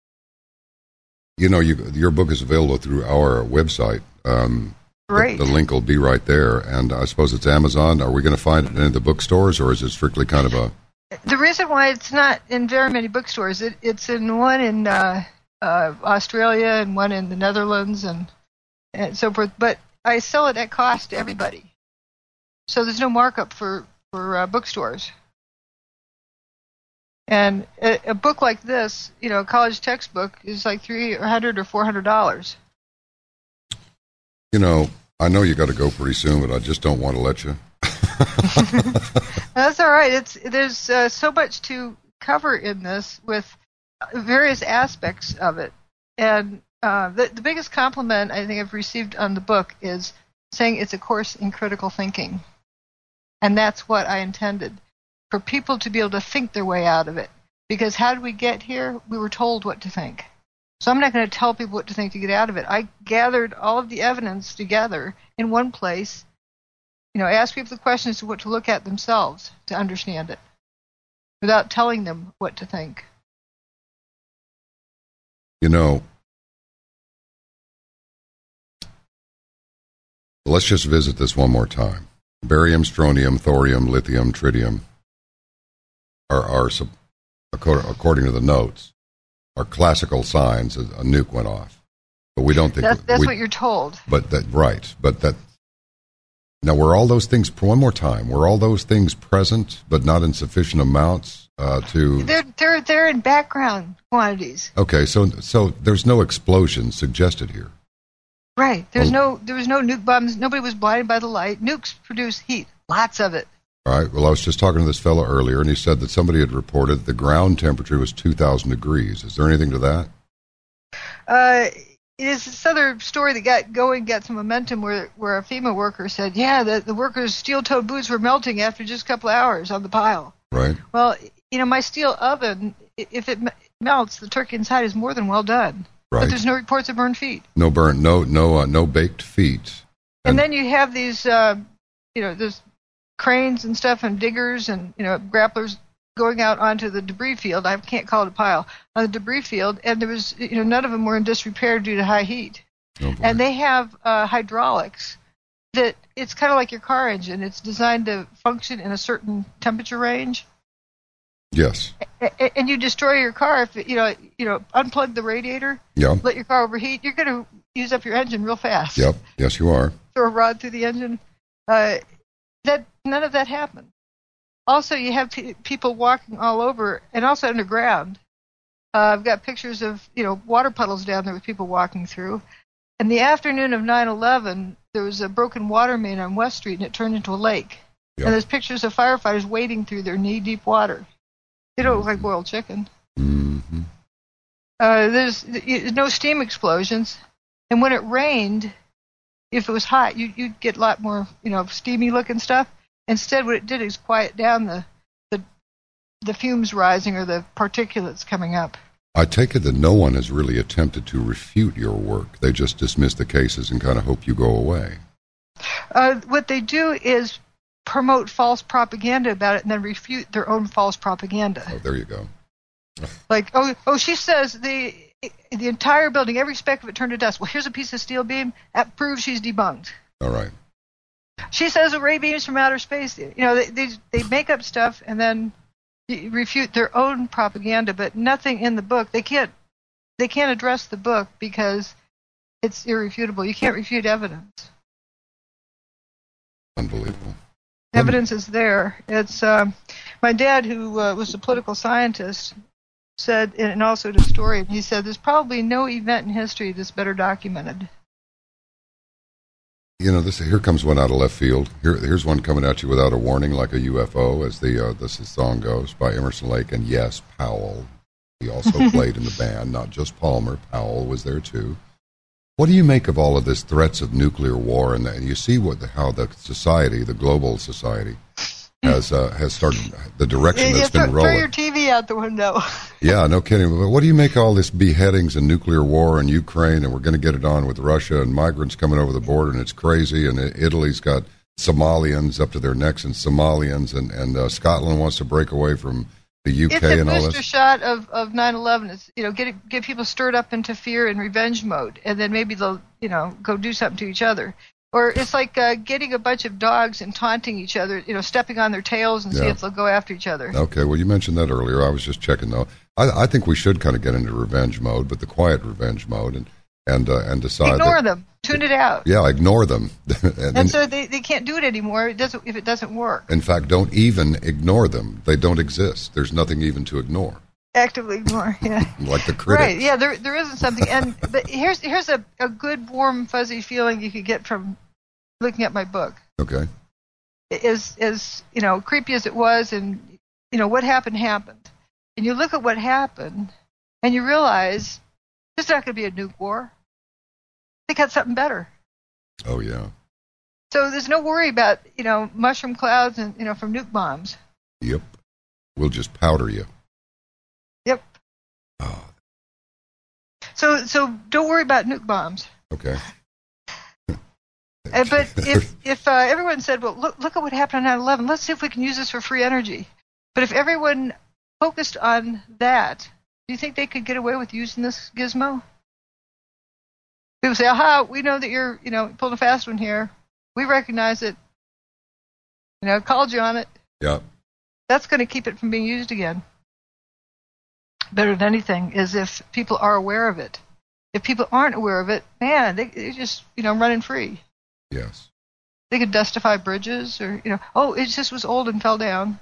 Your book is available through our website. Great. The link will be right there, and I suppose it's Amazon. Are we going to find it in the bookstores, or is it strictly kind of a... The reason why it's not in very many bookstores, it's in one in Australia and one in the Netherlands and so forth, but I sell it at cost to everybody. So there's no markup for bookstores. And a book like this, a college textbook, is like $300 or $400. I know you got to go pretty soon, but I just don't want to let you. That's all right. There's so much to cover in this with various aspects of it. And the biggest compliment I think I've received on the book is saying it's a course in critical thinking. And that's what I intended, for people to be able to think their way out of it. Because how did we get here? We were told what to think. So I'm not going to tell people what to think to get out of it. I gathered all of the evidence together in one place, ask people the questions to what to look at themselves to understand it, without telling them what to think. Let's just visit this one more time. Barium, strontium, thorium, lithium, tritium are according to the notes, are classical signs that a nuke went off. But we don't think... That's what you're told. Right. Now, were all those things, one more time, were all those things present, but not in sufficient amounts to... They're in background quantities. Okay, so there's no explosion suggested here. Right. There was no nuke bombs. Nobody was blinded by the light. Nukes produce heat. Lots of it. All right. Well, I was just talking to this fellow earlier, and he said that somebody had reported the ground temperature was 2,000 degrees. Is there anything to that? It is this other story that got some momentum where a FEMA worker said, the workers' steel-toed boots were melting after just a couple of hours on the pile. Right. Well, my steel oven, if it melts, the turkey inside is more than well done. Right. But there's no reports of burned feet. No baked feet. And then you have these, there's cranes and stuff and diggers and, grapplers going out onto the debris field. I can't call it a pile. On the debris field, and there was, none of them were in disrepair due to high heat. Oh, and they have hydraulics that it's kind of like your car engine. It's designed to function in a certain temperature range. Yes. And you destroy your car if unplug the radiator. Yeah. Let your car overheat. You're going to use up your engine real fast. Yep. Yes, you are. Throw a rod through the engine. None of that happened. Also, you have people walking all over, and also underground. I've got pictures of water puddles down there with people walking through. In the afternoon of 9/11, there was a broken water main on West Street, and it turned into a lake. Yep. And there's pictures of firefighters wading through their knee-deep water. They don't look like boiled chicken. Mm-hmm. There's no steam explosions, and when it rained, if it was hot, you'd get a lot more steamy-looking stuff. Instead, what it did is quiet down the fumes rising or the particulates coming up. I take it that no one has really attempted to refute your work. They just dismiss the cases and kind of hope you go away. What they do is promote false propaganda about it and then refute their own false propaganda. Oh, there you go. Like, she says the entire building, every speck of it turned to dust. Well, here's a piece of steel beam. That proves she's debunked. All right. She says the ray beams from outer space. They make up stuff and then refute their own propaganda, but nothing in the book. They can't address the book because it's irrefutable. You can't refute evidence. Unbelievable. Evidence is there. It's my dad, who was a political scientist, said, and also a historian, he said there's probably no event in history that's better documented. Here comes one out of left field. Here's one coming at you without a warning, like a UFO, as the song goes, by Emerson Lake. And yes, Powell. He also played in the band, not just Palmer. Powell was there too. What do you make of all of this threats of nuclear war? And you see how the society, the global society, has started the direction that's been rolling. Throw your TV out the window. Yeah, no kidding. But what do you make of all this beheadings and nuclear war in Ukraine, and we're going to get it on with Russia and migrants coming over the border, and it's crazy, and Italy's got Somalians up to their necks in Somalians, and Scotland wants to break away from the UK and all it's a this. booster shot of 9/11. It's get people stirred up into fear and revenge mode, and then maybe they'll go do something to each other. Or it's like getting a bunch of dogs and taunting each other, stepping on their tails and see if they'll go after each other. Okay, well, you mentioned that earlier. I was just checking, though. I think we should kind of get into revenge mode, but the quiet revenge mode, and decide. Ignore them. Tune it out. Yeah, ignore them. and so they can't do it anymore. If it doesn't work. In fact, don't even ignore them. They don't exist. There's nothing even to ignore. Actively ignore, yeah. Like the critics. Right, yeah, there isn't something. But here's a good, warm, fuzzy feeling you could get from looking at my book. Okay. As creepy as it was, and what happened, and you look at what happened, and you realize there's not going to be a nuke war. They got something better. Oh yeah. So there's no worry about mushroom clouds and from nuke bombs. Yep. We'll just powder you. Yep. Oh. So don't worry about nuke bombs. Okay. But if everyone said, well, look at what happened on 9/11, let's see if we can use this for free energy. But if everyone focused on that, do you think they could get away with using this gizmo? People say, aha, we know that you're, pulling a fast one here. We recognize it. Called you on it. Yeah. That's going to keep it from being used again. Better than anything is if people are aware of it. If people aren't aware of it, man, they're just, running free. Yes. They could dustify bridges or, it just was old and fell down.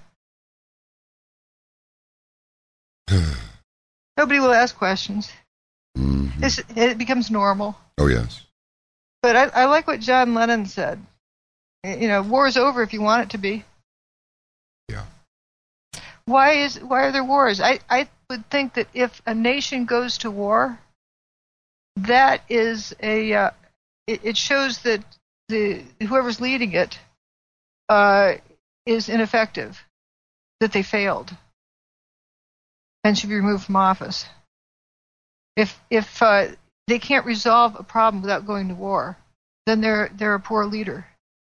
Nobody will ask questions. Mm-hmm. It becomes normal. Oh, yes. But I like what John Lennon said. War is over if you want it to be. Yeah. Why are there wars? I would think that if a nation goes to war, that is it shows that whoever's leading it is ineffective, that they failed, and should be removed from office. If they can't resolve a problem without going to war, then they're a poor leader.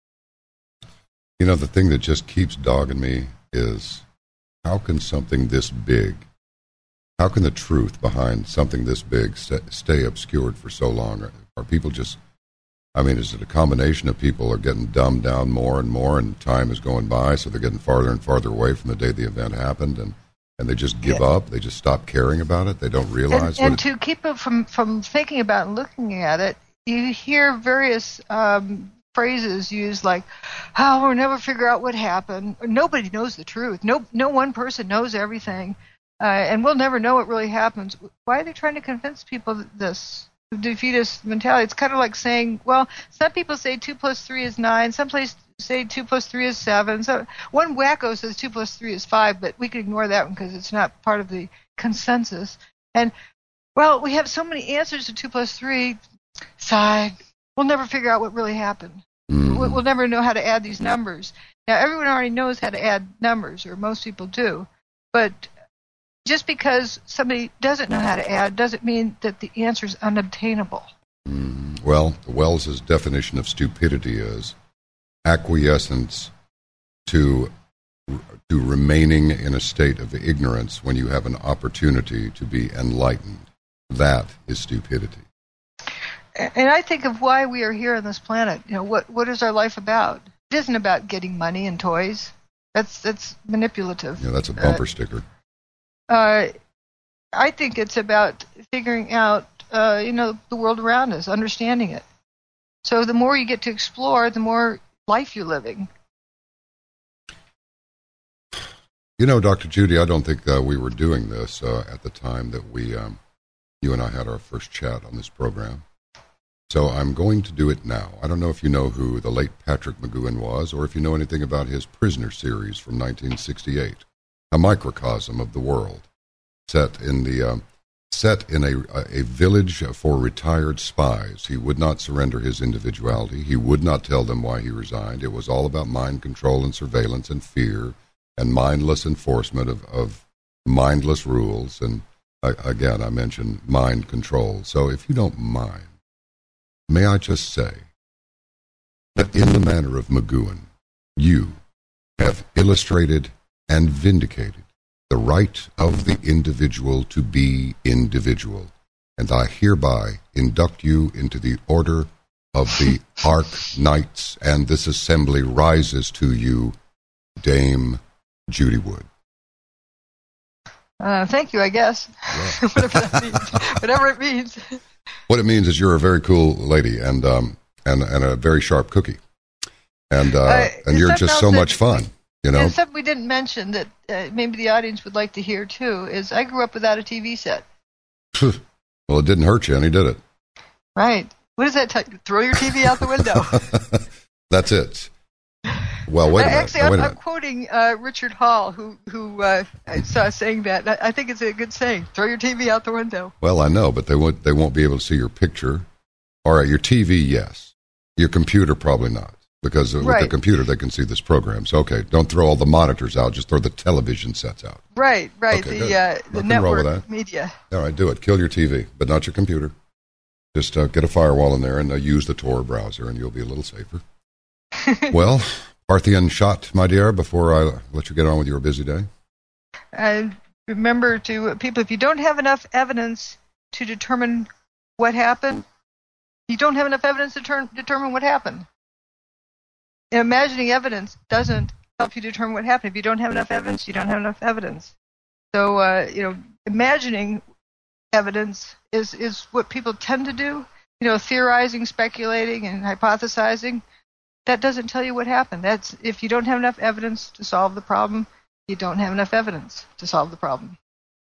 The thing that just keeps dogging me is, how can something this big, how can the truth behind something this big stay obscured for so long? Are people just, is it a combination of people are getting dumbed down more and more, and time is going by, so they're getting farther and farther away from the day the event happened, and they just give up? They just stop caring about it? They don't realize and to keep them from thinking about and looking at it, you hear various phrases used like, oh, we'll never figure out what happened. Nobody knows the truth. No one person knows everything. And we'll never know what really happens. Why are they trying to convince people this defeatist mentality? It's kind of like saying, well, some people say 2 + 3 is 9. Some places say 2 + 3 is 7. So one wacko says 2 + 3 is 5, but we can ignore that one because it's not part of the consensus. And, well, we have so many answers to 2 + 3. Sigh. We'll never figure out what really happened. Mm-hmm. We'll never know how to add these numbers. Now, everyone already knows how to add numbers, or most people do. But just because somebody doesn't know how to add doesn't mean that the answer is unobtainable. Mm-hmm. Well, Wells's definition of stupidity is acquiescence to remaining in a state of ignorance when you have an opportunity to be enlightened. That is stupidity. And I think of why we are here on this planet. What is our life about? It isn't about getting money and toys. That's manipulative. Yeah, that's a bumper sticker. I think it's about figuring out, the world around us, understanding it. So the more you get to explore, the more life you're living. Dr. Judy, I don't think we were doing this at the time that you and I had our first chat on this program. So I'm going to do it now. I don't know if you know who the late Patrick McGoohan was, or if you know anything about his Prisoner series from 1968, a microcosm of the world, set in a village for retired spies. He would not surrender his individuality. He would not tell them why he resigned. It was all about mind control and surveillance and fear and mindless enforcement of mindless rules. And again, I mentioned mind control. So if you don't mind, may I just say that in the manner of McGowan, you have illustrated and vindicated the right of the individual to be individual, and I hereby induct you into the order of the Arc Knights, and this assembly rises to you, Dame Judy Wood. Thank you, I guess. Yeah. Whatever that means. Whatever it means. What it means is you're a very cool lady and a very sharp cookie, and you're just so much fun. You know, something we didn't mention that maybe the audience would like to hear too is I grew up without a TV set. Well, it didn't hurt you any, did it? Right. What does that tell you? Throw your TV out the window. That's it. Well, wait a minute. Actually, I'm quoting Richard Hall, who I saw saying that. I think it's a good saying. Throw your TV out the window. Well, I know, but they won't be able to see your picture. All right, your TV, yes. Your computer, probably not. Because with the computer, they can see this program. So, okay, don't throw all the monitors out. Just throw the television sets out. Right. Okay, the network media. All right, do it. Kill your TV, but not your computer. Just get a firewall in there and use the Tor browser, and you'll be a little safer. Well, Parthian shot, my dear, before I let you get on with your busy day. Remember to people, if you don't have enough evidence to determine what happened, you don't have enough evidence to determine what happened. Imagining evidence doesn't help you determine what happened. If you don't have enough evidence, you don't have enough evidence. So, imagining evidence is what people tend to do. Theorizing, speculating, and hypothesizing. That doesn't tell you what happened. That's if you don't have enough evidence to solve the problem, you don't have enough evidence to solve the problem.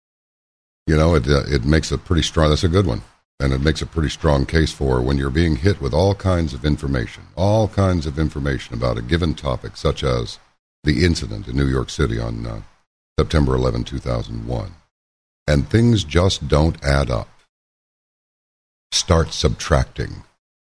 It makes a pretty strong. That's a good one. And it makes a pretty strong case for when you're being hit with all kinds of information about a given topic, such as the incident in New York City on September 11, 2001. And things just don't add up. Start subtracting.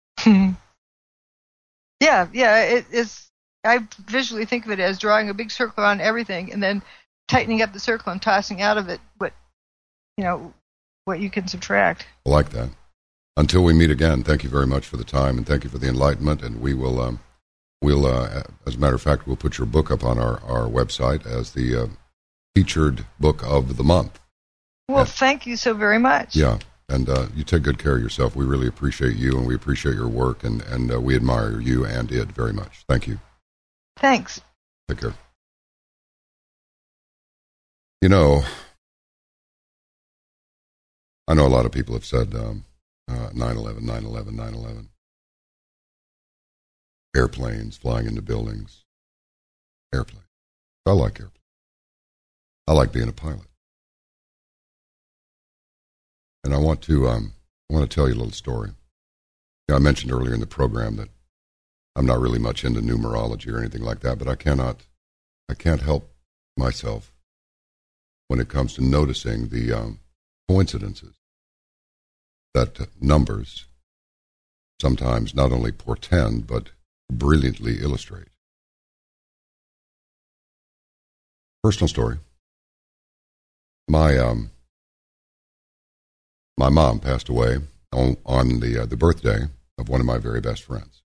Yeah. It is. I visually think of it as drawing a big circle on everything and then tightening up the circle and tossing out of it what you can subtract. I like that. Until we meet again, thank you very much for the time and thank you for the enlightenment. And we will, as a matter of fact, we'll put your book up on our website as the featured book of the month. Well, thank you so very much. Yeah, and you take good care of yourself. We really appreciate you and we appreciate your work and we admire you and it very much. Thank you. Thanks. Take care. I know a lot of people have said 9/11, 9/11, 9/11. Airplanes flying into buildings. Airplanes. I like airplanes. I like being a pilot. And I want to tell you a little story. I mentioned earlier in the program that I'm not really much into numerology or anything like that, but I can't help myself when it comes to noticing the coincidences that numbers sometimes not only portend but brilliantly illustrate. Personal story. My mom passed away on the birthday of one of my very best friends.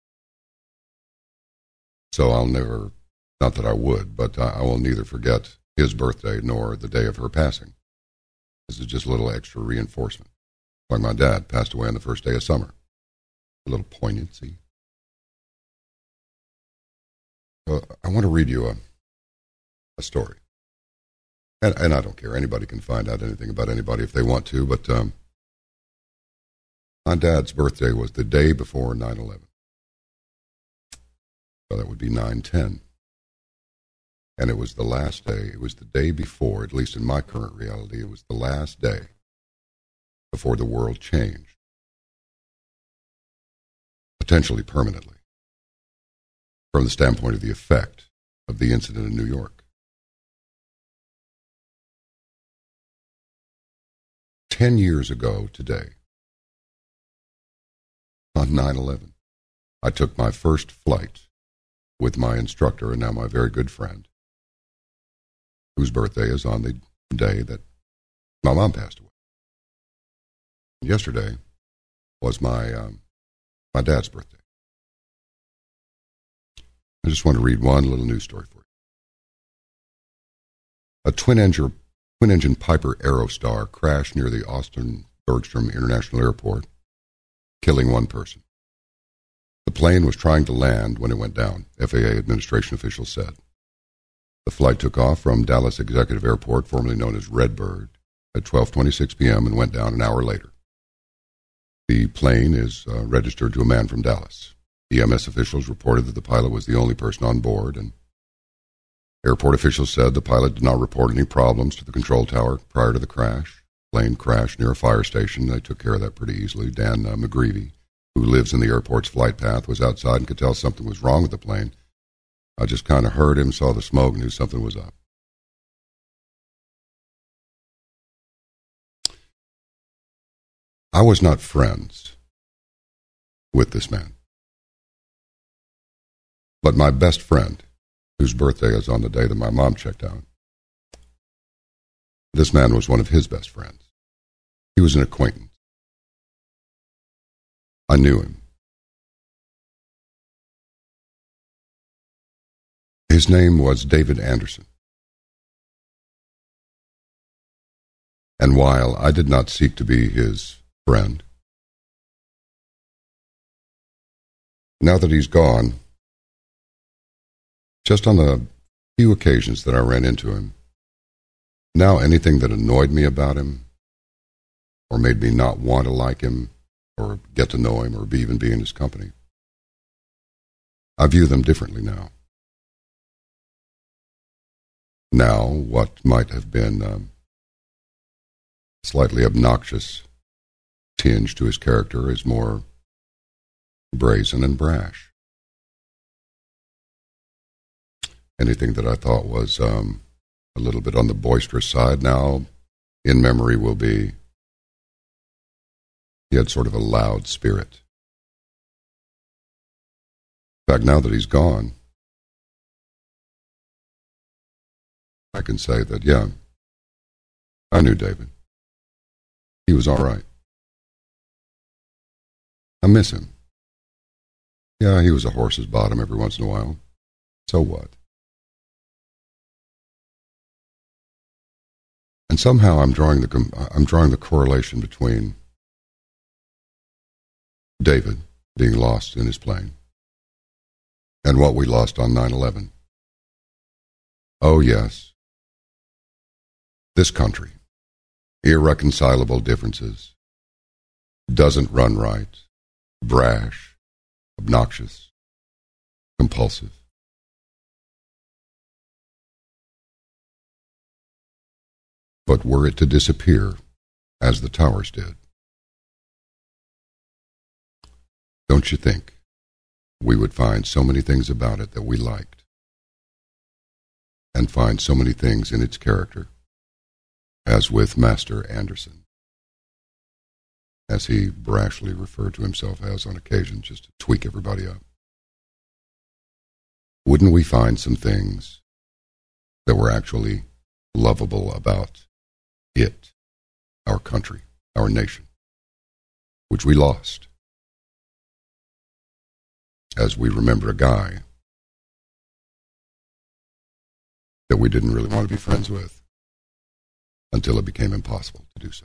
So I'll never, not that I would, but I will neither forget his birthday nor the day of her passing. This is just a little extra reinforcement. Like my dad passed away on the first day of summer. A little poignancy. I want to read you a story. And I don't care. Anybody can find out anything about anybody if they want to, but my dad's birthday was the day before 9/11. So that would be 9/10. And it was the last day. It was the day before, at least in my current reality, it was the last day before the world changed. Potentially permanently. From the standpoint of the effect of the incident in New York. 10 years ago today, on 9/11, I took my first flight with my instructor and now my very good friend, whose birthday is on the day that my mom passed away. Yesterday was my dad's birthday. I just want to read one little news story for you. A twin-engine Piper Aerostar crashed near the Austin Bergstrom International Airport, killing one person. The plane was trying to land when it went down, FAA administration officials said. The flight took off from Dallas Executive Airport, formerly known as Redbird, at 12:26 p.m. and went down an hour later. The plane is registered to a man from Dallas. EMS officials reported that the pilot was the only person on board, and airport officials said the pilot did not report any problems to the control tower prior to the crash. The plane crashed near a fire station. They took care of that pretty easily. Dan McGreevy, who lives in the airport's flight path, was outside and could tell something was wrong with the plane. I just kind of heard him, saw the smoke, knew something was up. I was not friends with this man. But my best friend, whose birthday is on the day that my mom checked out, this man was one of his best friends. He was an acquaintance. I knew him. His name was David Anderson. And while I did not seek to be his friend, now that he's gone, just on the few occasions that I ran into him, now anything that annoyed me about him or made me not want to like him or get to know him or even be in his company, I view them differently now. Now, what might have been a slightly obnoxious tinge to his character is more brazen and brash. Anything that I thought was a little bit on the boisterous side now, in memory, will be he had sort of a loud spirit. In fact, now that he's gone, I can say that, yeah, I knew David. He was all right. I miss him. Yeah, he was a horse's bottom every once in a while. So what? And somehow I'm drawing the correlation between David being lost in his plane and what we lost on 9/11. Oh yes, this country, irreconcilable differences, doesn't run right, brash, obnoxious, compulsive. But were it to disappear, as the towers did, don't you think we would find so many things about it that we liked, and find so many things in its character, as with Master Anderson, as he brashly referred to himself as on occasion, just to tweak everybody up? Wouldn't we find some things that were actually lovable about it, our country, our nation, which we lost, as we remember a guy that we didn't really want to be friends with until it became impossible to do so.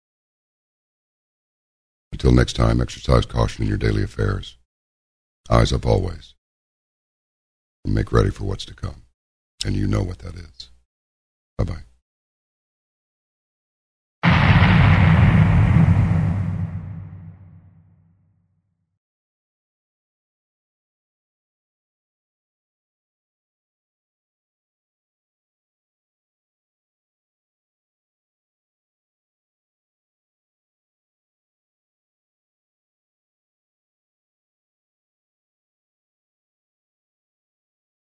Until next time, exercise caution in your daily affairs. Eyes up always. And make ready for what's to come. And you know what that is. Bye-bye.